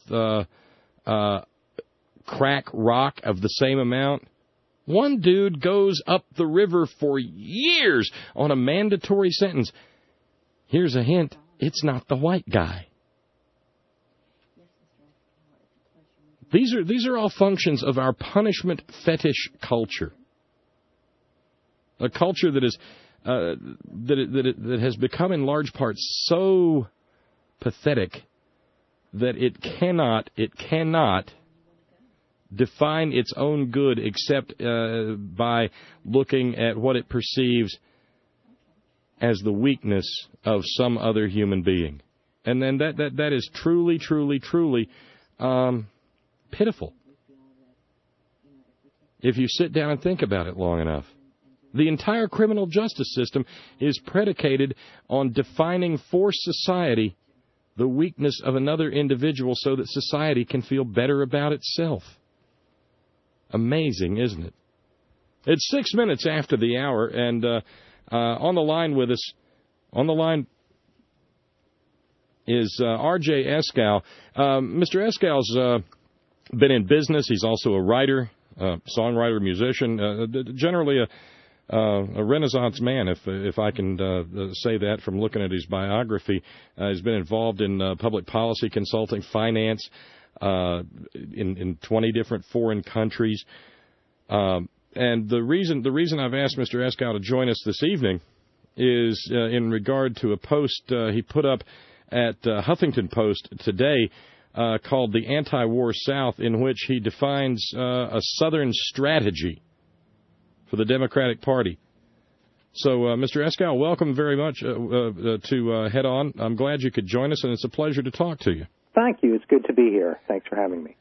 [SPEAKER 7] crack rock of the same amount. One dude goes up the river for years on a mandatory sentence. Here's a hint. It's not the white guy. These are all functions of our punishment fetish culture, a culture that is that has become in large part so pathetic that it cannot define its own good except by looking at what it perceives as the weakness of some other human being, and then that is truly pitiful if you sit down and think about it long enough. The entire criminal justice system is predicated on defining for society the weakness of another individual so that society can feel better about itself. Amazing, isn't it? It's 6 minutes after the hour, and on the line with us, is R.J. Eskow. Mr. Eskow's been in business. He's also a writer, songwriter, musician, generally a Renaissance man, if I can say that from looking at his biography. He's been involved in public policy consulting, finance, in 20 different foreign countries. And the reason I've asked Mr. Eskow to join us this evening is in regard to a post he put up at Huffington Post today, called The Anti-War South, in which he defines a Southern strategy for the Democratic Party. So, Mr. Eskow, welcome very much to Head On. I'm glad you could join us, and it's a pleasure to talk to you.
[SPEAKER 16] Thank you. It's good to be here. Thanks for having me.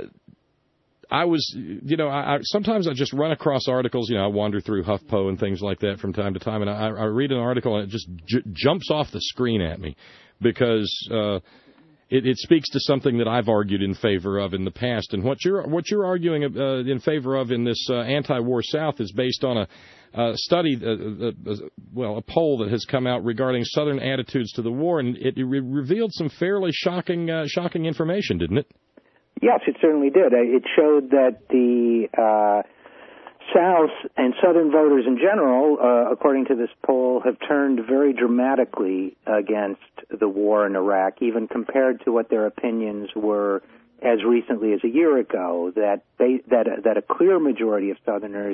[SPEAKER 7] Sometimes I just run across articles. I wander through HuffPo and things like that from time to time, and I read an article, and it just jumps off the screen at me because it speaks to something that I've argued in favor of in the past. And what you're arguing in favor of in this anti-war South is based on a study, a poll that has come out regarding Southern attitudes to the war, and it revealed some fairly shocking information, didn't it?
[SPEAKER 16] Yes, it certainly did. It showed that the South and Southern voters in general, according to this poll, have turned very dramatically against the war in Iraq, even compared to what their opinions were as recently as a year ago. That a clear majority of Southerners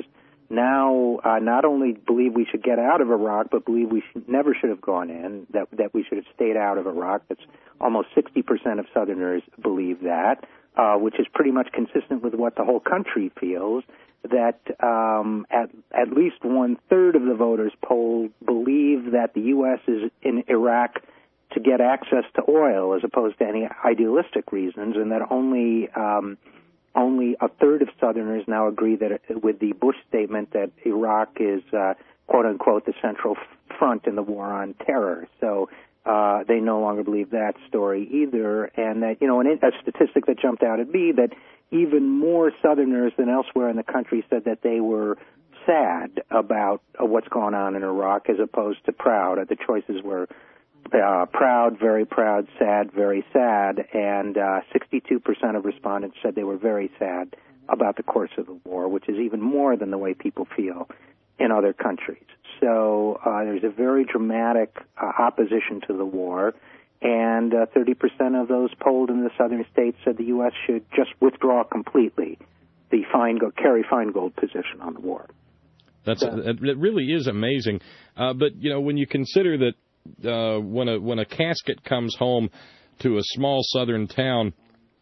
[SPEAKER 16] now not only believe we should get out of Iraq, but believe we never should have gone in, that we should have stayed out of Iraq. That's almost 60% of Southerners believe that, which is pretty much consistent with what the whole country feels, that at least one-third of the voters polled believe that the U.S. is in Iraq to get access to oil as opposed to any idealistic reasons, and that only a third of Southerners now agree that with the Bush statement that Iraq is quote unquote the central front in the war on terror. So they no longer believe that story either, and that a statistic that jumped out at me that even more Southerners than elsewhere in the country said that they were sad about what's going on in Iraq as opposed to proud. The choices were proud, very proud, sad, very sad, and 62% of respondents said they were very sad about the course of the war, which is even more than the way people feel in other countries. So there's a very dramatic opposition to the war, and 30% of those polled in the southern states said the U.S. should just withdraw completely the Kerry Feingold position on the war.
[SPEAKER 7] It really is amazing. But, when you consider that when a casket comes home to a small southern town,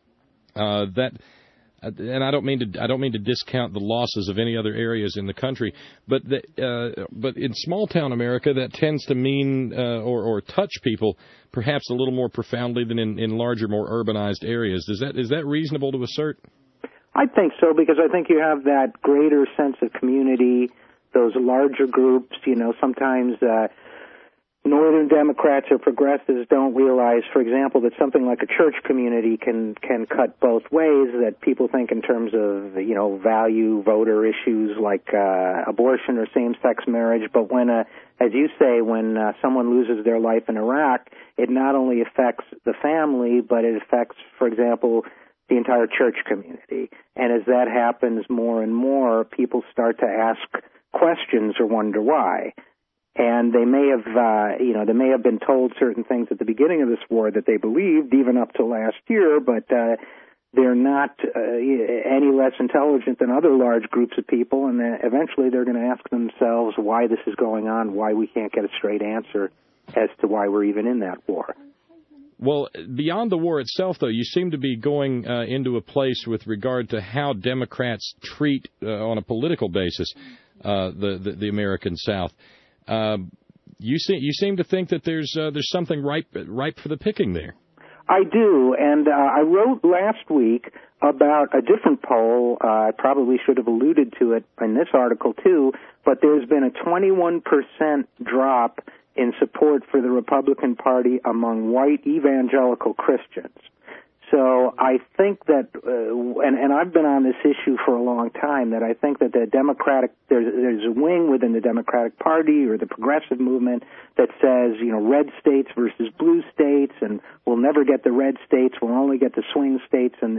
[SPEAKER 7] and I don't mean to discount the losses of any other areas in the country, but in small town America that tends to mean or touch people perhaps a little more profoundly than in larger, more urbanized areas. Is that reasonable to assert?
[SPEAKER 16] I think so, because I think you have that greater sense of community, those larger groups. Sometimes Northern Democrats or progressives don't realize, for example, that something like a church community can cut both ways, that people think in terms of, value voter issues like abortion or same-sex marriage. But when, as you say, when someone loses their life in Iraq, it not only affects the family, but it affects, for example, the entire church community. And as that happens more and more, people start to ask questions or wonder why. And they may have been told certain things at the beginning of this war that they believed, even up to last year, but they're not any less intelligent than other large groups of people, and eventually they're going to ask themselves why this is going on, why we can't get a straight answer as to why we're even in that war.
[SPEAKER 7] Well, beyond the war itself, though, you seem to be going into a place with regard to how Democrats treat, on a political basis, the American South. You seem to think that there's something ripe for the picking there.
[SPEAKER 16] I do, and I wrote last week about a different poll. I probably should have alluded to it in this article too, but there's been a 21% drop in support for the Republican Party among white evangelical Christians. So I think that, and I've been on this issue for a long time, that I think that there's a wing within the Democratic Party or the progressive movement that says, red states versus blue states, and we'll never get the red states, we'll only get the swing states, but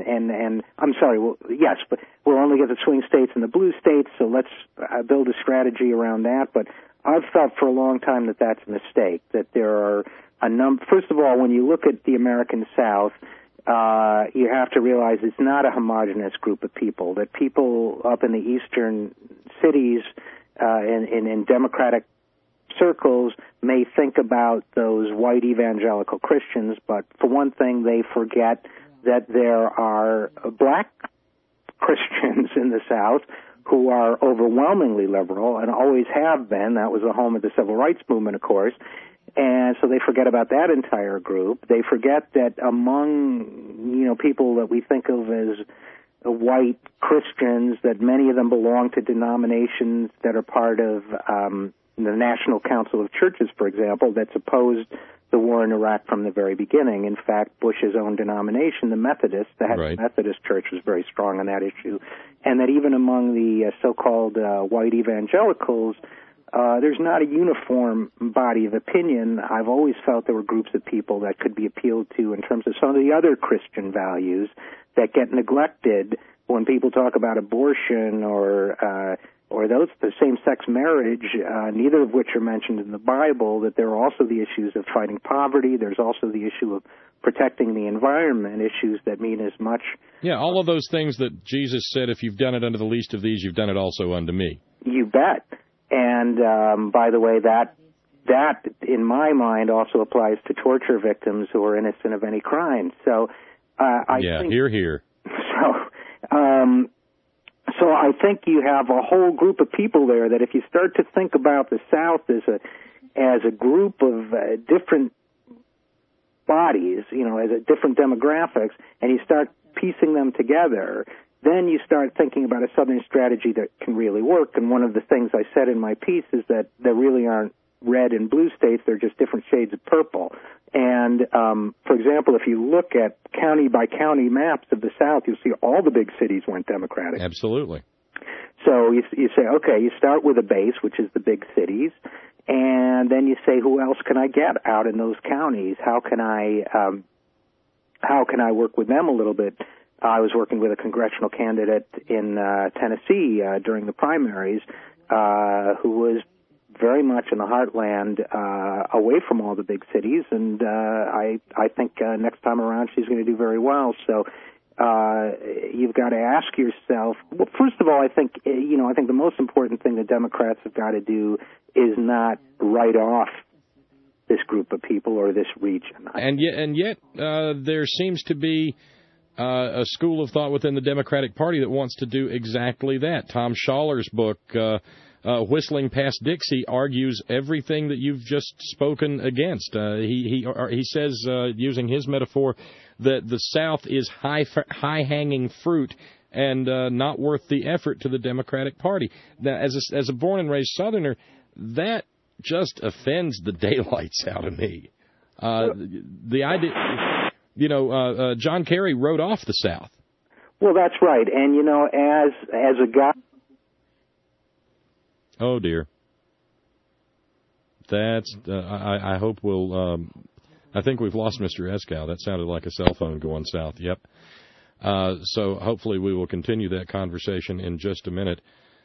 [SPEAKER 16] we'll only get the swing states and the blue states, so let's build a strategy around that. But I've felt for a long time that that's a mistake, that there are first of all, when you look at the American South, you have to realize it's not a homogeneous group of people, that people up in the eastern cities in democratic circles may think about those white evangelical Christians, but for one thing, they forget that there are black Christians in the South who are overwhelmingly liberal and always have been. That was the home of the civil rights movement, of course. And so they forget about that entire group. They forget that among, people that we think of as white Christians, that many of them belong to denominations that are part of the National Council of Churches, for example, that's opposed the war in Iraq from the very beginning. In fact, Bush's own denomination, the Methodists, the head Methodist Church, was very strong on that issue. And that even among the so-called white evangelicals, there's not a uniform body of opinion. I've always felt there were groups of people that could be appealed to in terms of some of the other Christian values that get neglected when people talk about abortion or the same-sex marriage, neither of which are mentioned in the Bible, that there are also the issues of fighting poverty. There's also the issue of protecting the environment, issues that mean as much.
[SPEAKER 7] Yeah, all of those things that Jesus said, if you've done it unto the least of these, you've done it also unto me.
[SPEAKER 16] You bet. And by the way, that in my mind also applies to torture victims who are innocent of any crime. So I think,
[SPEAKER 7] hear.
[SPEAKER 16] So I think you have a whole group of people there that if you start to think about the South as a group of different bodies, as a different demographics, and you start piecing them together, then you start thinking about a Southern strategy that can really work. And one of the things I said in my piece is that there really aren't red and blue states, they're just different shades of purple. And, for example, if you look at county-by-county maps of the South, you'll see all the big cities went Democratic.
[SPEAKER 7] Absolutely.
[SPEAKER 16] So you say, okay, you start with a base, which is the big cities, and then you say, who else can I get out in those counties? How can I work with them a little bit? I was working with a congressional candidate in Tennessee during the primaries who was very much in the heartland, away from all the big cities, and I think next time around she's going to do very well. So you've got to ask yourself. Well, first of all, I think the most important thing the Democrats have got to do is not write off this group of people or this region.
[SPEAKER 7] And yet, there seems to be a school of thought within the Democratic Party that wants to do exactly that. Tom Schaller's book, Whistling Past Dixie, argues everything that you've just spoken against. He says, using his metaphor, that the South is high-hanging fruit and not worth the effort to the Democratic Party. Now, as a born and raised Southerner, that just offends the daylights out of me. The idea, John Kerry wrote off the South.
[SPEAKER 16] Well, that's right, and as a guy.
[SPEAKER 7] Oh dear. That's. I hope we'll. I think we've lost Mr. Eskow. That sounded like a cell phone going south. Yep. So hopefully we will continue that conversation in just a minute.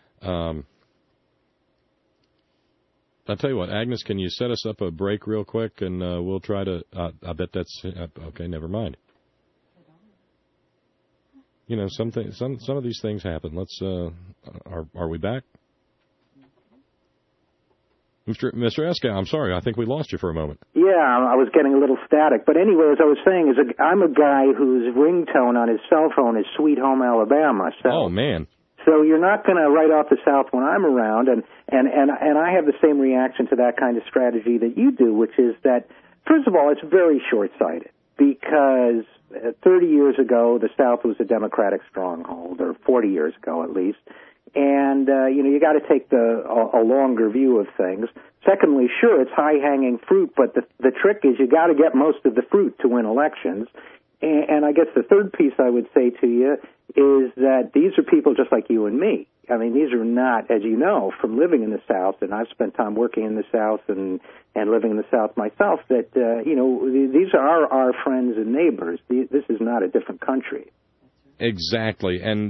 [SPEAKER 7] I'll tell you what, Agnes, can you set us up a break real quick, and we'll try to. I bet that's okay. Never mind. Some of these things happen. Let's. Are we back? Mr. Eskow, I'm sorry. I think we lost you for a moment.
[SPEAKER 16] Yeah, I was getting a little static. But anyway, as I was saying, I'm a guy whose ringtone on his cell phone is Sweet Home Alabama. So,
[SPEAKER 7] oh, man.
[SPEAKER 16] So you're not going to write off the South when I'm around. And I have the same reaction to that kind of strategy that you do, which is that, first of all, it's very short-sighted. Because 30 years ago, the South was a Democratic stronghold, or 40 years ago at least. And, you got to take a longer view of things. Secondly, sure, it's high-hanging fruit, but the trick is you got to get most of the fruit to win elections. And I guess the third piece I would say to you is that these are people just like you and me. I mean, these are not, as you know, from living in the South, and I've spent time working in the South and living in the South myself, that, these are our friends and neighbors. This is not a different country.
[SPEAKER 7] Exactly, and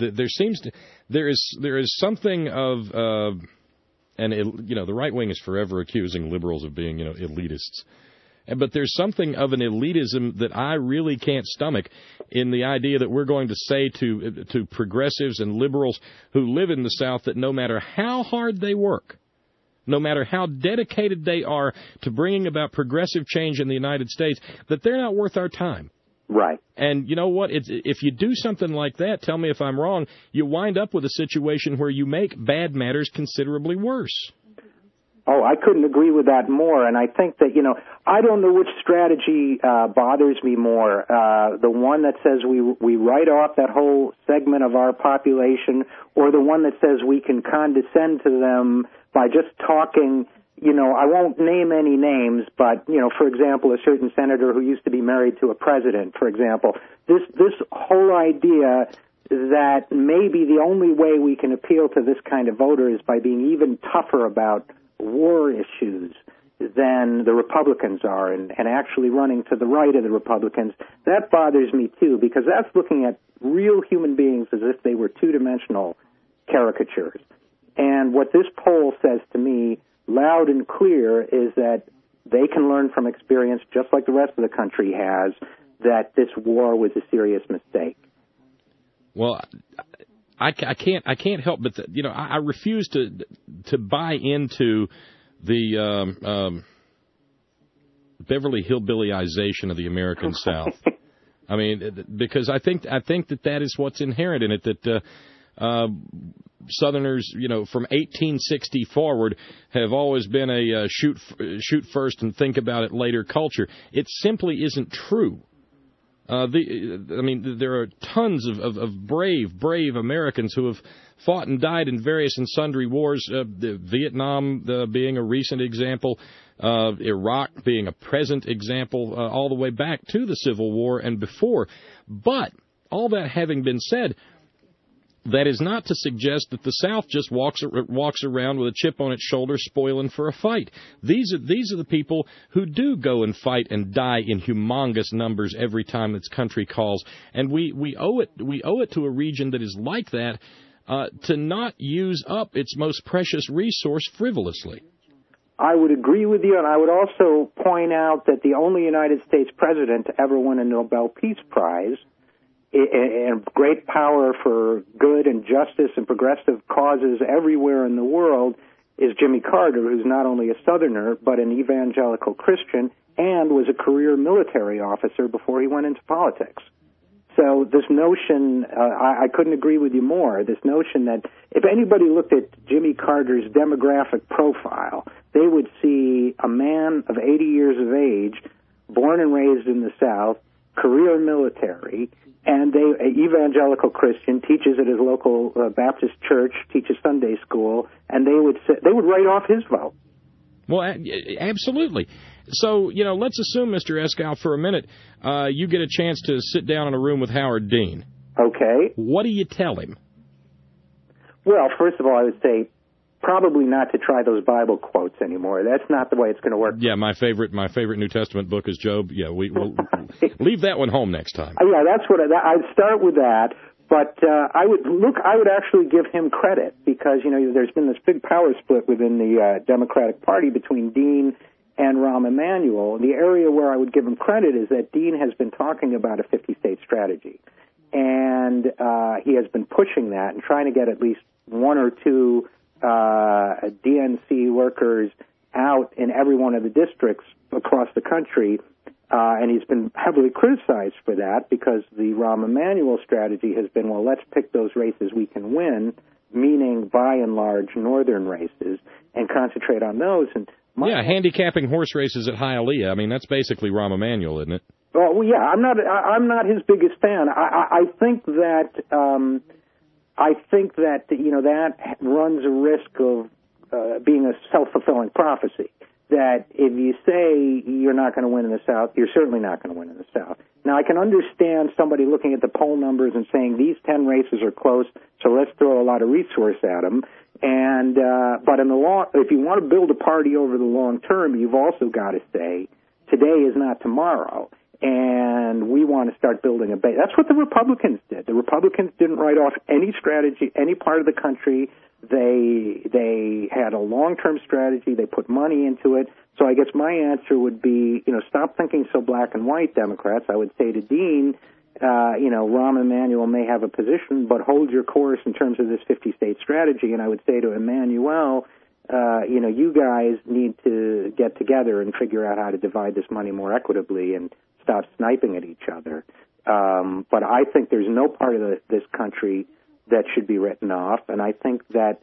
[SPEAKER 7] there is something of the right wing is forever accusing liberals of being elitists, but there's something of an elitism that I really can't stomach in the idea that we're going to say to progressives and liberals who live in the South that no matter how hard they work, no matter how dedicated they are to bringing about progressive change in the United States, that they're not worth our time.
[SPEAKER 16] Right.
[SPEAKER 7] And you know what? If you do something like that, tell me if I'm wrong, you wind up with a situation where you make bad matters considerably worse.
[SPEAKER 16] Oh, I couldn't agree with that more. And I think that, I don't know which strategy bothers me more. The one that says we write off that whole segment of our population, or the one that says we can condescend to them by just talking. I won't name any names, but, for example, a certain senator who used to be married to a president, for example, this whole idea that maybe the only way we can appeal to this kind of voter is by being even tougher about war issues than the Republicans are and actually running to the right of the Republicans, that bothers me too, because that's looking at real human beings as if they were two-dimensional caricatures. And what this poll says to me loud and clear is that they can learn from experience, just like the rest of the country has, that this war was a serious mistake.
[SPEAKER 7] Well, I can't help but I refuse to buy into the Beverly Hillbillyization of the American South. I mean, because I think that is what's inherent in it, that Southerners, from 1860 forward, have always been a shoot first and think about it later culture. It simply isn't true. There are tons of brave Americans who have fought and died in various and sundry wars, Vietnam being a recent example, Iraq being a present example, all the way back to the Civil War and before. But all that having been said, that is not to suggest that the South just walks around with a chip on its shoulder, spoiling for a fight. These are the people who do go and fight and die in humongous numbers every time its country calls, and we owe it to a region that is like that to not use up its most precious resource frivolously.
[SPEAKER 16] I would agree with you, and I would also point out that the only United States president to ever win a Nobel Peace Prize and great power for good and justice and progressive causes everywhere in the world is Jimmy Carter, who's not only a Southerner but an evangelical Christian and was a career military officer before he went into politics. So this notion, I couldn't agree with you more, this notion that if anybody looked at Jimmy Carter's demographic profile, they would see a man of 80 years of age, born and raised in the South, career military, and evangelical Christian, teaches at his local Baptist church, teaches Sunday school, and they would write off his vote.
[SPEAKER 7] Well, absolutely. So, let's assume, Mr. Eskow, for a minute, you get a chance to sit down in a room with Howard Dean.
[SPEAKER 16] Okay.
[SPEAKER 7] What do you tell him?
[SPEAKER 16] Well, first of all, I would say probably not to try those Bible quotes anymore. That's not the way it's going to work.
[SPEAKER 7] Yeah, my favorite New Testament book is Job. Yeah, we'll leave that one home next time.
[SPEAKER 16] Yeah, that's what I'd start with that. But I would actually give him credit because, there's been this big power split within the Democratic Party between Dean and Rahm Emanuel. The area where I would give him credit is that Dean has been talking about a 50-state strategy. And he has been pushing that and trying to get at least one or two DNC workers out in every one of the districts across the country. And he's been heavily criticized for that because the Rahm Emanuel strategy has been, well, let's pick those races we can win, meaning by and large northern races, and concentrate on those. And
[SPEAKER 7] handicapping horse races at Hialeah. I mean, that's basically Rahm Emanuel, isn't it?
[SPEAKER 16] Well, yeah, I'm not his biggest fan. I think that that runs a risk of being a self-fulfilling prophecy. That if you say you're not going to win in the South, you're certainly not going to win in the South. Now, I can understand somebody looking at the poll numbers and saying these 10 races are close, so let's throw a lot of resource at them. And but in the long, if you want to build a party over the long term, you've also got to say today is not tomorrow, and we want to start building a base. That's what the Republicans did. The Republicans didn't write off any strategy, any part of the country. They had a long-term strategy. They put money into it. So I guess my answer would be, stop thinking so black and white, Democrats. I would say to Dean, Rahm Emanuel may have a position, but hold your course in terms of this 50-state strategy. And I would say to Emanuel, you guys need to get together and figure out how to divide this money more equitably and stop sniping at each other. But I think there's no part of this country that should be written off, and I think that,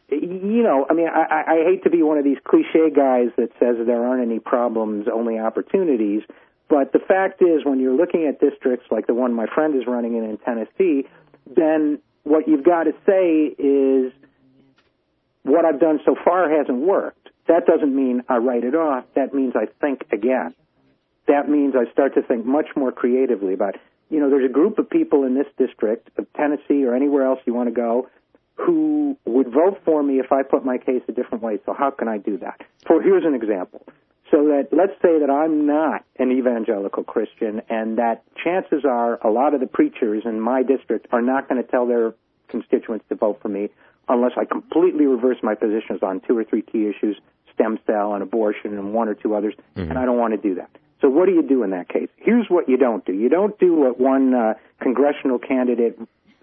[SPEAKER 16] I hate to be one of these cliche guys that says there aren't any problems, only opportunities, but the fact is when you're looking at districts like the one my friend is running in Tennessee, then what you've got to say is what I've done so far hasn't worked. That doesn't mean I write it off. That means I think again. That means I start to think much more creatively about there's a group of people in this district of Tennessee or anywhere else you want to go who would vote for me if I put my case a different way. So how can I do that? Here's an example. So that let's say that I'm not an evangelical Christian and that chances are a lot of the preachers in my district are not going to tell their constituents to vote for me unless I completely reverse my positions on 2 or 3 key issues, stem cell and abortion and 1 or 2 others, and I don't want to do that. So what do you do in that case? Here's what you don't do. You don't do what one congressional candidate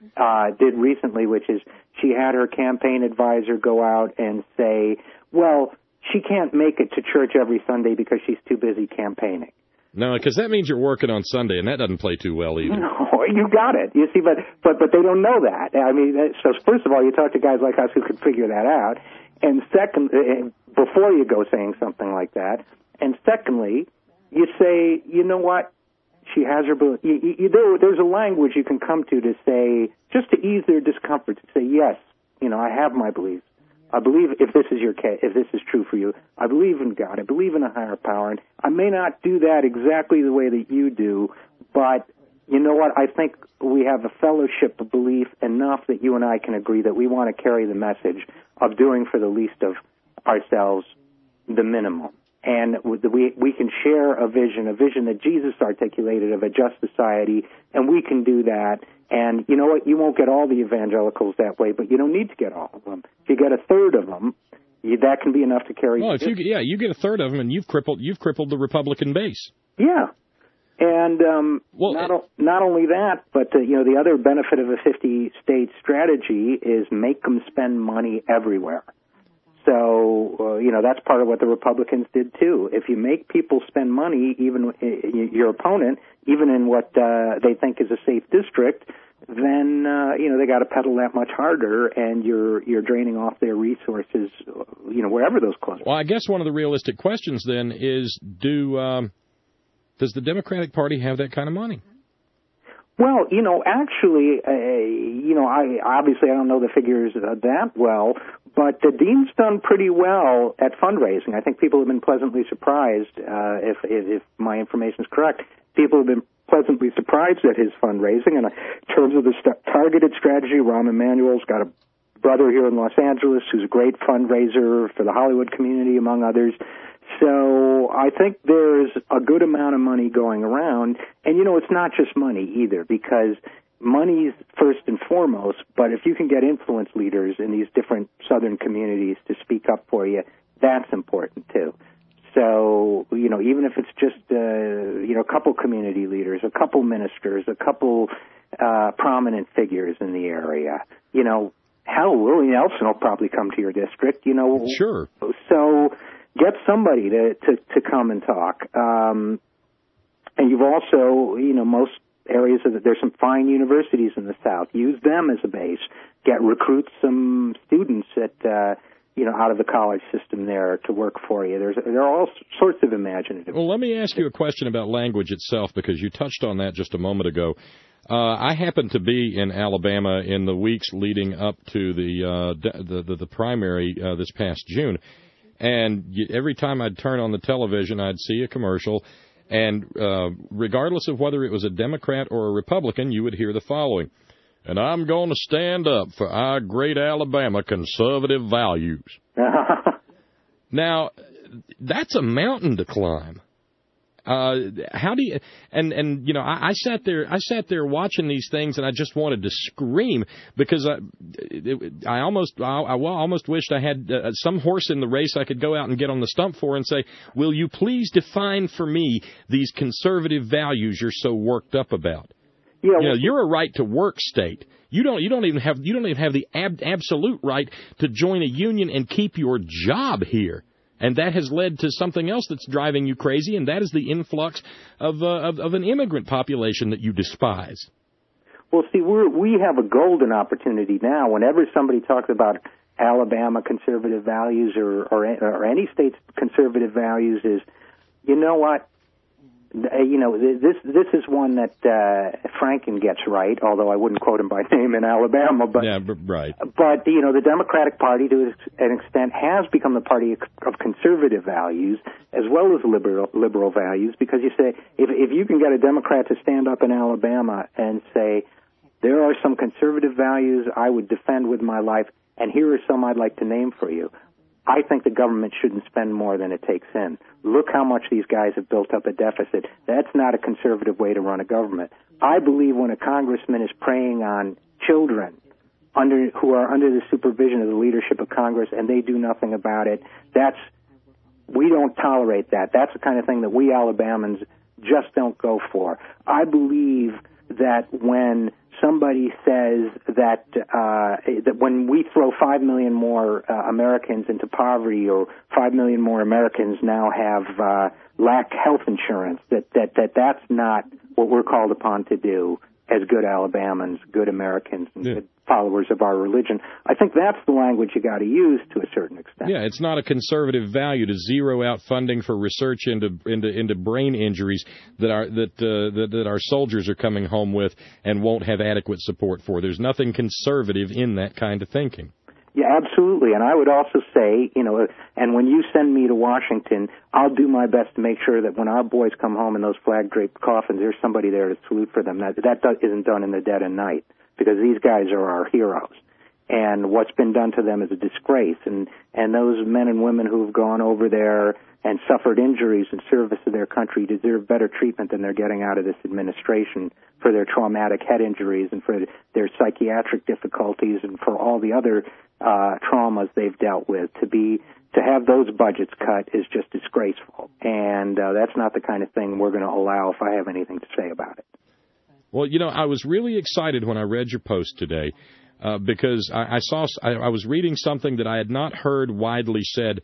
[SPEAKER 16] did recently, which is she had her campaign advisor go out and say, well, she can't make it to church every Sunday because she's too busy campaigning.
[SPEAKER 7] No, because that means you're working on Sunday, and that doesn't play too well either.
[SPEAKER 16] No, you got it. You see, but they don't know that. I mean, so first of all, you talk to guys like us who could figure that out, and second, before you go saying something like that, and secondly, you say, you know what? She has her belief. There's a language you can come to say, just to ease their discomfort, to say, yes, I have my beliefs. I believe if this is your case, if this is true for you, I believe in God. I believe in a higher power, and I may not do that exactly the way that you do, but you know what? I think we have a fellowship of belief enough that you and I can agree that we want to carry the message of doing for the least of ourselves the minimum. And we can share a vision that Jesus articulated of a just society, and we can do that. And you know what? You won't get all the evangelicals that way, but you don't need to get all of them. If you get a third of them, that can be enough to carry.
[SPEAKER 7] Well, you get a third of them, and you've crippled the Republican base.
[SPEAKER 16] Yeah, and not only that, but the other benefit of a 50-state strategy is make them spend money everywhere. So, that's part of what the Republicans did, too. If you make people spend money, even your opponent, even in what they think is a safe district, then, they got to pedal that much harder, and you're draining off their resources, wherever those close.
[SPEAKER 7] Well, I guess one of the realistic questions, then, is does the Democratic Party have that kind of money?
[SPEAKER 16] Well, actually, I don't know the figures that well, but the Dean's done pretty well at fundraising. I think people have been pleasantly surprised, if my information is correct. People have been pleasantly surprised at his fundraising. And in terms of the targeted strategy, Rahm Emanuel's got a brother here in Los Angeles who's a great fundraiser for the Hollywood community, among others. So I think there's a good amount of money going around. And, it's not just money either, because money's first and foremost, but if you can get influence leaders in these different southern communities to speak up for you, that's important too. So, even if it's just, a couple community leaders, a couple ministers, a couple prominent figures in the area, hell, Willie Nelson will probably come to your district,
[SPEAKER 7] Sure.
[SPEAKER 16] So get somebody to come and talk. And you've also, most areas there's some fine universities in the South. Use them as a base. Recruit some students out of the college system there to work for you. There are all sorts of imaginative.
[SPEAKER 7] Well, let me ask you a question about language itself, because you touched on that just a moment ago. I happened to be in Alabama in the weeks leading up to the primary this past June, and every time I'd turn on the television, I'd see a commercial. And regardless of whether it was a Democrat or a Republican, you would hear the following: "And I'm going to stand up for our great Alabama conservative values." Now, that's a mountain to climb. How do you? And I sat there watching these things, and I just wanted to scream, because I almost wished I had some horse in the race I could go out and get on the stump for and say, "Will you please define for me these conservative values you're so worked up about?" Yeah, you're a right to work state. You don't even have the absolute right to join a union and keep your job here. And that has led to something else that's driving you crazy, and that is the influx of an immigrant population that you despise.
[SPEAKER 16] Well, see, we have a golden opportunity now. Whenever somebody talks about Alabama conservative values or any state's conservative values, is, you know what? This is one that Franken gets right, although I wouldn't quote him by name in Alabama. But
[SPEAKER 7] yeah, right.
[SPEAKER 16] But the Democratic Party, to an extent, has become the party of conservative values as well as liberal values, because you say if you can get a Democrat to stand up in Alabama and say there are some conservative values I would defend with my life, and here are some I'd like to name for you, I think the government shouldn't spend more than it takes in. Look how much these guys have built up a deficit. That's not a conservative way to run a government. I believe when a congressman is preying on children who are under the supervision of the leadership of Congress and they do nothing about it, we don't tolerate that. That's the kind of thing that we Alabamans just don't go for. I believe that when somebody says that that when we throw 5 million more Americans into poverty, or 5 million more Americans now have lack health insurance, that's not what we're called upon to do as good Alabamans, good Americans, and good followers of our religion. I think that's the language you got to use to a certain extent.
[SPEAKER 7] Yeah, it's not a conservative value to zero out funding for research into brain injuries that our soldiers are coming home with and won't have adequate support for. There's nothing conservative in that kind of thinking.
[SPEAKER 16] Yeah, absolutely. And I would also say, and when you send me to Washington, I'll do my best to make sure that when our boys come home in those flag-draped coffins, there's somebody there to salute for them. That isn't done in the dead of night, because these guys are our heroes. And what's been done to them is a disgrace. And those men and women who've gone over there and suffered injuries in service of their country deserve better treatment than they're getting out of this administration for their traumatic head injuries and for their psychiatric difficulties and for all the other traumas they've dealt with. To have those budgets cut is just disgraceful. And that's not the kind of thing we're going to allow if I have anything to say about it.
[SPEAKER 7] Well, I was really excited when I read your post today because I was reading something that I had not heard widely said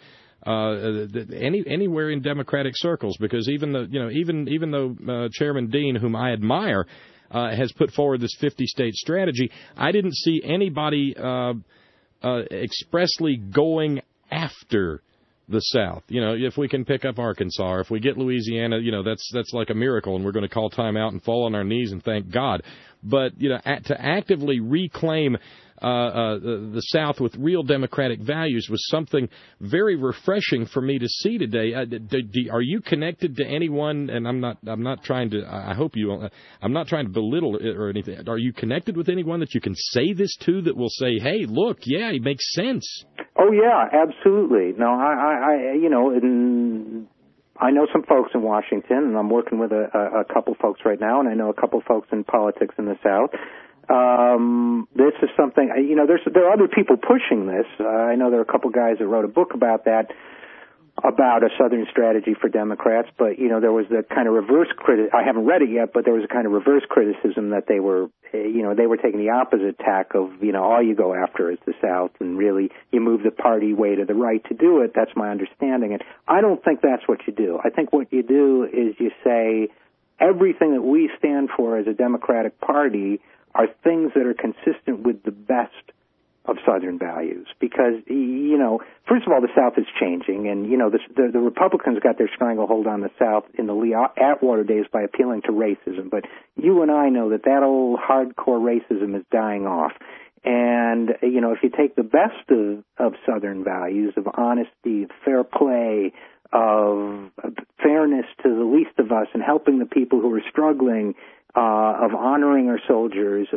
[SPEAKER 7] anywhere in Democratic circles, because even though Chairman Dean, whom I admire, has put forward this 50-state strategy, I didn't see anybody expressly going after the South. If we can pick up Arkansas, or if we get Louisiana, that's like a miracle, and we're going to call time out and fall on our knees and thank God. But to actively reclaim the South with real democratic values was something very refreshing for me to see today. Are you connected to anyone? And I'm not trying to. I hope you won't. I'm not trying to belittle it or anything. Are you connected with anyone that you can say this to that will say, "Hey, look, yeah, it makes sense"?
[SPEAKER 16] Oh yeah, absolutely. No, I know some folks in Washington, and I'm working with a couple folks right now, and I know a couple folks in politics in the South. This is something, there are other people pushing this. I know there are a couple guys that wrote a book about that, about a Southern strategy for Democrats, but, there was the kind of reverse I haven't read it yet, but there was a kind of reverse criticism that they were taking the opposite tack of, all you go after is the South, and really you move the party way to the right to do it. That's my understanding. And I don't think that's what you do. I think what you do is you say everything that we stand for as a Democratic Party are things that are consistent with the best of Southern values. Because, first of all, the South is changing, and, the Republicans got their stranglehold on the South in the Lee Atwater days by appealing to racism. But you and I know that old hardcore racism is dying off. And, if you take the best of Southern values, of honesty, of fair play, of fairness to the least of us, and helping the people who are struggling, of honoring our soldiers,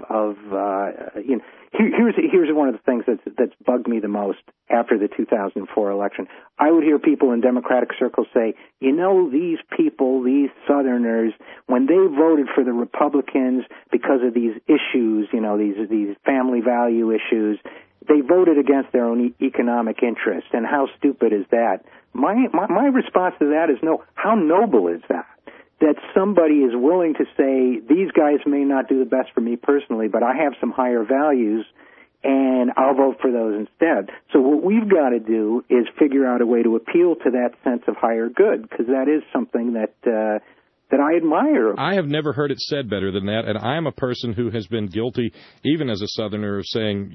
[SPEAKER 16] here's one of the things that's bugged me the most after the 2004 election. I would hear people in Democratic circles say, these people, these Southerners, when they voted for the Republicans because of these issues, these family value issues, they voted against their own economic interests. And how stupid is that? My response to that is no. How noble is that? That somebody is willing to say, these guys may not do the best for me personally, but I have some higher values, and I'll vote for those instead. So what we've got to do is figure out a way to appeal to that sense of higher good, because that is something that I admire.
[SPEAKER 7] I have never heard it said better than that, and I am a person who has been guilty, even as a Southerner, of saying,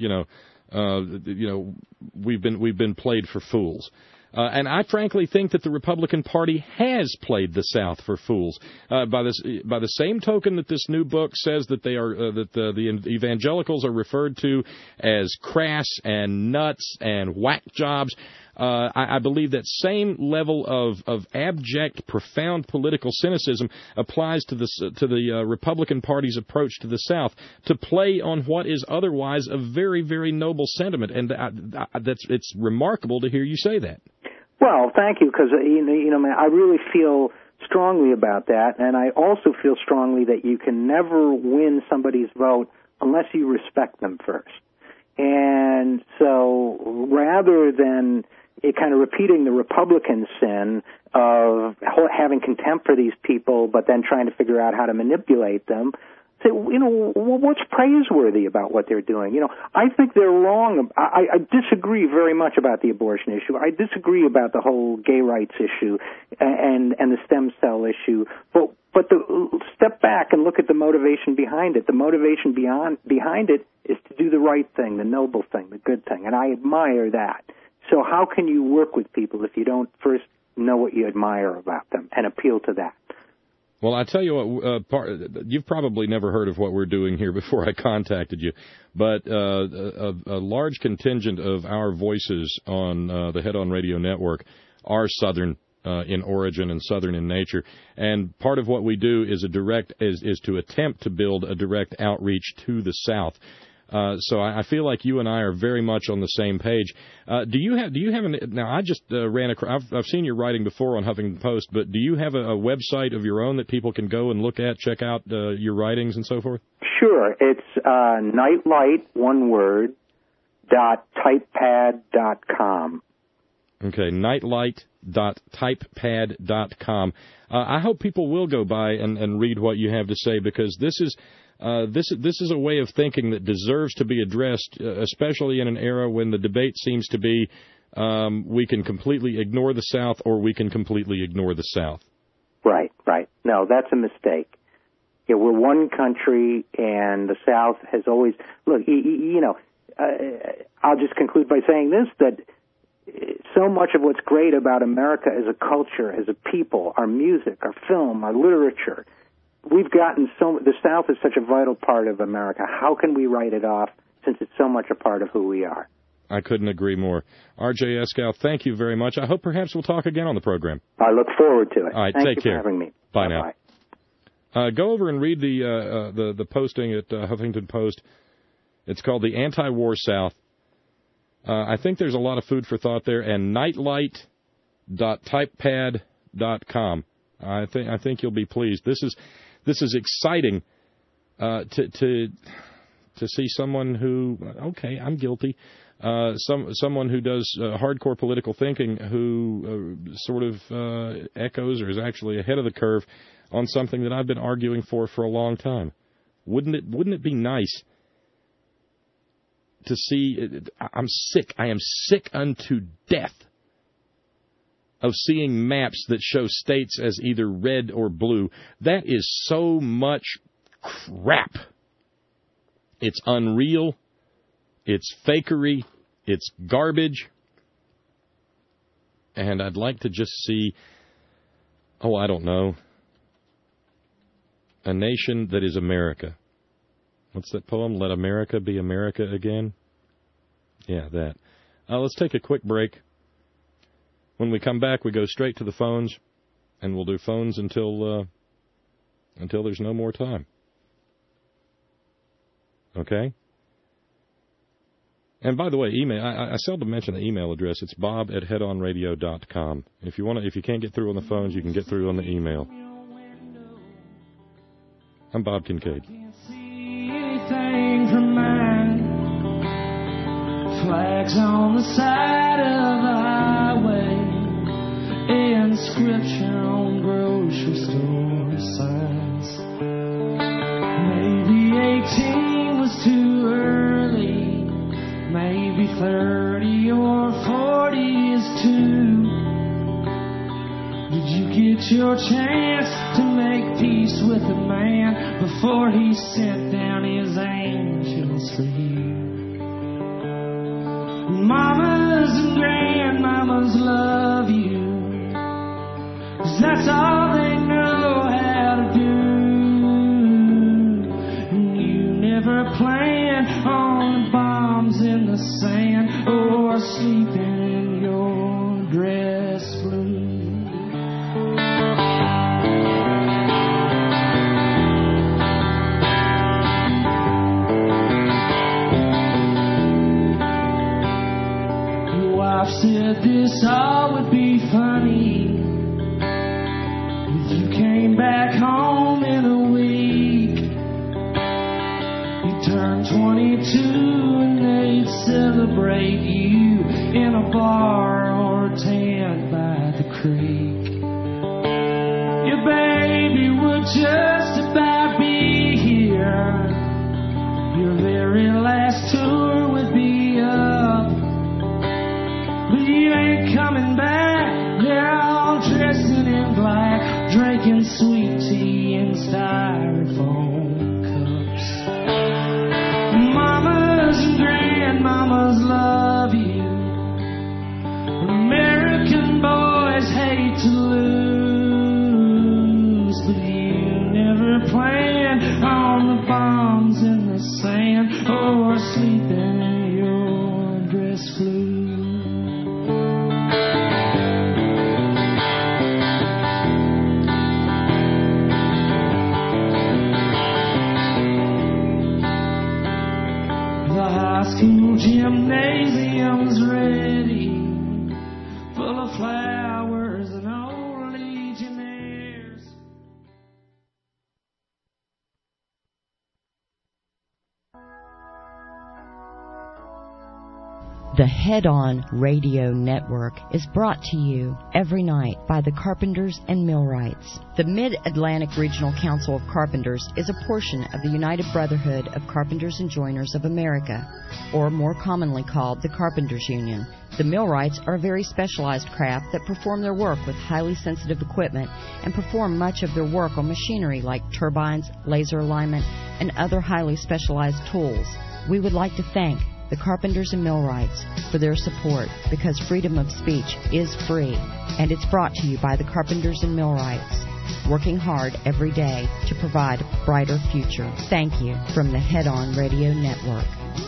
[SPEAKER 7] we've been played for fools. And I frankly think that the Republican Party has played the South for fools. By the same token that this new book says that they are that the evangelicals are referred to as crass and nuts and whack jobs. I believe that same level of abject, profound political cynicism applies to the Republican Party's approach to the South, to play on what is otherwise a very, very noble sentiment, and it's remarkable to hear you say that.
[SPEAKER 16] Well, thank you, because man, I really feel strongly about that, and I also feel strongly that you can never win somebody's vote unless you respect them first. And so, rather than kind of repeating the Republican sin of having contempt for these people, but then trying to figure out how to manipulate them, say, what's praiseworthy about what they're doing? I think they're wrong. I disagree very much about the abortion issue. I disagree about the whole gay rights issue and the stem cell issue. But step back and look at the motivation behind it. The motivation behind it is to do the right thing, the noble thing, the good thing, and I admire that. So how can you work with people if you don't first know what you admire about them and appeal to that?
[SPEAKER 7] Well, I tell you what, you've probably never heard of what we're doing here before I contacted you, but a large contingent of our voices on the Head On Radio Network are Southern in origin and Southern in nature, and part of what we do is is to attempt to build a direct outreach to the South. So I feel like you and I are very much on the same page. Do you have now I just ran across, I've seen your writing before on Huffington Post, but do you have a website of your own that people can go and look at, check out your writings and so forth?
[SPEAKER 16] Sure. It's nightlight, one word, .typepad.com.
[SPEAKER 7] Okay, nightlight.typepad.com. I hope people will go by and read what you have to say, because this is a way of thinking that deserves to be addressed, especially in an era when the debate seems to be we can completely ignore the South or we can completely ignore the South.
[SPEAKER 16] Right. No, that's a mistake. Yeah, we're one country, and the South has always... Look, I'll just conclude by saying this, that so much of what's great about America as a culture, as a people, our music, our film, our literature... We've gotten the South is such a vital part of America. How can we write it off, since it's so much a part of who we are?
[SPEAKER 7] I couldn't agree more. R.J. Eskow, thank you very much. I hope perhaps we'll talk again on the program.
[SPEAKER 16] I look forward to it.
[SPEAKER 7] All right,
[SPEAKER 16] Thank
[SPEAKER 7] take
[SPEAKER 16] you
[SPEAKER 7] care.
[SPEAKER 16] for having me.
[SPEAKER 7] Bye
[SPEAKER 16] Bye-bye.
[SPEAKER 7] now. Go over and read the posting at Huffington Post. It's called The Anti-War South. I think there's a lot of food for thought there. And nightlight.typepad.com. I think you'll be pleased. This is exciting to see someone who, okay, I'm guilty, someone who does hardcore political thinking who sort of echoes or is actually ahead of the curve on something that I've been arguing for a long time. Wouldn't it be nice to see? I'm sick. I am sick unto death of seeing maps that show states as either red or blue. That is so much crap. It's unreal. It's fakery. It's garbage. And I'd like to just see, I don't know, a nation that is America. What's that poem? Let America be America again? Yeah, that. Let's take a quick break. When we come back, we go straight to the phones, and we'll do phones until there's no more time. Okay? And by the way, email. I seldom mention the email address. It's bob@headonradio.com. If you can't get through on the phones, you can get through on the email. I'm Bob Kincaid.
[SPEAKER 3] Flags on the side of the highway, inscription on grocery store signs. Maybe 18 was too early, maybe 30 or 40 is too. Did you get your chance to make peace with a man before he sent down his angels for you? Mamas and grandmamas love you, 'cause that's all they know how to do. And you never plan on bombs in the sand or sleeping in your dress blue. Said this all would be funny if you came back home in a week. You turned 22 and they'd celebrate you in a bar or a tent by the creek. Your baby would just about be here sleeping in your dress blue. The high school gymnasium's ready, full of flowers and old legionnaires.
[SPEAKER 17] The Head On Radio Network is brought to you every night by the Carpenters and Millwrights. The Mid-Atlantic Regional Council of Carpenters is a portion of the United Brotherhood of Carpenters and Joiners of America, or more commonly called the Carpenters Union. The Millwrights are a very specialized craft that perform their work with highly sensitive equipment and perform much of their work on machinery like turbines, laser alignment, and other highly specialized tools. We would like to thank the Carpenters and Millwrights for their support, because freedom of speech is free, and it's brought to you by the Carpenters and Millwrights, working hard every day to provide a brighter future. Thank you from the Head On Radio Network.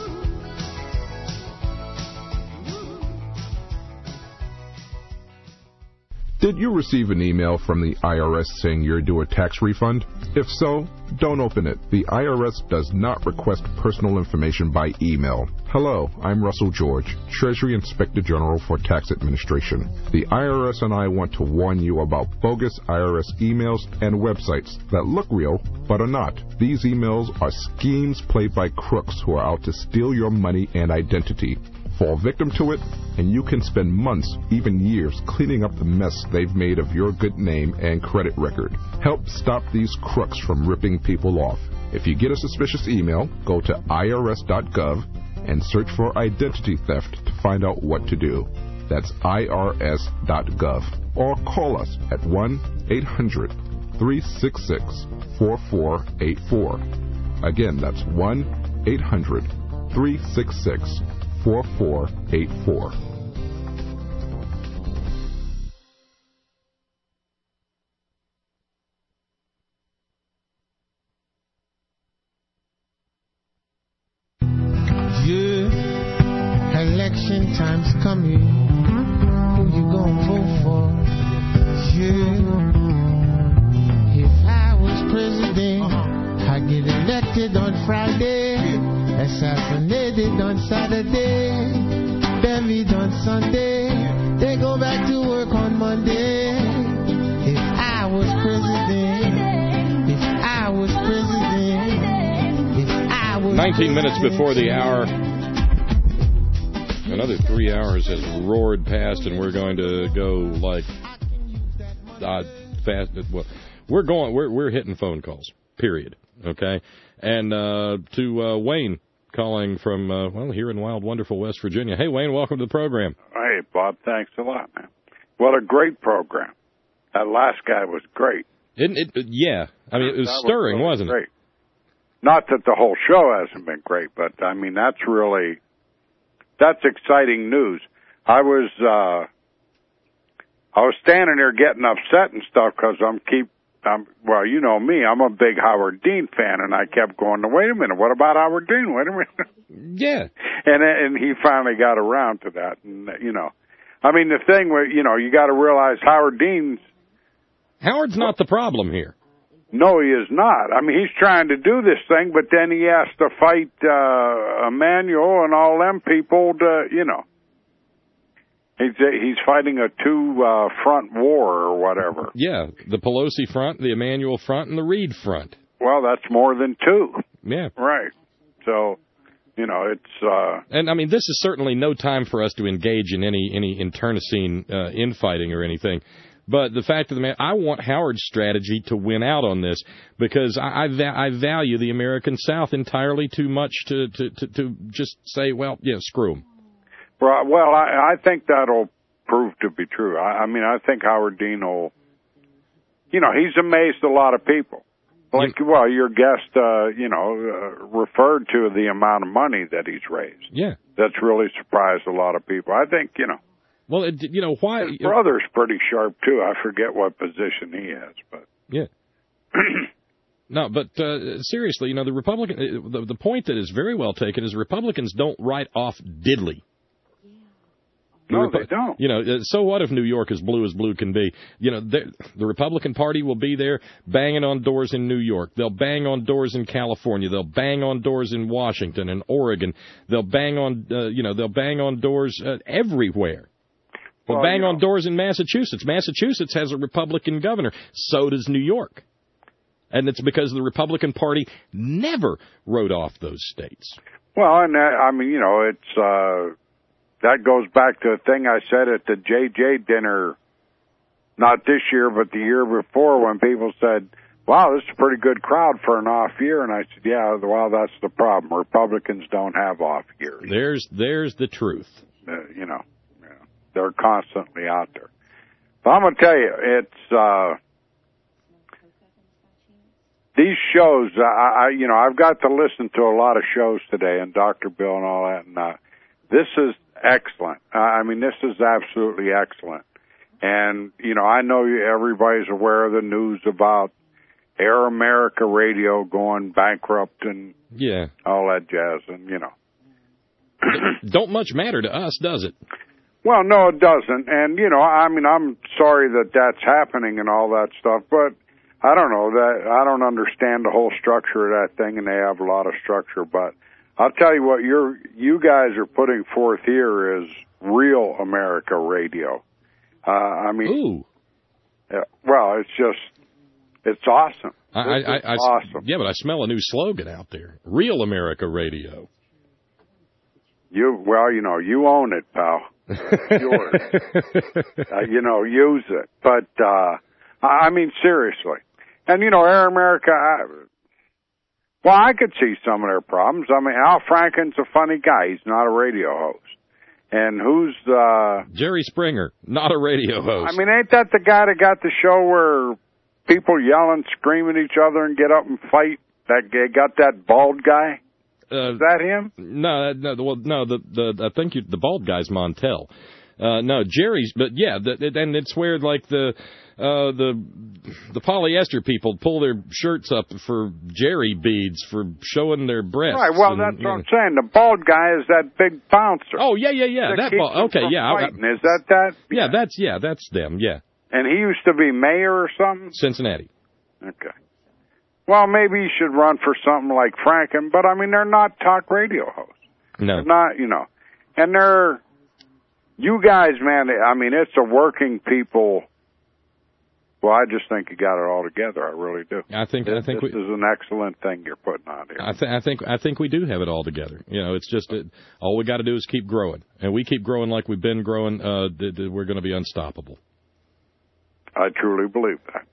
[SPEAKER 18] Did you receive an email from the IRS saying you're due a tax refund? If so, don't open it. The IRS does not request personal information by email. Hello, I'm Russell George, Treasury Inspector General for Tax Administration. The IRS and I want to warn you about bogus IRS emails and websites that look real but are not. These emails are schemes played by crooks who are out to steal your money and identity. Fall victim to it, and you can spend months, even years, cleaning up the mess they've made of your good name and credit record. Help stop these crooks from ripping people off. If you get a suspicious email, go to irs.gov and search for identity theft to find out what to do. That's irs.gov. Or call us at 1-800-366-4484. Again, that's 1-800-366-4484.
[SPEAKER 19] Election time's coming. Who you gonna vote for? If I was president, I'd get elected on Friday, assassinated on Saturday, buried on Sunday, they go back to work on Monday. If I was president, if I was president, if I was
[SPEAKER 7] 19 minutes before the hour. Another 3 hours has roared past, and we're going to go like fast. Well, we're hitting phone calls. Period. Okay, and to Wayne calling from here in wild, wonderful West Virginia. Hey, Wayne, welcome to the program.
[SPEAKER 20] Hey, Bob, thanks a lot, man. What a great program. That last guy was great.
[SPEAKER 7] Isn't it? Yeah, I mean, it was stirring, wasn't it?
[SPEAKER 20] Great. Not that the whole show hasn't been great, but I mean that's exciting news. I was standing there getting upset and stuff because well, you know me, I'm a big Howard Dean fan, and I kept going, wait a minute, what about Howard Dean? Wait a minute.
[SPEAKER 7] Yeah.
[SPEAKER 20] And he finally got around to that, and I mean the thing where you got to realize Howard's
[SPEAKER 7] not the problem here.
[SPEAKER 20] No, he is not. I mean, he's trying to do this thing, but then he has to fight Emanuel and all them people to, He's fighting a two-front war or whatever.
[SPEAKER 7] Yeah, the Pelosi front, the Emanuel front, and the Reid front.
[SPEAKER 20] Well, that's more than two.
[SPEAKER 7] Yeah.
[SPEAKER 20] Right. So, it's...
[SPEAKER 7] And, I mean, this is certainly no time for us to engage in any internecine infighting or anything. But the fact of the matter, I want Howard's strategy to win out on this because I value the American South entirely too much to just say, well, yeah, screw them.
[SPEAKER 20] Well, I think that'll prove to be true. I mean, I think Howard Dean will, he's amazed a lot of people. Like, well, your guest, referred to the amount of money that he's raised.
[SPEAKER 7] Yeah.
[SPEAKER 20] That's really surprised a lot of people. I think,
[SPEAKER 7] Well, why?
[SPEAKER 20] His brother's pretty sharp, too. I forget what position he has, but.
[SPEAKER 7] Yeah. No, but seriously, you know, the Republican, the point that is very well taken is Republicans don't write off diddly.
[SPEAKER 20] No, they don't.
[SPEAKER 7] You know, so what if New York is blue as blue can be? You know, the Republican Party will be there banging on doors in New York. They'll bang on doors in California. They'll bang on doors in Washington and Oregon. They'll bang on, they'll bang on doors everywhere. They'll bang on doors in Massachusetts. Massachusetts has a Republican governor. So does New York. And it's because the Republican Party never wrote off those states.
[SPEAKER 20] Well, and I mean, you know, it's that goes back to a thing I said at the JJ dinner, not this year, but the year before, when people said, wow, this is a pretty good crowd for an off year. And I said, yeah, well, that's the problem. Republicans don't have off years.
[SPEAKER 7] There's the truth.
[SPEAKER 20] You know, they're constantly out there. But I'm going to tell you, it's these shows, I've got to listen to a lot of shows today, and Dr. Bill and all that, and this is excellent. I mean, this is absolutely excellent. And, you know, I know everybody's aware of the news about Air America Radio going bankrupt and all that jazz, and, you know.
[SPEAKER 7] Don't much matter to us, does it?
[SPEAKER 20] Well, no, it doesn't. And, you know, I mean, I'm sorry that that's happening and all that stuff, but I don't know that I don't understand the whole structure of that thing, and they have a lot of structure. But I'll tell you what, you guys are putting forth here is real America Radio. I mean, well, it's awesome. Awesome.
[SPEAKER 7] Yeah, but I smell a new slogan out there: Real America Radio.
[SPEAKER 20] You own it, pal. It's yours. Use it. But I mean, seriously. And, you know, Air America, I could see some of their problems. I mean, Al Franken's a funny guy. He's not a radio host. And who's
[SPEAKER 7] Jerry Springer, not a radio host.
[SPEAKER 20] I mean, ain't that the guy that got the show where people yell and scream at each other and get up and fight? That got that bald guy? Is that him?
[SPEAKER 7] No. I think the bald guy's Montel. No, Jerry's, but yeah, and it's where like the polyester people pull their shirts up for Jerry beads for showing their breasts.
[SPEAKER 20] Right. Well, that's what I'm saying. The bald guy is that big bouncer.
[SPEAKER 7] Oh yeah. That okay, yeah.
[SPEAKER 20] Is that?
[SPEAKER 7] Yeah, that's them. Yeah.
[SPEAKER 20] And he used to be mayor or something.
[SPEAKER 7] Cincinnati.
[SPEAKER 20] Okay. Well, maybe he should run for something like Franken, but I mean, they're not talk radio hosts.
[SPEAKER 7] No.
[SPEAKER 20] They're not, you know, and you guys, man, I mean, it's a working people. Well, I just think you got it all together. I really do.
[SPEAKER 7] I think
[SPEAKER 20] this is an excellent thing you're putting on here.
[SPEAKER 7] I think we do have it all together. You know, it's just all we got to do is keep growing, and we keep growing like we've been growing. We're going to be unstoppable.
[SPEAKER 20] I truly believe that.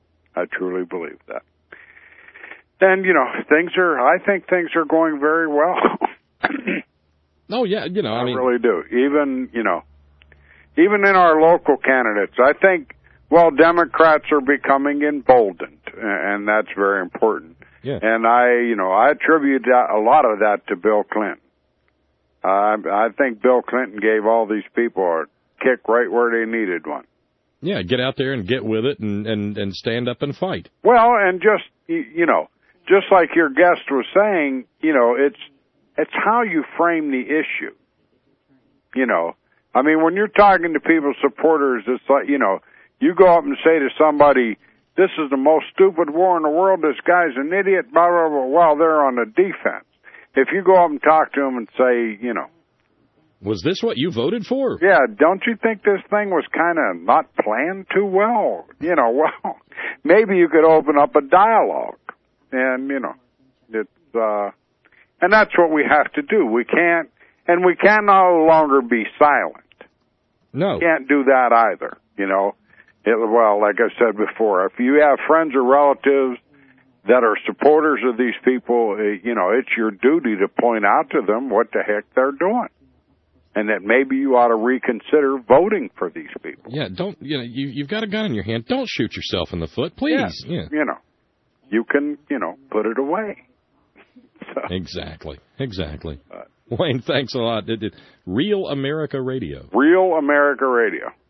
[SPEAKER 20] And, you know, I think things are going very well.
[SPEAKER 7] Oh, yeah, you know, I mean,
[SPEAKER 20] really do. Even in our local candidates, I think, Democrats are becoming emboldened, and that's very important.
[SPEAKER 7] Yeah.
[SPEAKER 20] And I attribute a lot of that to Bill Clinton. I think Bill Clinton gave all these people a kick right where they needed one.
[SPEAKER 7] Yeah, get out there and get with it and stand up and fight.
[SPEAKER 20] Well, and just like your guest was saying, you know, it's how you frame the issue. You know, I mean, when you're talking to people's supporters, it's like, you know, you go up and say to somebody, this is the most stupid war in the world, this guy's an idiot, blah, blah, blah, while they're on the defense. If you go up and talk to them and say, you know,
[SPEAKER 7] was this what you voted for?
[SPEAKER 20] Yeah, don't you think this thing was kind of not planned too well? You know, well, maybe you could open up a dialogue. And, you know, it's, and that's what we have to do. We can no longer be silent.
[SPEAKER 7] No.
[SPEAKER 20] We can't do that either, you know. Like I said before, if you have friends or relatives that are supporters of these people, you know, it's your duty to point out to them what the heck they're doing. And that maybe you ought to reconsider voting for these people.
[SPEAKER 7] Yeah, you've got a gun in your hand. Don't shoot yourself in the foot, please. Yeah.
[SPEAKER 20] You know, you can, put it away. So.
[SPEAKER 7] Exactly. Wayne, thanks a lot. Real America Radio.
[SPEAKER 20] Real America Radio.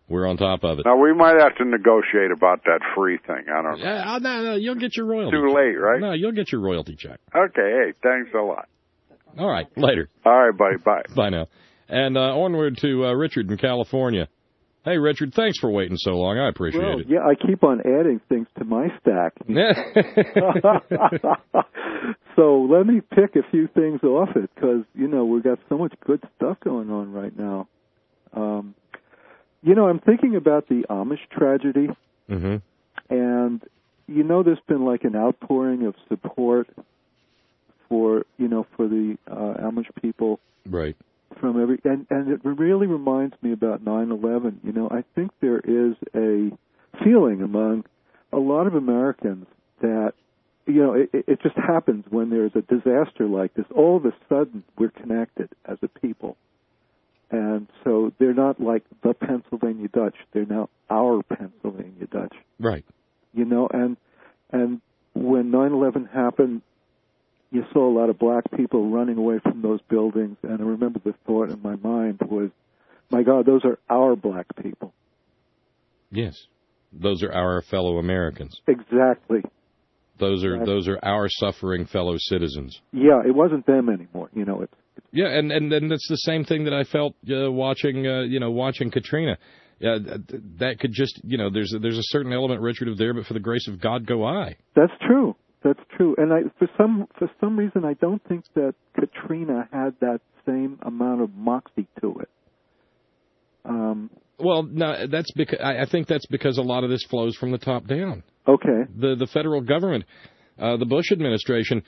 [SPEAKER 7] We're on top of it.
[SPEAKER 20] Now, we might have to negotiate about that free thing. I don't know.
[SPEAKER 7] Yeah, no, you'll get your royalty.
[SPEAKER 20] Too late, right?
[SPEAKER 7] No, you'll get your royalty check.
[SPEAKER 20] Okay, hey, thanks a lot.
[SPEAKER 7] All right, later.
[SPEAKER 20] All right, buddy, bye.
[SPEAKER 7] Bye now. And onward to Richard in California. Hey, Richard, thanks for waiting so long. I appreciate it.
[SPEAKER 21] Yeah, I keep on adding things to my stack. So let me pick a few things off it because, we've got so much good stuff going on right now. I'm thinking about the Amish tragedy.
[SPEAKER 7] Mm-hmm.
[SPEAKER 21] And, there's been like an outpouring of support for the Amish people.
[SPEAKER 7] Right.
[SPEAKER 21] And it really reminds me about 9/11. I think there is a feeling among a lot of Americans that, it just happens when there's a disaster like this. All of a sudden, we're connected as a people. And so they're not like the Pennsylvania Dutch. They're now our Pennsylvania Dutch.
[SPEAKER 7] Right.
[SPEAKER 21] And when 9/11 happened, you saw a lot of black people running away from those buildings, and I remember the thought in my mind was, my God, those are our black people.
[SPEAKER 7] Yes. Those are our fellow Americans.
[SPEAKER 21] Exactly.
[SPEAKER 7] Those are our suffering fellow citizens.
[SPEAKER 21] Yeah, it wasn't them anymore.
[SPEAKER 7] Yeah, and that's the same thing that I felt watching Katrina. That could just, there's a certain element, Richard, of there, but for the grace of God go I.
[SPEAKER 21] That's true. That's true. And for some reason, I don't think that Katrina had that same amount of moxie to it.
[SPEAKER 7] Well, no, that's because I think that's because a lot of this flows from the top down.
[SPEAKER 21] Okay.
[SPEAKER 7] The federal government, the Bush administration,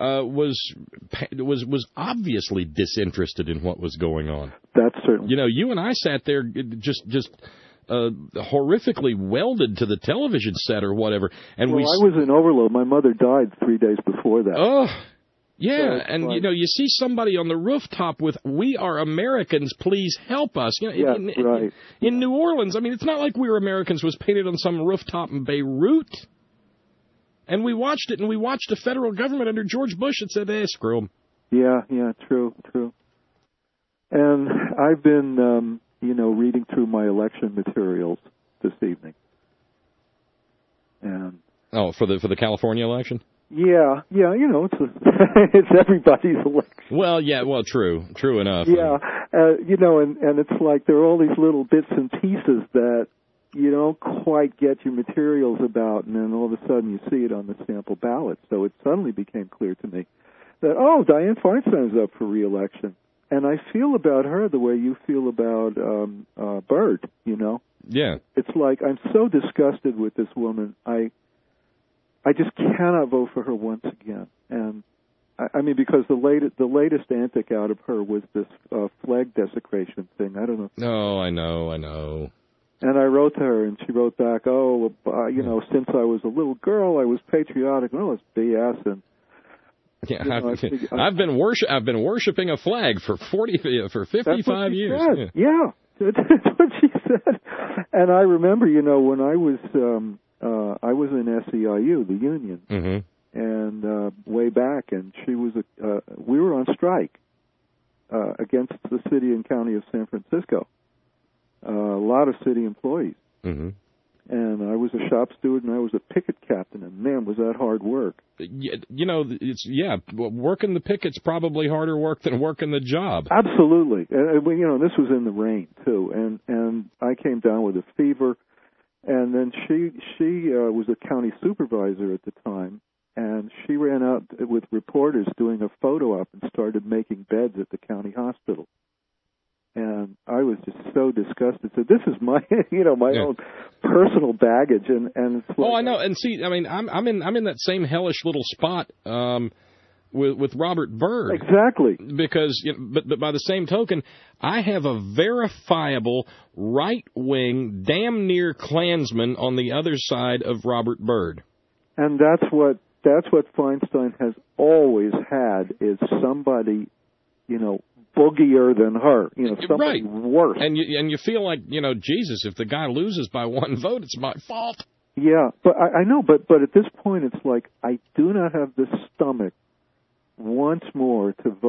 [SPEAKER 7] was obviously disinterested in what was going on.
[SPEAKER 21] That's certainly.
[SPEAKER 7] You and I sat there just horrifically welded to the television set or whatever, and
[SPEAKER 21] I was in overload. My mother died 3 days before that.
[SPEAKER 7] Oh. Yeah, and you see somebody on the rooftop with "We are Americans, please help us."
[SPEAKER 21] Right.
[SPEAKER 7] In New Orleans, I mean, it's not like "We are Americans" was painted on some rooftop in Beirut. And we watched it, and we watched the federal government under George Bush and said, screw them.
[SPEAKER 21] Yeah, true. And I've been, reading through my election materials this evening. And
[SPEAKER 7] for the California election?
[SPEAKER 21] Yeah, it's everybody's election.
[SPEAKER 7] Well, true enough.
[SPEAKER 21] Yeah, and it's like there are all these little bits and pieces that you don't quite get your materials about, and then all of a sudden you see it on the sample ballot. So it suddenly became clear to me that, Dianne Feinstein is up for re-election. And I feel about her the way you feel about Byrd,
[SPEAKER 7] Yeah.
[SPEAKER 21] It's like I'm so disgusted with this woman. I just cannot vote for her once again. And I mean, because the latest antic out of her was this flag desecration thing. I don't know.
[SPEAKER 7] No, I know.
[SPEAKER 21] And I wrote to her, and she wrote back, since I was a little girl, I was patriotic. Well, it's BS. And
[SPEAKER 7] I've been worshiping a flag for 55 years.
[SPEAKER 21] Said. Yeah, that's what she said. And I remember, when I was in SEIU, the union,
[SPEAKER 7] mm-hmm.
[SPEAKER 21] and way back, and she was we were on strike against the city and county of San Francisco. A lot of city employees.
[SPEAKER 7] Mm-hmm.
[SPEAKER 21] And I was a shop steward, and I was a picket captain, and man, was that hard work.
[SPEAKER 7] Working the picket's probably harder work than working the job.
[SPEAKER 21] Absolutely. And this was in the rain, too, and I came down with a fever, and then she was a county supervisor at the time, and she ran out with reporters doing a photo op and started making beds at the county hospital. And I was just so disgusted. So this is my, my own personal baggage, and it's.
[SPEAKER 7] I know. And see, I mean, I'm in that same hellish little spot with Robert Byrd.
[SPEAKER 21] Exactly.
[SPEAKER 7] Because, but by the same token, I have a verifiable right-wing, damn near Klansman on the other side of Robert Byrd.
[SPEAKER 21] And that's what Feinstein has always had, is somebody, boogier than her, somebody worse.
[SPEAKER 7] And you feel like, Jesus, if the guy loses by one vote, it's my fault.
[SPEAKER 21] Yeah, but I know, but at this point, it's like I do not have the stomach once more to vote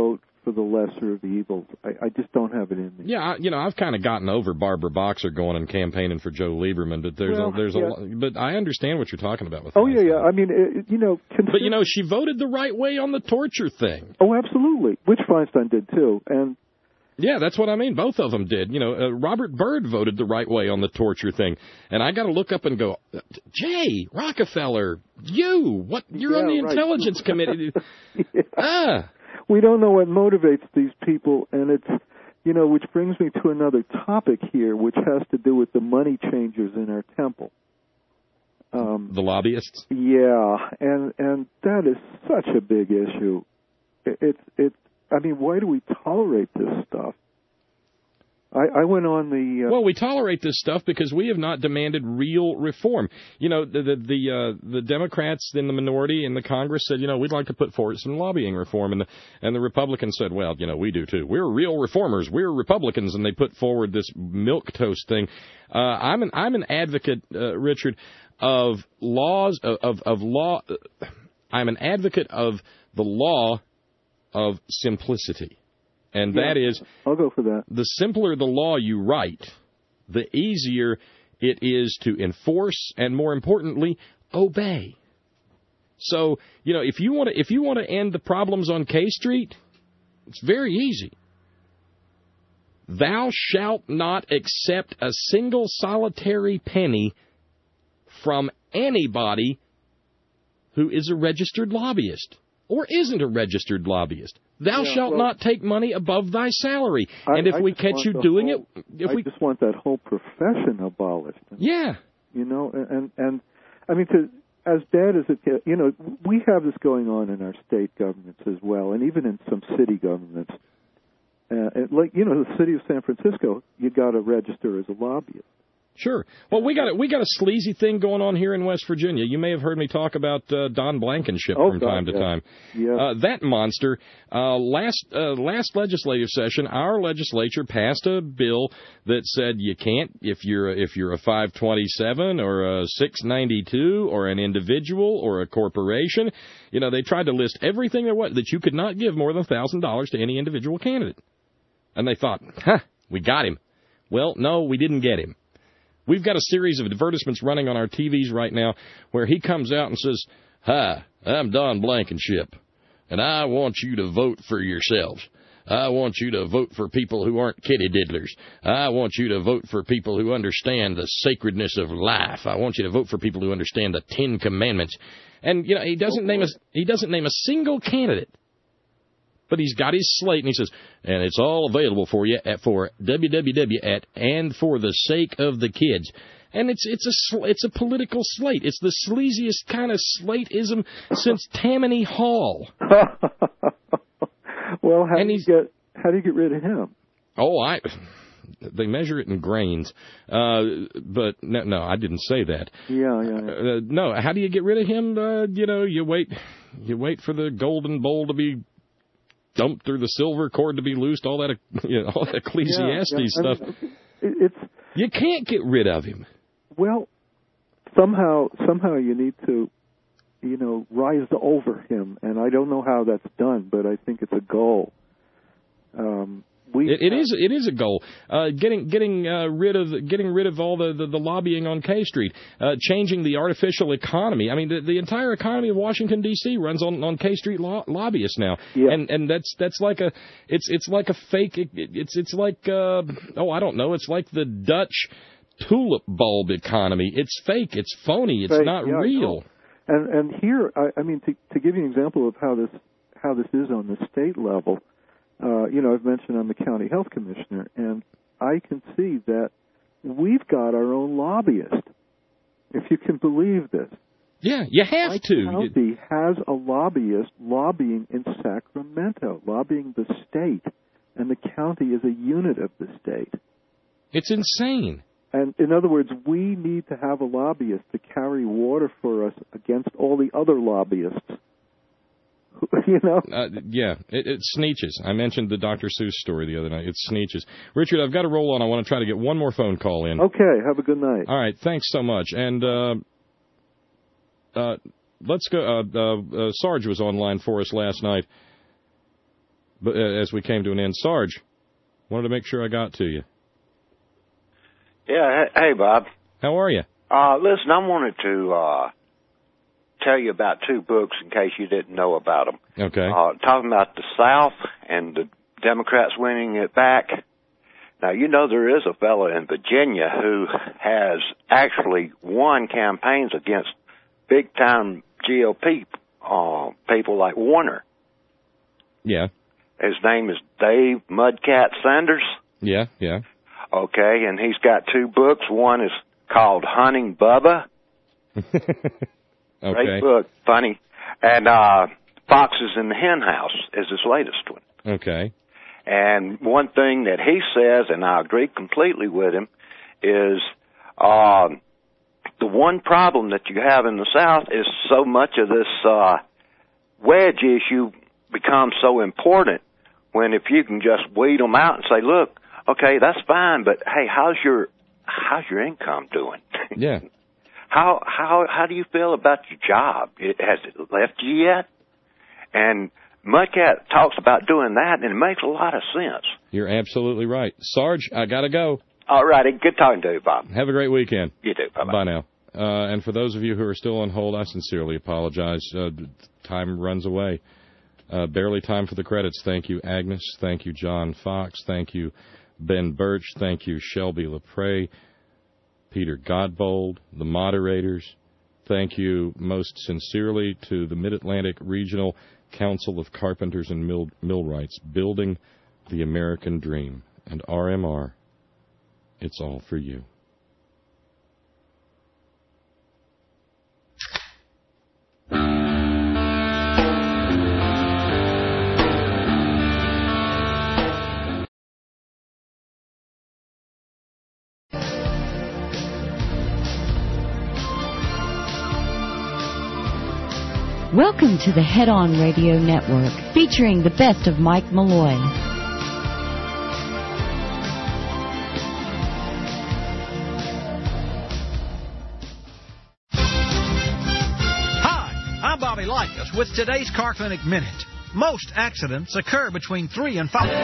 [SPEAKER 21] for the lesser of evils. I just don't have it in me.
[SPEAKER 7] Yeah, I've kind of gotten over Barbara Boxer going and campaigning for Joe Lieberman, but but I understand what you're talking about with.
[SPEAKER 21] Oh yeah. I mean,
[SPEAKER 7] but she voted the right way on the torture thing.
[SPEAKER 21] Oh, absolutely, which Feinstein did too, and.
[SPEAKER 7] Yeah, that's what I mean. Both of them did. Robert Byrd voted the right way on the torture thing. And I got to look up and go, Jay, Rockefeller, you're on the Intelligence Committee.
[SPEAKER 21] We don't know what motivates these people, and it's, which brings me to another topic here, which has to do with the money changers in our temple.
[SPEAKER 7] The lobbyists?
[SPEAKER 21] Yeah, and that is such a big issue. I mean, why do we tolerate this stuff? I went on the...
[SPEAKER 7] Well, we tolerate this stuff because we have not demanded real reform. The Democrats in the minority in the Congress said, we'd like to put forward some lobbying reform. And the Republicans said, well, we do too. We're real reformers. We're Republicans. And they put forward this milquetoast thing. I'm an advocate, Richard, of laws, of law. I'm an advocate of the law of simplicity. And that is,
[SPEAKER 21] I'll go for that.
[SPEAKER 7] The simpler the law you write, the easier it is to enforce and, more importantly, obey. So, if you want to end the problems on K Street, it's very easy. Thou shalt not accept a single solitary penny from anybody who is a registered lobbyist or isn't a registered lobbyist. Thou shalt not take money above thy salary. And if we catch you doing it...
[SPEAKER 21] I just want that whole profession abolished.
[SPEAKER 7] Yeah.
[SPEAKER 21] And I mean, as bad as it gets, we have this going on in our state governments as well, and even in some city governments. The city of San Francisco, you got to register as a lobbyist.
[SPEAKER 7] Sure. Well, we got a sleazy thing going on here in West Virginia. You may have heard me talk about Don Blankenship from time to time.
[SPEAKER 21] Yeah.
[SPEAKER 7] That monster. Last legislative session, our legislature passed a bill that said you can't, if you're a 527 or a 692 or an individual or a corporation. They tried to list everything there was that you could not give more than $1,000 to any individual candidate. And they thought, we got him. Well, no, we didn't get him. We've got a series of advertisements running on our TVs right now where he comes out and says, "Hi, I'm Don Blankenship, and I want you to vote for yourselves. I want you to vote for people who aren't kitty diddlers. I want you to vote for people who understand the sacredness of life. I want you to vote for people who understand the Ten Commandments." And, he doesn't name a single candidate. But he's got his slate, and he says, and it's all available for you for andforthesake-of-the-kids. And it's a political slate. It's the sleaziest kind of slateism since Tammany Hall.
[SPEAKER 21] Well, how do you get rid of him?
[SPEAKER 7] Oh, they measure it in grains. But no, I didn't say that.
[SPEAKER 21] Yeah.
[SPEAKER 7] No, how do you get rid of him? You wait for the golden bowl to be dumped through the silver cord to be loosed, all that Ecclesiastes stuff. You can't get rid of him.
[SPEAKER 21] Well, somehow you need to, rise over him, and I don't know how that's done, but I think it's a goal.
[SPEAKER 7] It is a goal. Getting rid of all the lobbying on K Street, changing the artificial economy. I mean, the entire economy of Washington D.C. runs on K Street lobbyists now, and that's like it's like a fake. It's like I don't know. It's like the Dutch tulip bulb economy. It's fake. It's phony. It's not real.
[SPEAKER 21] And here, I mean, to give you an example of how this is on the state level. I've mentioned I'm the county health commissioner, and I can see that we've got our own lobbyist, if you can believe this.
[SPEAKER 7] Yeah, you have to.
[SPEAKER 21] My county has a lobbyist lobbying in Sacramento, lobbying the state, and the county is a unit of the state.
[SPEAKER 7] It's insane.
[SPEAKER 21] And in other words, we need to have a lobbyist to carry water for us against all the other lobbyists.
[SPEAKER 7] Yeah, it Sneetches. I mentioned the Dr. Seuss story the other night. It's Sneetches. Richard, I've got to roll on. I want to try to get one more phone call in.
[SPEAKER 21] Okay, have a good night.
[SPEAKER 7] All right, thanks so much. And let's go. Sarge was online for us last night. as we came to an end. Sarge, wanted to make sure I got to you.
[SPEAKER 1] Yeah, hey, Bob.
[SPEAKER 7] How are you?
[SPEAKER 1] Listen, I wanted to tell you about two books in case you didn't know about them.
[SPEAKER 7] Okay.
[SPEAKER 1] Talking about the South and the Democrats winning it back. Now, you know there is a fellow in Virginia who has actually won campaigns against big-time GOP people like Warner.
[SPEAKER 7] Yeah.
[SPEAKER 1] His name is Dave Mudcat Sanders.
[SPEAKER 7] Yeah.
[SPEAKER 1] Okay, and he's got two books. One is called Hunting Bubba.
[SPEAKER 7] Okay.
[SPEAKER 1] Great book, funny. And Foxes in the Hen House is his latest one.
[SPEAKER 7] Okay.
[SPEAKER 1] And one thing that he says, and I agree completely with him, is the one problem that you have in the South is so much of this wedge issue becomes so important when if you can just weed them out and say, look, okay, that's fine, but hey, how's your income doing?
[SPEAKER 7] Yeah.
[SPEAKER 1] How do you feel about your job? Has it left you yet? And Mudcat talks about doing that, and it makes a lot of sense.
[SPEAKER 7] You're absolutely right. Sarge, I got to go.
[SPEAKER 1] All righty. Good talking to you, Bob.
[SPEAKER 7] Have a great weekend.
[SPEAKER 1] You too. Bye-bye.
[SPEAKER 7] Bye now. And for those of you who are still on hold, I sincerely apologize. Time runs away. Barely time for the credits. Thank you, Agnes. Thank you, John Fox. Thank you, Ben Birch. Thank you, Shelby LaPrey, Peter Godbold, the moderators. Thank you most sincerely to the Mid-Atlantic Regional Council of Carpenters and Millwrights, building the American dream. And RMR, it's all for you.
[SPEAKER 17] Welcome to the Head On Radio Network, featuring the best of Mike Malloy.
[SPEAKER 22] Hi, I'm Bobby Likas with today's Car Clinic Minute. Most accidents occur between 3 and 5.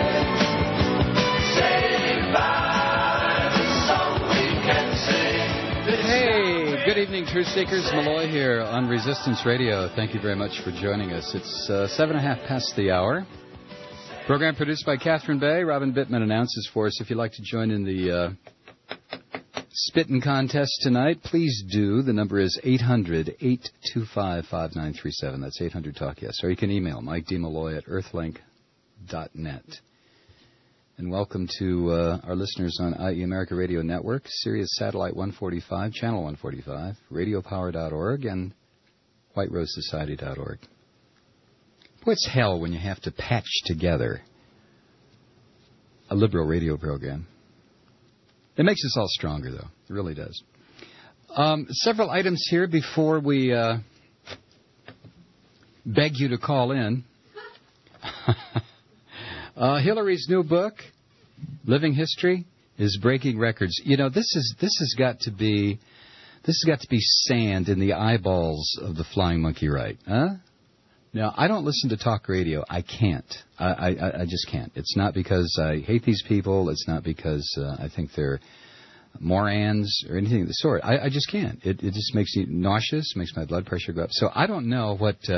[SPEAKER 23] Hey, good evening, Truth Seekers. Malloy here on Resistance Radio. Thank you very much for joining us. It's 7:05 past the hour. Program produced by Catherine Bay. Robin Bittman announces for us. If you'd like to join in the spitting contest tonight, please do. The number is 800-825-5937. That's 800-TALK-YES. Or you can email Mike D. Malloy at earthlink.net. And welcome to our listeners on IE America Radio Network, Sirius Satellite 145, Channel 145, radiopower.org, and whiterosesociety.org. Boy, it's hell when you have to patch together a liberal radio program. It makes us all stronger, though. It really does. Several items here before we beg you to call in. Hillary's new book, Living History, is breaking records. You know, this has got to be sand in the eyeballs of the flying monkey right, huh? Now, I don't listen to talk radio. I can't. I just can't. It's not because I hate these people. It's not because I think they're morons or anything of the sort. I just can't. It just makes me nauseous, makes my blood pressure go up. So I don't know what